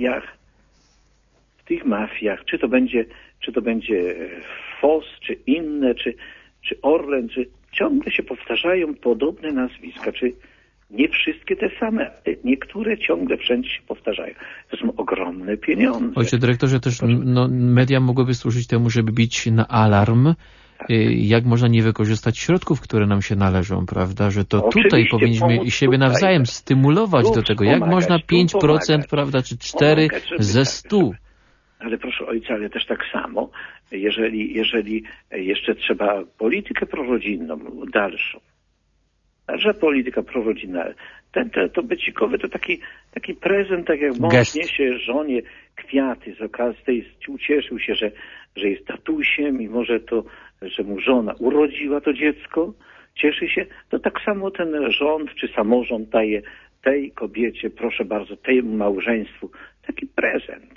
mafiach. Czy to będzie FOS, czy inne, czy Orlen, czy ciągle się powtarzają podobne nazwiska, czy nie wszystkie te same, ale niektóre ciągle wszędzie się powtarzają. To są ogromne pieniądze. Ojcze dyrektorze, też media mogłyby służyć temu, żeby bić na alarm, jak można nie wykorzystać środków, które nam się należą, prawda, że to tutaj powinniśmy siebie nawzajem stymulować do tego, jak można 5%, prawda, czy 4 ze 100. Ale proszę ojca, ale też tak samo, jeżeli jeszcze trzeba politykę prorodzinną, dalsza polityka prorodzinna, to becikowy to taki prezent, tak jak mąż niesie żonie kwiaty z okazji, ucieszył się, że jest tatusiem i może to, że mu żona urodziła to dziecko, cieszy się, to tak samo ten rząd czy samorząd daje tej kobiecie, proszę bardzo, temu małżeństwu taki prezent.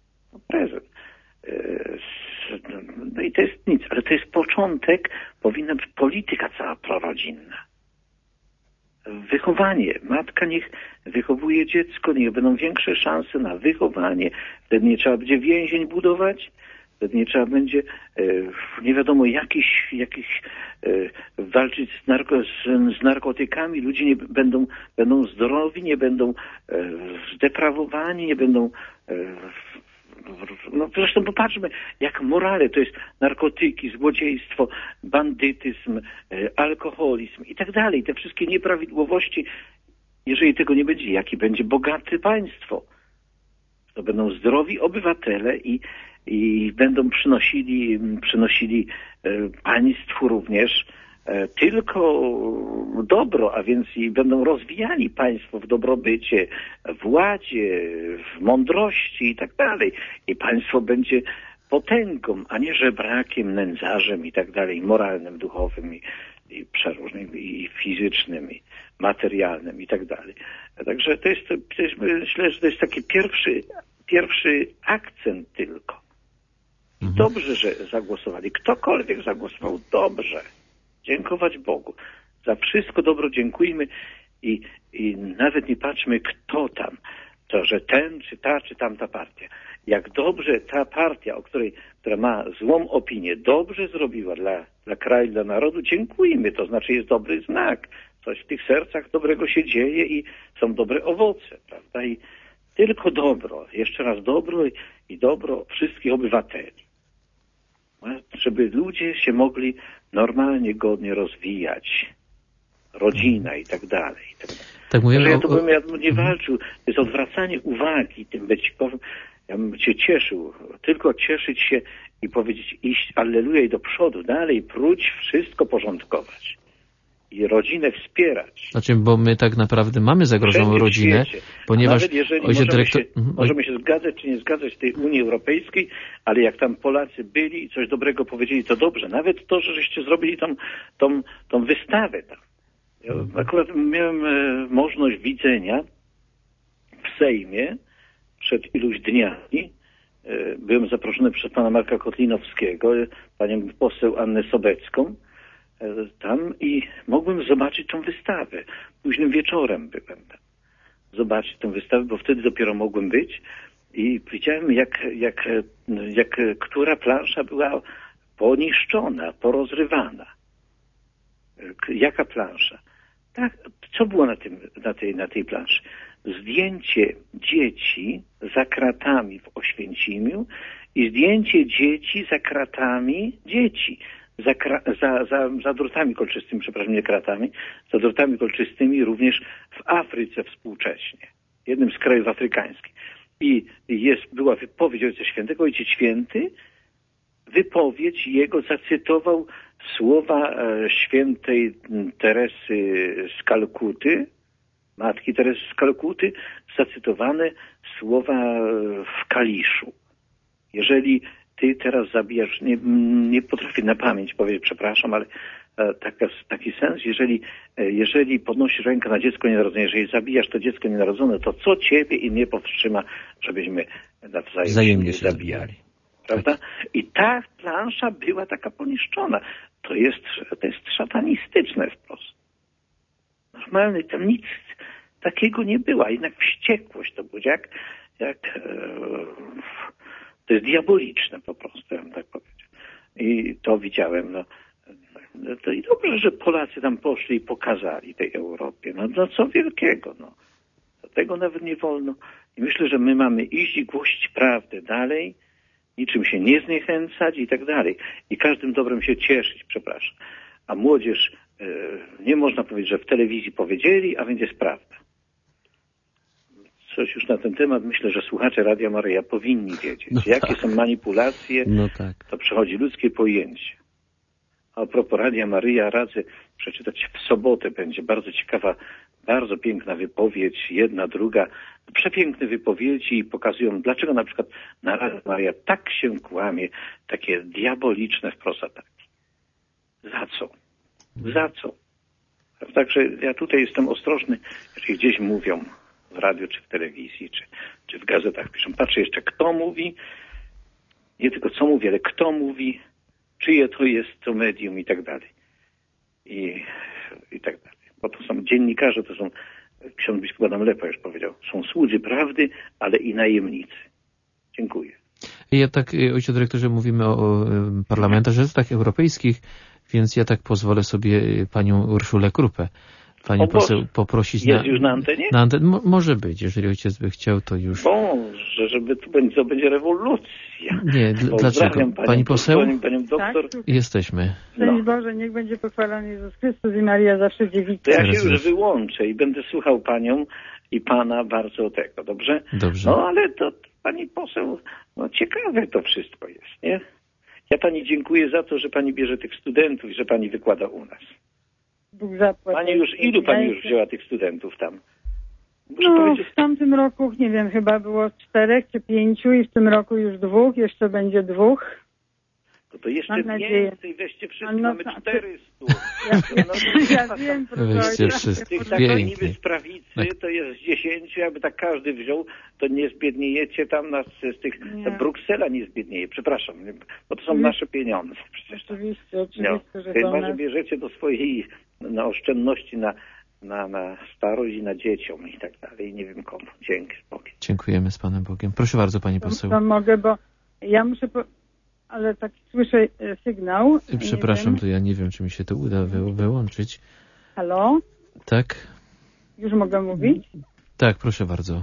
No i to jest nic, ale to jest początek, powinna być polityka cała prorodzinna. wychowanie. Matka niech wychowuje dziecko, niech będą większe szanse na wychowanie. Wtedy nie trzeba będzie więzień budować, wtedy nie trzeba będzie nie wiadomo jakiś walczyć z narkotykami. Ludzie nie będą zdrowi, nie będą zdeprawowani, nie będą no zresztą popatrzmy, jak morale to jest narkotyki, złodziejstwo, bandytyzm, alkoholizm i tak dalej. Te wszystkie nieprawidłowości, jeżeli tego nie będzie, jakie będzie bogate państwo? To będą zdrowi obywatele i będą przynosili państwu również tylko dobro, a więc i będą rozwijali państwo w dobrobycie, w ładzie, w mądrości i tak dalej. I państwo będzie potęgą, a nie żebrakiem, nędzarzem i tak dalej, moralnym, duchowym i przeróżnym, i fizycznym, i materialnym i tak dalej. Także to jest myślę, że to jest taki pierwszy akcent tylko. I dobrze, że zagłosowali. Ktokolwiek zagłosował, dobrze. Dziękować Bogu. Za wszystko dobro dziękujmy i nawet nie patrzmy, kto tam. To, że ten, czy ta, czy tamta partia. Jak dobrze ta partia, która ma złą opinię, dobrze zrobiła dla kraju, dla narodu, dziękujmy. To znaczy jest dobry znak. Coś w tych sercach dobrego się dzieje i są dobre owoce, prawda? I tylko dobro, jeszcze raz dobro i dobro wszystkich obywateli. Żeby ludzie się mogli normalnie, godnie rozwijać. Rodzina i tak dalej. Tak mówimy ja bym nie walczył. To jest odwracanie uwagi tym becikowym. Ja bym się cieszył. Tylko cieszyć się i powiedzieć iść alleluja i do przodu. Dalej próć wszystko porządkować. I rodzinę wspierać. Znaczy, bo my tak naprawdę mamy zagrożoną rodzinę, ponieważ nawet jeżeli możemy się zgadzać czy nie zgadzać w tej Unii Europejskiej, ale jak tam Polacy byli i coś dobrego powiedzieli, to dobrze. Nawet to, że żeście zrobili tą wystawę tam. Ja akurat miałem możliwość widzenia w Sejmie przed iluś dniami. Byłem zaproszony przez pana Marka Kotlinowskiego, panią poseł Annę Sobecką tam i mogłem zobaczyć tą wystawę. Późnym wieczorem byłem tam. Zobaczyć tę wystawę, bo wtedy dopiero mogłem być i widziałem jak która plansza była poniszczona, porozrywana. Jaka plansza? Tak, co było na tej planszy? Zdjęcie dzieci za kratami w Oświęcimiu i zdjęcie dzieci za kratami dzieci. Za drutami kolczystymi, przepraszam, nie kratami, za drutami kolczystymi również w Afryce współcześnie, jednym z krajów afrykańskich. I była wypowiedź Ojca Świętego. Ojciec Święty wypowiedź jego zacytował słowa świętej Teresy z Kalkuty, matki Teresy z Kalkuty, zacytowane słowa w Kaliszu. Jeżeli ty teraz zabijasz, nie potrafię na pamięć powiedzieć, przepraszam, ale taki sens, jeżeli podnosisz rękę na dziecko nienarodzone, jeżeli zabijasz to dziecko nienarodzone, to co ciebie i mnie powstrzyma, żebyśmy nawzajem się zabijali. Prawda? I ta plansza była taka poniszczona. To jest szatanistyczne wprost. Normalnie tam nic takiego nie było, jednak wściekłość to było to jest diaboliczne po prostu, ja bym tak powiedział. I to widziałem, to i dobrze, że Polacy tam poszli i pokazali tej Europie. No co wielkiego, Tego nawet nie wolno. I myślę, że my mamy iść i głosić prawdę dalej, niczym się nie zniechęcać i tak dalej. I każdym dobrem się cieszyć, przepraszam. A młodzież, nie można powiedzieć, że w telewizji powiedzieli, a więc jest prawda. Coś już na ten temat, myślę, że słuchacze Radia Maryja powinni wiedzieć. Jakie są manipulacje, to przechodzi ludzkie pojęcie. A propos Radia Maryja, radzę przeczytać w sobotę. Będzie bardzo ciekawa, bardzo piękna wypowiedź, jedna, druga. Przepiękne wypowiedzi pokazują, dlaczego na przykład na Radiu Maryja tak się kłamie, takie diaboliczne wprost ataki. Za co? Za co? Także ja tutaj jestem ostrożny, jeżeli gdzieś mówią w radiu, czy w telewizji, czy w gazetach piszą. Patrzę jeszcze, kto mówi, nie tylko co mówi, ale kto mówi, czyje to jest to medium i tak dalej. I tak dalej. bo to są dziennikarze, to są, ksiądz biskup Adam Lepa już powiedział, są słudzy prawdy, ale i najemnicy. Dziękuję. Ja tak, ojcze dyrektorze, mówimy o parlamentarzystach europejskich, więc ja tak pozwolę sobie panią Urszulę Krupę, pani poseł, poprosić jest już na antenie? Na może być, jeżeli ojciec by chciał, to już. Boże, żeby to będzie rewolucja. Nie, dlaczego? Pani poseł? Panią doktor. Tak? Jesteśmy. Szczęść Boże, niech będzie pochwalony Jezus Chrystus i Maria zawsze dziewica. To ja się już wyłączę i będę słuchał panią i pana bardzo tego, dobrze? Dobrze. No ale to pani poseł, no ciekawe to wszystko jest, nie? Ja pani dziękuję za to, że pani bierze tych studentów i że pani wykłada u nas. Bóg zapłać. Ilu pani już wzięła tych studentów tam? W tamtym roku, nie wiem, chyba było 4 czy 5 i w tym roku już 2, jeszcze będzie 2. To jeszcze więcej, weźcie wszyscy, mamy 400. Ja wiem, weźcie wszyscy. Tych takich niby z prawicy to jest 10, jakby tak każdy wziął, to nie zbiedniejecie tam z tych, Bruksela nie zbiednieje, przepraszam, bo to są nasze pieniądze. Przecież oczywiście, że chyba, że bierzecie do swojej na oszczędności na starość i na dzieciom i tak dalej, nie wiem komu. Dzięki Bogiem. Dziękujemy z Panem Bogiem. Proszę bardzo, pani poseł. To mogę, bo ja muszę... Ale tak słyszę sygnał. Przepraszam, to ja nie wiem, czy mi się to uda wyłączyć. Halo? Tak? Już mogę mówić? Tak, proszę bardzo.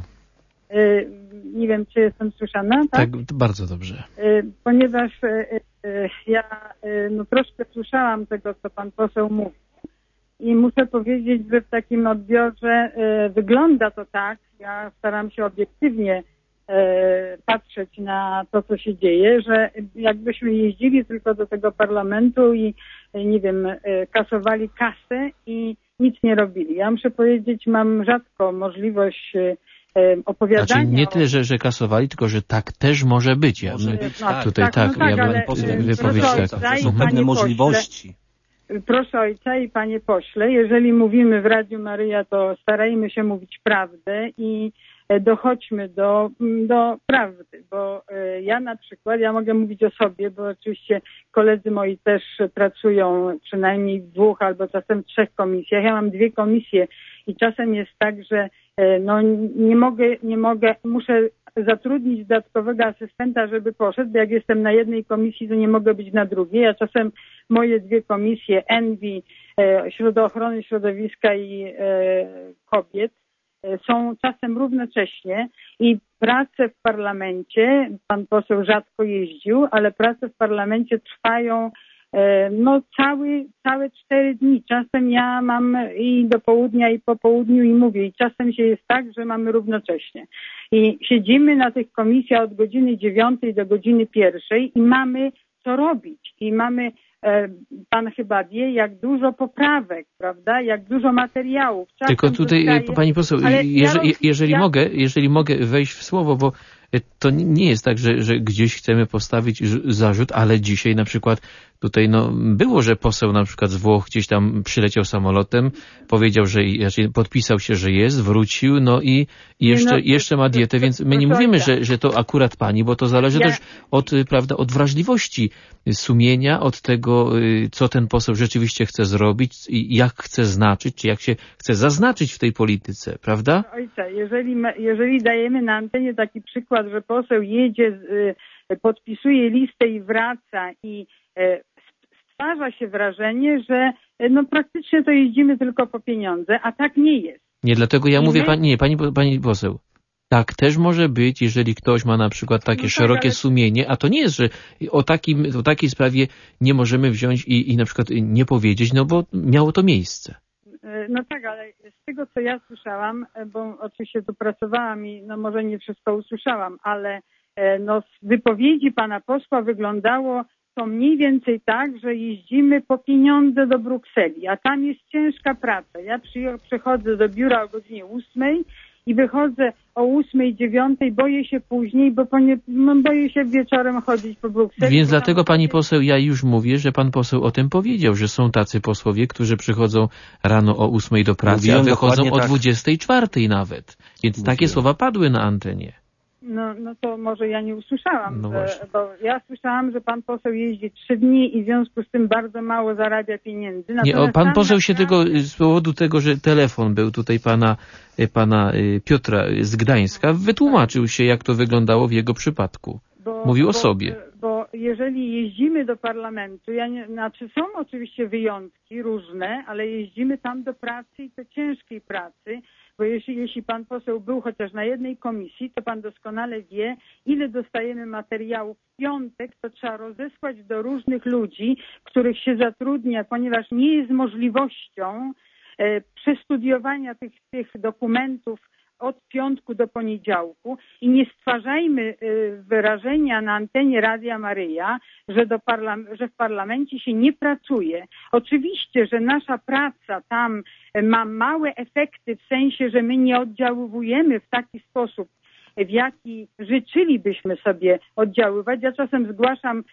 Nie wiem, czy jestem słyszana, tak? Tak, bardzo dobrze. Ponieważ ja troszkę słyszałam tego, co pan poseł mówił i muszę powiedzieć, że w takim odbiorze wygląda to tak, ja staram się obiektywnie patrzeć na to, co się dzieje, że jakbyśmy jeździli tylko do tego parlamentu i, nie wiem, kasowali kasę i nic nie robili. Ja muszę powiedzieć, mam rzadko możliwość opowiadania. Znaczy nie tyle, że kasowali, tylko że tak też może być. Ja wypowiedź taka. Są pewne możliwości. Proszę ojca i panie pośle, jeżeli mówimy w Radiu Maryja, to starajmy się mówić prawdę i dochodźmy do prawdy, bo ja na przykład, ja mogę mówić o sobie, bo oczywiście koledzy moi też pracują przynajmniej w 2 albo czasem 3 komisjach. Ja mam 2 komisje i czasem jest tak, że nie mogę, muszę zatrudnić dodatkowego asystenta, żeby poszedł, bo jak jestem na jednej komisji, to nie mogę być na drugiej, a czasem moje 2 komisje, ENVI, Ochrony Środowiska i Kobiet, są czasem równocześnie i prace w parlamencie, pan poseł rzadko jeździł, ale prace w parlamencie trwają całe 4 dni. Czasem ja mam i do południa, i po południu i mówię. I czasem się jest tak, że mamy równocześnie. I siedzimy na tych komisjach od godziny 9 do godziny 1 i mamy co robić. I mamy, pan chyba wie, jak dużo poprawek, prawda? Jak dużo materiałów. Czasem tylko tutaj, pani poseł, jeżeli mogę wejść w słowo, bo to nie jest tak, że gdzieś chcemy postawić zarzut, ale dzisiaj na przykład tutaj było, że poseł na przykład z Włoch gdzieś tam przyleciał samolotem, powiedział, że podpisał się, że jest, wrócił, i jeszcze ma dietę, więc my nie mówimy, że to akurat pani, bo to zależy też od wrażliwości sumienia, od tego, co ten poseł rzeczywiście chce zrobić i jak chce znaczyć, czy jak się chce zaznaczyć w tej polityce, prawda? Ojca, jeżeli dajemy na antenie taki przykład, że poseł jedzie, podpisuje listę i wraca i stwarza się wrażenie, że praktycznie to jeździmy tylko po pieniądze, a tak nie jest. Nie, dlatego ja mówię, pani poseł, tak też może być, jeżeli ktoś ma na przykład takie szerokie sumienie, a to nie jest, że o takiej sprawie nie możemy wziąć i na przykład nie powiedzieć, bo miało to miejsce. No tak, ale z tego, co ja słyszałam, bo oczywiście tu pracowałam i może nie wszystko usłyszałam, ale z wypowiedzi pana posła wyglądało to mniej więcej tak, że jeździmy po pieniądze do Brukseli, a tam jest ciężka praca. Ja przychodzę do biura o godzinie 8 i wychodzę o 8, 9, boję się później, bo boję się wieczorem chodzić po Brukseli. Więc dlatego pani poseł, ja już mówię, że pan poseł o tym powiedział, że są tacy posłowie, którzy przychodzą rano o 8 do pracy, a wychodzą o 24 nawet. Więc takie słowa padły na antenie. No to może ja nie usłyszałam, No bo ja słyszałam, że pan poseł jeździ 3 dni i w związku z tym bardzo mało zarabia pieniędzy. Nie, pan poseł się tylko z powodu tego, że telefon był tutaj pana Piotra z Gdańska, wytłumaczył się, jak to wyglądało w jego przypadku. Mówił o sobie. Bo jeżeli jeździmy do parlamentu, są oczywiście wyjątki różne, ale jeździmy tam do pracy i to ciężkiej pracy, bo jeśli pan poseł był chociaż na jednej komisji, to pan doskonale wie, ile dostajemy materiałów w piątek, to trzeba rozesłać do różnych ludzi, których się zatrudnia, ponieważ nie jest możliwością przestudiowania tych dokumentów od piątku do poniedziałku i nie stwarzajmy wyrażenia na antenie Radia Maryja, że w parlamencie się nie pracuje. Oczywiście, że nasza praca tam ma małe efekty w sensie, że my nie oddziaływujemy w taki sposób, w jaki życzylibyśmy sobie oddziaływać. Ja czasem zgłaszam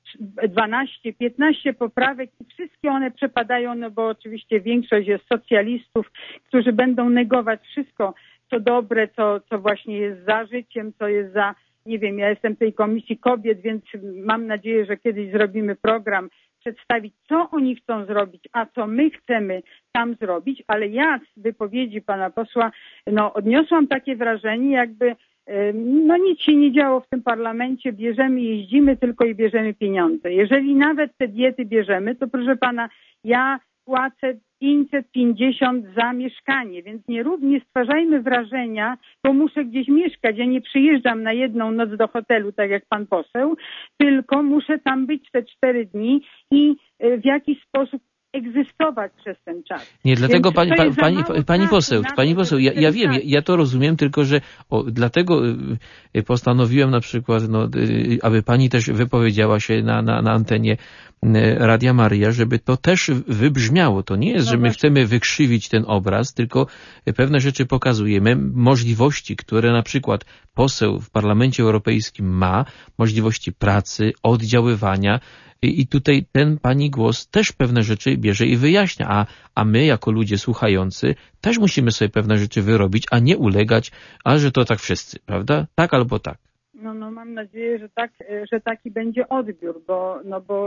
12-15 poprawek i wszystkie one przepadają, no bo oczywiście większość jest socjalistów, którzy będą negować wszystko, co dobre, co właśnie jest za życiem, co jest za, nie wiem, ja jestem w tej Komisji Kobiet, więc mam nadzieję, że kiedyś zrobimy program, przedstawić, co oni chcą zrobić, a co my chcemy tam zrobić, ale ja z wypowiedzi pana posła, odniosłam takie wrażenie, jakby nic się nie działo w tym parlamencie, jeździmy tylko i bierzemy pieniądze. Jeżeli nawet te diety bierzemy, to proszę pana, ja płacę 550 za mieszkanie, więc nie stwarzajmy wrażenia, bo muszę gdzieś mieszkać. Ja nie przyjeżdżam na jedną noc do hotelu, tak jak pan poseł, tylko muszę tam być te 4 dni i w jakiś sposób egzystować przez ten czas. Nie, dlatego pani poseł, ja wiem, ja to rozumiem, tylko że dlatego postanowiłem na przykład, aby pani też wypowiedziała się na antenie Radia Maryja, żeby to też wybrzmiało. To nie jest, że my chcemy wykrzywić ten obraz, tylko pewne rzeczy pokazujemy, możliwości, które na przykład poseł w Parlamencie Europejskim ma, możliwości pracy, oddziaływania, i tutaj ten pani głos też pewne rzeczy bierze i wyjaśnia, a my jako ludzie słuchający też musimy sobie pewne rzeczy wyrobić, a nie ulegać, a że to tak wszyscy, prawda? Tak albo tak. Mam nadzieję, że taki będzie odbiór, bo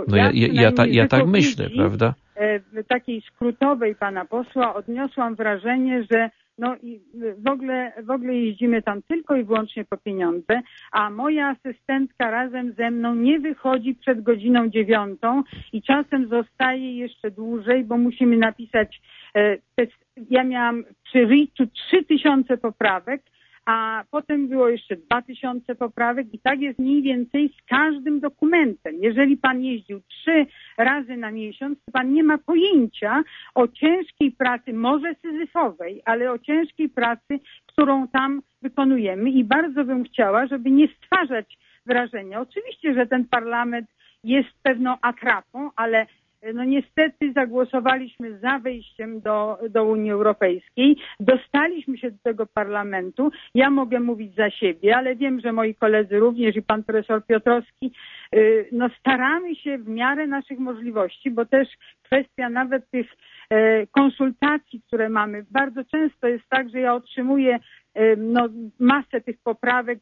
ja tak myślę, prawda? Takiej skrótowej pana posła odniosłam wrażenie, że w ogóle jeździmy tam tylko i wyłącznie po pieniądze, a moja asystentka razem ze mną nie wychodzi przed godziną 9 i czasem zostaje jeszcze dłużej, bo musimy napisać, ja miałam przy REACH-u 3000 poprawek, a potem było jeszcze 2000 poprawek i tak jest mniej więcej z każdym dokumentem. Jeżeli pan jeździł 3 razy na miesiąc, to pan nie ma pojęcia o ciężkiej pracy, może syzyfowej, ale o ciężkiej pracy, którą tam wykonujemy i bardzo bym chciała, żeby nie stwarzać wrażenia. Oczywiście, że ten parlament jest pewną atrapą, ale niestety zagłosowaliśmy za wejściem do Unii Europejskiej. Dostaliśmy się do tego parlamentu. Ja mogę mówić za siebie, ale wiem, że moi koledzy również i pan profesor Piotrowski, staramy się w miarę naszych możliwości, bo też kwestia nawet tych konsultacji, które mamy. Bardzo często jest tak, że ja otrzymuję masę tych poprawek.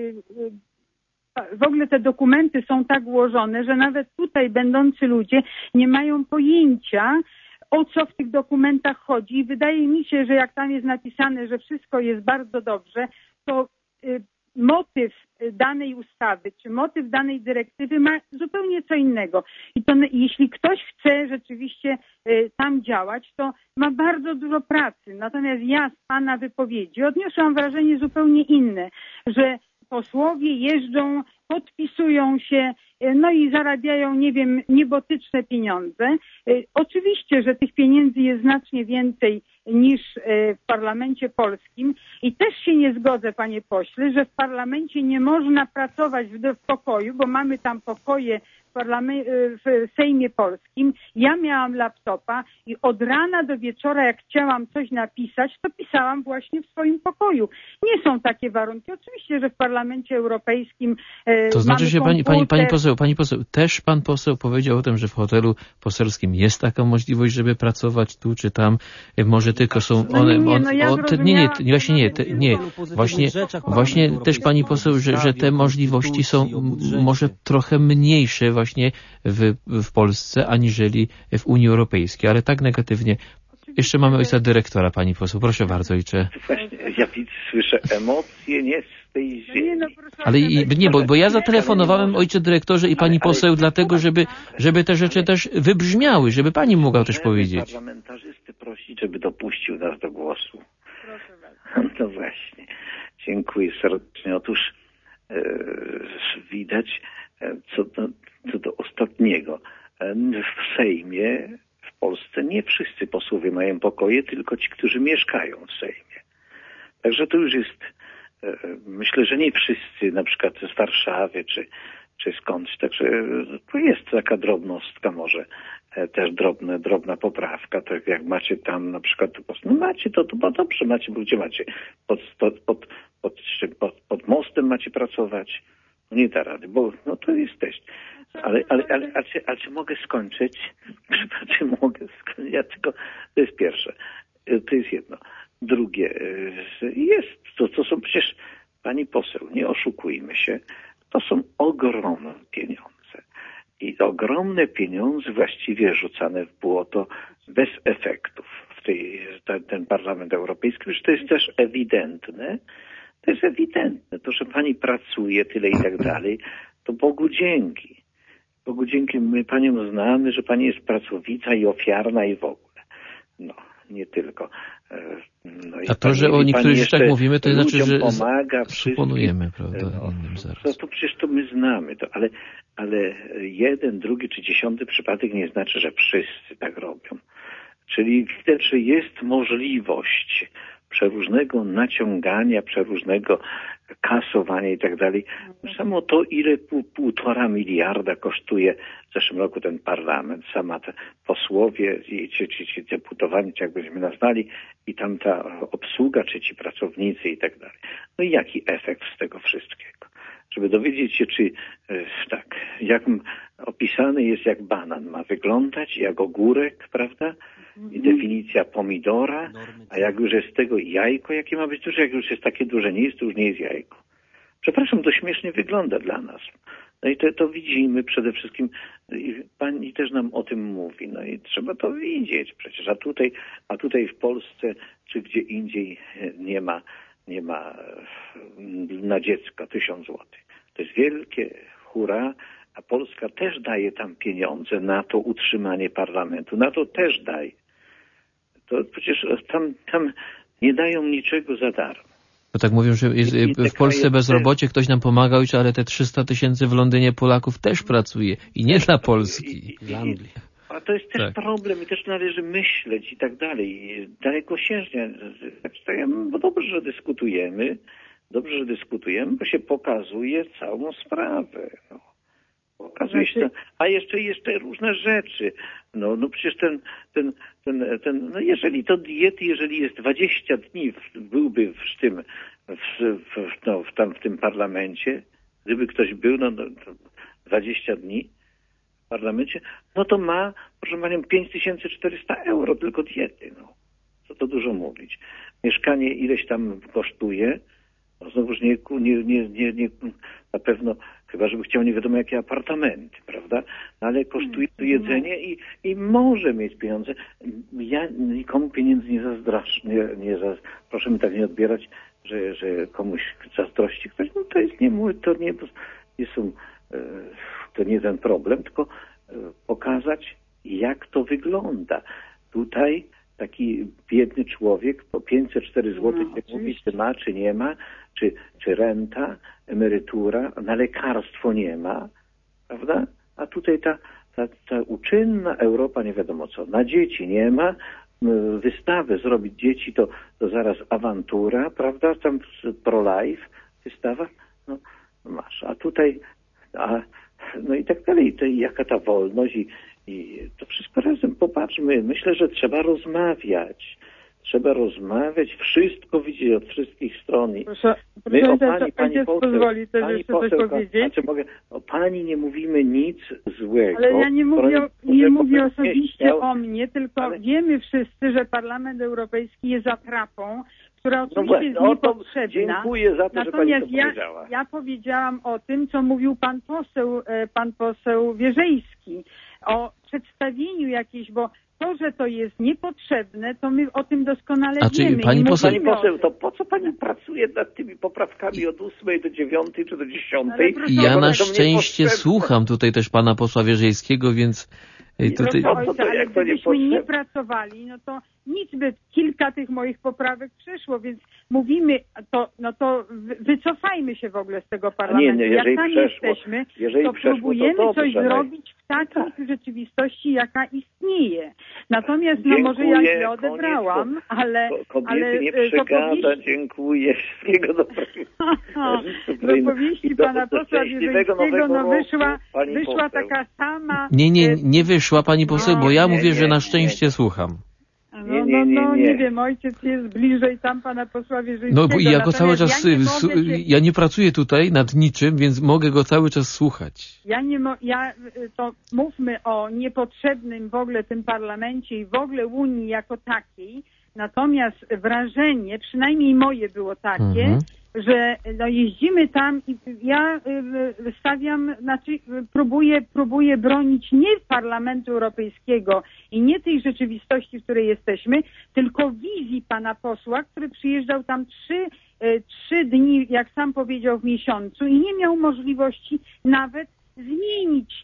W ogóle te dokumenty są tak ułożone, że nawet tutaj będący ludzie nie mają pojęcia, o co w tych dokumentach chodzi. I wydaje mi się, że jak tam jest napisane, że wszystko jest bardzo dobrze, to motyw danej ustawy czy motyw danej dyrektywy ma zupełnie co innego. I to jeśli ktoś chce rzeczywiście tam działać, to ma bardzo dużo pracy. Natomiast ja z pana wypowiedzi odniosłam wrażenie zupełnie inne, że posłowie jeżdżą, podpisują się, i zarabiają, nie wiem, niebotyczne pieniądze. Oczywiście, że tych pieniędzy jest znacznie więcej niż w parlamencie polskim i też się nie zgodzę, panie pośle, że w parlamencie nie można pracować w pokoju, bo mamy tam pokoje w Sejmie Polskim, ja miałam laptopa i od rana do wieczora, jak chciałam coś napisać, to pisałam właśnie w swoim pokoju. Nie są takie warunki. Oczywiście, że w Parlamencie Europejskim to znaczy się, komputer... pani poseł, też pan poseł powiedział o tym, że w hotelu poselskim jest taka możliwość, żeby pracować tu czy tam, może tylko są one... Właśnie też pani poseł, że te możliwości są może trochę mniejsze właśnie w Polsce, aniżeli w Unii Europejskiej, ale tak negatywnie. Jeszcze mamy ojca dyrektora, pani poseł. Proszę bardzo, ojcze. Właśnie, ja słyszę emocje, nie z tej ziemi. Ale bo ja zatelefonowałem, ojcze dyrektorze i pani poseł, dlatego, żeby te rzeczy też wybrzmiały, żeby pani mogła też powiedzieć. Parlamentarzysty prosić, żeby dopuścił nas do głosu. Proszę bardzo. No właśnie. Dziękuję serdecznie. Otóż widać, co do ostatniego. W Sejmie w Polsce nie wszyscy posłowie mają pokoje, tylko ci, którzy mieszkają w Sejmie. Także to już jest, myślę, że nie wszyscy, na przykład z Warszawy czy skądś. Także to jest taka drobnostka może, też drobna poprawka. Tak jak macie tam na przykład, no macie to bo dobrze macie, bo gdzie macie? Pod mostem macie pracować. No nie da rady, bo no to jesteś. Ale czy mogę skończyć? Czy mogę skończyć? Ja tylko, to jest pierwsze. To jest jedno. Drugie, jest to są przecież, pani poseł, nie oszukujmy się, to są ogromne pieniądze. I ogromne pieniądze właściwie rzucane w błoto bez efektów w ten Parlament Europejski, już to jest też ewidentne. To jest ewidentne. To, że pani pracuje tyle i tak dalej, to Bogu dzięki. Bogu dzięki, my panią znamy, że pani jest pracowita i ofiarna i w ogóle. No, nie tylko. No a to, że o niektórych rzeczach mówimy, to znaczy, że suponujemy, prawda? Innym zaraz. To przecież to my znamy, ale jeden, drugi czy 10 przypadek nie znaczy, że wszyscy tak robią. Czyli widać, że jest możliwość przeróżnego naciągania, przeróżnego kasowania i tak dalej. Samo to, ile 1,5 miliarda kosztuje w zeszłym roku ten parlament, sama te posłowie, ci deputowani, czy jak byśmy nazwali, i tam ta obsługa, czy ci pracownicy i tak dalej. No i jaki efekt z tego wszystkiego? Żeby dowiedzieć się, czy tak, jak opisany jest, jak banan ma wyglądać, jak ogórek, prawda? I definicja pomidora, a jak już jest z tego jajko, jakie ma być duże, jak już jest takie duże, nie jest, to już nie jest jajko. Przepraszam, to śmiesznie wygląda dla nas. No i to widzimy przede wszystkim, pani też nam o tym mówi, no i trzeba to widzieć przecież, a tutaj w Polsce, czy gdzie indziej nie ma na dziecko 1000 złotych. To jest wielkie hurra, a Polska też daje tam pieniądze na to utrzymanie parlamentu, na to też daje. To przecież tam nie dają niczego za darmo. Bo tak mówią, że jest w Polsce bezrobocie, ktoś nam pomagał, ale te 300 000 w Londynie Polaków też pracuje i nie dla Polski. A to jest też problem i też należy myśleć i tak dalej. Dalekosiężnie. Bo dobrze, że dyskutujemy, bo się pokazuje całą sprawę. No. Okazuje się, a jeszcze różne rzeczy. No przecież no jeżeli to diety, jeżeli jest 20 dni byłby w tym parlamencie, gdyby ktoś był, 20 dni w parlamencie, no to ma, proszę panią, 5400 euro tylko diety. No. Co to dużo mówić. Mieszkanie ileś tam kosztuje, no znowuż nie na pewno, chyba żeby chciał nie wiadomo jakie apartamenty, prawda? Ale kosztuje to jedzenie i może mieć pieniądze. Ja nikomu pieniędzy nie zazdroszczę, proszę mi tak nie odbierać, że komuś zazdrości ktoś, no to jest to nie ten problem, tylko pokazać, jak to wygląda. Tutaj taki biedny człowiek po 504 zł, jak mówi, czy ma, czy nie ma, czy renta, emerytura, na lekarstwo nie ma, prawda? A tutaj ta uczynna Europa nie wiadomo co, na dzieci nie ma, wystawę zrobić dzieci to zaraz awantura, prawda? Tam pro-life wystawa, no masz. A tutaj no i tak dalej. To jaka ta wolność i to wszystko razem. Popatrzmy, myślę, że trzeba rozmawiać. Trzeba rozmawiać, wszystko widzieć od wszystkich stron. Proszę, pani poseł, pozwoli też jeszcze coś powiedzieć? Mogę, o pani nie mówimy nic złego. Ale ja nie mówię osobiście o mnie, tylko wiemy wszyscy, że Parlament Europejski jest atrapą, która oczywiście jest niepotrzebna. Dziękuję za to, że pani to powiedziała. Ja powiedziałam o tym, co mówił pan poseł Wierzejski, o przedstawieniu jakiejś, bo to, że to jest niepotrzebne, to my o tym doskonale wiemy. Pani poseł, to po co pani pracuje nad tymi poprawkami od 8 do 9 czy do 10? Ja na szczęście słucham tutaj też pana posła Wierzejskiego, więc tutaj... Ale gdybyśmy nie pracowali, no to nic by kilka tych moich poprawek przeszło, więc mówimy, to wycofajmy się w ogóle z tego parlamentu. Jak tam jesteśmy, to próbujemy coś zrobić w takiej rzeczywistości, jaka istnieje. Natomiast może ja źle odebrałam, ale... Kobiety nie przegada, dziękuję, wszystkiego dobrego. Do powieści pana posła Wierzejskiego wyszła taka sama... Nie wyszła pani poseł, bo ja mówię, że na szczęście słucham. Nie wiem, ojciec jest bliżej tam pana posła Wierzejskiego. No bo ja go cały czas, ja nie pracuję tutaj nad niczym, więc mogę go cały czas słuchać. To mówmy o niepotrzebnym w ogóle tym parlamencie i w ogóle Unii jako takiej, natomiast wrażenie, przynajmniej moje było takie, że jeździmy tam i ja próbuję bronić nie Parlamentu Europejskiego i nie tej rzeczywistości, w której jesteśmy, tylko wizji pana posła, który przyjeżdżał tam trzy dni, jak sam powiedział, w miesiącu i nie miał możliwości nawet zmienić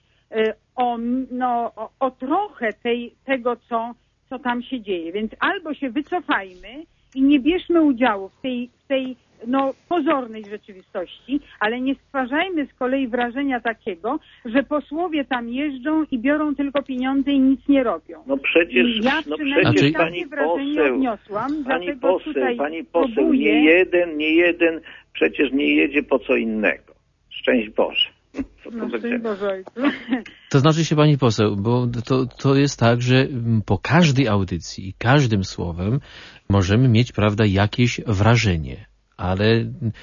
o trochę tego, co tam się dzieje. Więc albo się wycofajmy i nie bierzmy udziału w tej pozornej rzeczywistości, ale nie stwarzajmy z kolei wrażenia takiego, że posłowie tam jeżdżą i biorą tylko pieniądze i nic nie robią. Przecież takie wrażenie odniosłam, pani poseł, nie jeden przecież nie jedzie po co innego. Szczęść Boże. Szczęść Boże. To znaczy się, pani poseł, bo to jest tak, że po każdej audycji i każdym słowem możemy mieć, prawda, jakieś wrażenie. Ale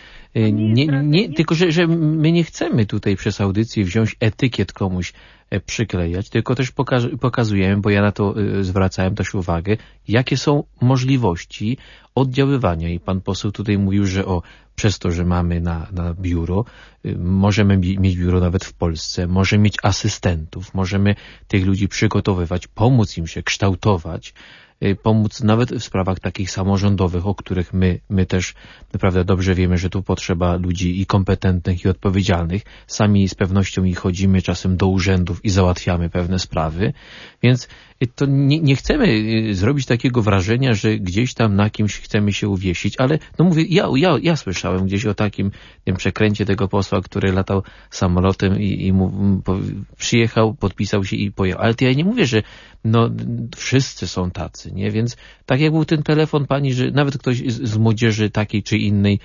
tylko, że my nie chcemy tutaj przez audycję wziąć etykiet komuś przyklejać, tylko też pokazujemy, bo ja na to zwracałem też uwagę, jakie są możliwości oddziaływania. I pan poseł tutaj mówił, że przez to, że mamy na biuro, możemy mieć biuro nawet w Polsce, możemy mieć asystentów, możemy tych ludzi przygotowywać, pomóc im się kształtować, pomóc nawet w sprawach takich samorządowych, o których my też naprawdę dobrze wiemy, że tu potrzeba ludzi i kompetentnych, i odpowiedzialnych. Sami z pewnością i chodzimy czasem do urzędów i załatwiamy pewne sprawy, więc to nie chcemy zrobić takiego wrażenia, że gdzieś tam na kimś chcemy się uwiesić, ale mówię, ja słyszałem gdzieś o takim przekręcie tego posła, który latał samolotem i przyjechał, podpisał się i pojechał. Ale to ja nie mówię, że wszyscy są tacy, nie? Więc tak jak był ten telefon pani, że nawet ktoś z młodzieży takiej czy innej,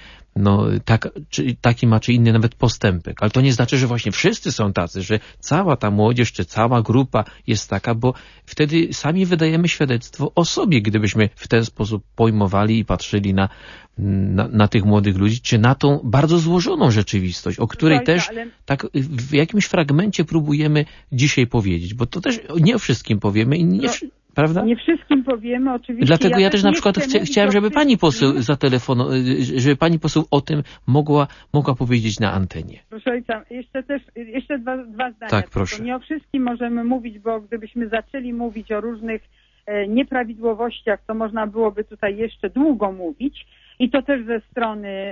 taki ma czy inny nawet postępek. Ale to nie znaczy, że właśnie wszyscy są tacy, że cała ta młodzież czy cała grupa jest taka, bo wtedy sami wydajemy świadectwo o sobie, gdybyśmy w ten sposób pojmowali i patrzyli na tych młodych ludzi, czy na tą bardzo złożoną rzeczywistość, o której też tak w jakimś fragmencie próbujemy dzisiaj powiedzieć, bo to też nie o wszystkim powiemy i prawda? Nie wszystkim powiemy, oczywiście. Dlatego ja też na przykład chciałem, żeby pani poseł żeby pani poseł o tym mogła powiedzieć na antenie. Proszę ojca, jeszcze dwa zdania. Tak, proszę. Nie o wszystkim możemy mówić, bo gdybyśmy zaczęli mówić o różnych nieprawidłowościach, to można byłoby tutaj jeszcze długo mówić. I to też ze strony,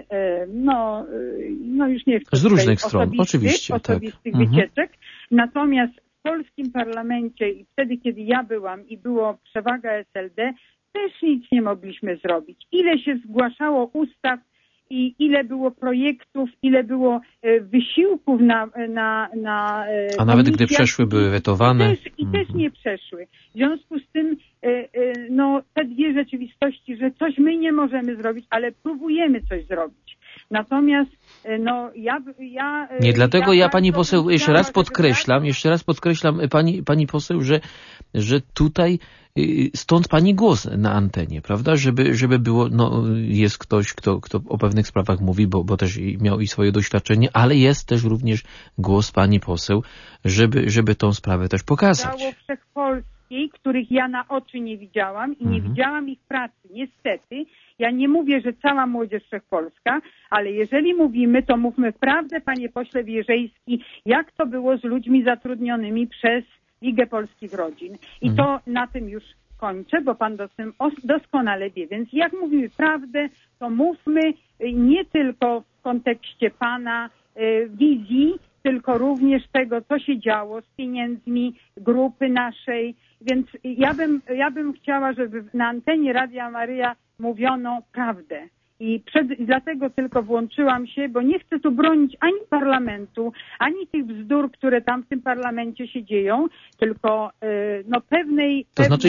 już nie chcę z różnych stron, oczywiście. Osobistych wycieczek. Natomiast w polskim parlamencie i wtedy, kiedy ja byłam i było przewaga SLD, też nic nie mogliśmy zrobić. Ile się zgłaszało ustaw i ile było projektów, ile było wysiłków a nawet gdy przeszły, były wetowane. Też nie przeszły. W związku z tym te dwie rzeczywistości, że coś my nie możemy zrobić, ale próbujemy coś zrobić. Natomiast Nie, dlatego ja pani poseł jeszcze raz podkreślam pani poseł, że tutaj stąd pani głos na antenie, prawda? Żeby było, jest ktoś, kto o pewnych sprawach mówi, bo też miał i swoje doświadczenie, ale jest też również głos pani poseł, żeby tą sprawę też pokazać. Wszechpolskiej, których ja na oczy nie widziałam i nie widziałam ich pracy, niestety. Ja nie mówię, że cała młodzież wszechpolska, ale jeżeli mówimy, to mówmy prawdę, panie pośle Wierzejski, jak to było z ludźmi zatrudnionymi przez Ligę Polskich Rodzin. I to na tym już kończę, bo pan doskonale wie. Więc jak mówimy prawdę, to mówmy nie tylko w kontekście pana wizji, tylko również tego, co się działo z pieniędzmi grupy naszej. Więc ja bym chciała, żeby na antenie Radia Maryja mówiono prawdę. I dlatego tylko włączyłam się, bo nie chcę tu bronić ani parlamentu, ani tych bzdur, które tam w tym parlamencie się dzieją, tylko pewnej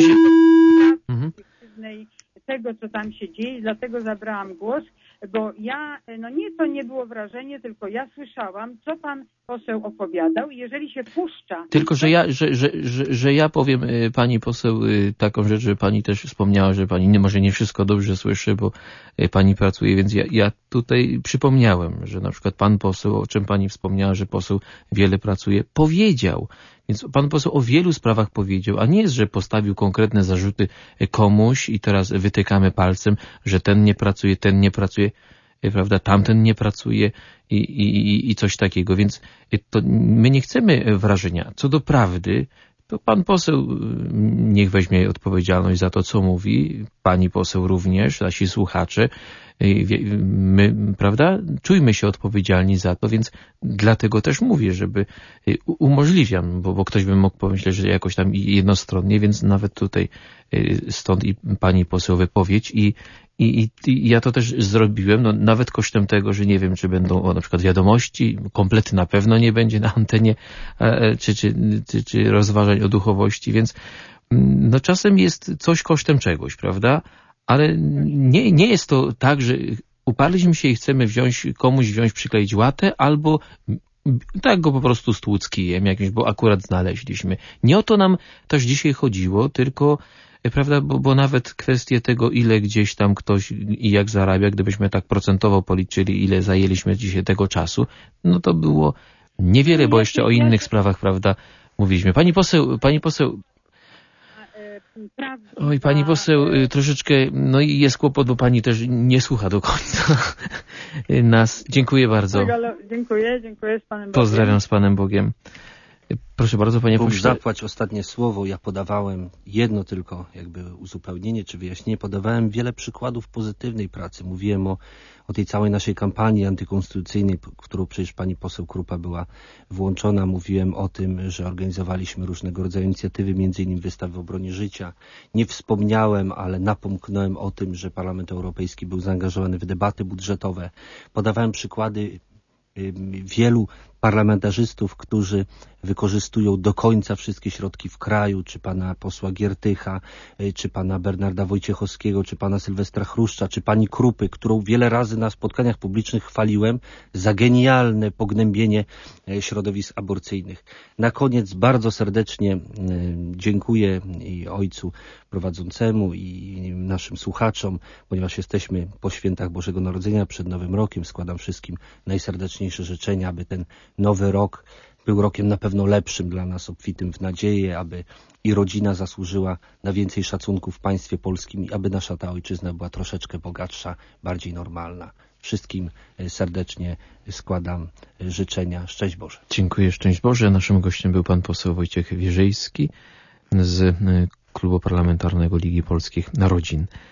tego, co tam się dzieje. Dlatego zabrałam głos, bo ja, to nie było wrażenie, tylko ja słyszałam, co pan poseł opowiadał i jeżeli się puszcza... Tylko, że ja powiem pani poseł taką rzecz, że pani też wspomniała, że pani może nie wszystko dobrze słyszy, bo pani pracuje, więc ja tutaj przypomniałem, że na przykład pan poseł, o czym pani wspomniała, że poseł wiele pracuje, powiedział. Więc pan poseł o wielu sprawach powiedział, a nie jest, że postawił konkretne zarzuty komuś i teraz wytykamy palcem, że ten nie pracuje, prawda, tamten nie pracuje i coś takiego. Więc to my nie chcemy wrażenia. Co do prawdy, to pan poseł niech weźmie odpowiedzialność za to, co mówi, pani poseł również, nasi słuchacze. My, prawda, czujmy się odpowiedzialni za to, więc dlatego też mówię, żeby umożliwiam, bo ktoś by mógł pomyśleć, że jakoś tam jednostronnie, więc nawet tutaj stąd i pani poseł wypowiedź i ja to też zrobiłem, nawet kosztem tego, że nie wiem, czy będą na przykład wiadomości, komplety na pewno nie będzie na antenie, czy rozważań o duchowości, więc czasem jest coś kosztem czegoś, prawda? Ale nie jest to tak, że uparliśmy się i chcemy komuś przykleić łatę, albo tak go po prostu stłuc kijem jakimś, bo akurat znaleźliśmy. Nie o to nam też dzisiaj chodziło, tylko, prawda, bo nawet kwestie tego, ile gdzieś tam ktoś i jak zarabia, gdybyśmy tak procentowo policzyli, ile zajęliśmy dzisiaj tego czasu, to było niewiele, bo jeszcze o innych sprawach, prawda, mówiliśmy. Pani poseł, oj, pani poseł, troszeczkę, jest kłopot, bo pani też nie słucha do końca nas. Dziękuję bardzo. Dziękuję z Panem Bogiem. Pozdrawiam z Panem Bogiem. Proszę bardzo, panie pośle. Zapłać ostatnie słowo. Ja podawałem jedno tylko jakby uzupełnienie czy wyjaśnienie. Podawałem wiele przykładów pozytywnej pracy. Mówiłem o tej całej naszej kampanii antykonstytucyjnej, w którą przecież pani poseł Krupa była włączona. Mówiłem o tym, że organizowaliśmy różnego rodzaju inicjatywy, między innymi wystawy w obronie życia. Nie wspomniałem, ale napomknąłem o tym, że Parlament Europejski był zaangażowany w debaty budżetowe. Podawałem przykłady wielu parlamentarzystów, którzy wykorzystują do końca wszystkie środki w kraju, czy pana posła Giertycha, czy pana Bernarda Wojciechowskiego, czy pana Sylwestra Chruszcza, czy pani Krupy, którą wiele razy na spotkaniach publicznych chwaliłem za genialne pognębienie środowisk aborcyjnych. Na koniec bardzo serdecznie dziękuję i ojcu prowadzącemu i naszym słuchaczom, ponieważ jesteśmy po świętach Bożego Narodzenia, przed Nowym Rokiem. Składam wszystkim najserdeczniejsze życzenia, aby ten nowy rok był rokiem na pewno lepszym dla nas, obfitym w nadzieję, aby i rodzina zasłużyła na więcej szacunku w państwie polskim i aby nasza ta ojczyzna była troszeczkę bogatsza, bardziej normalna. Wszystkim serdecznie składam życzenia. Szczęść Boże. Dziękuję, szczęść Boże. Naszym gościem był pan poseł Wojciech Wierzejski z Klubu Parlamentarnego Ligi Polskich Narodzin.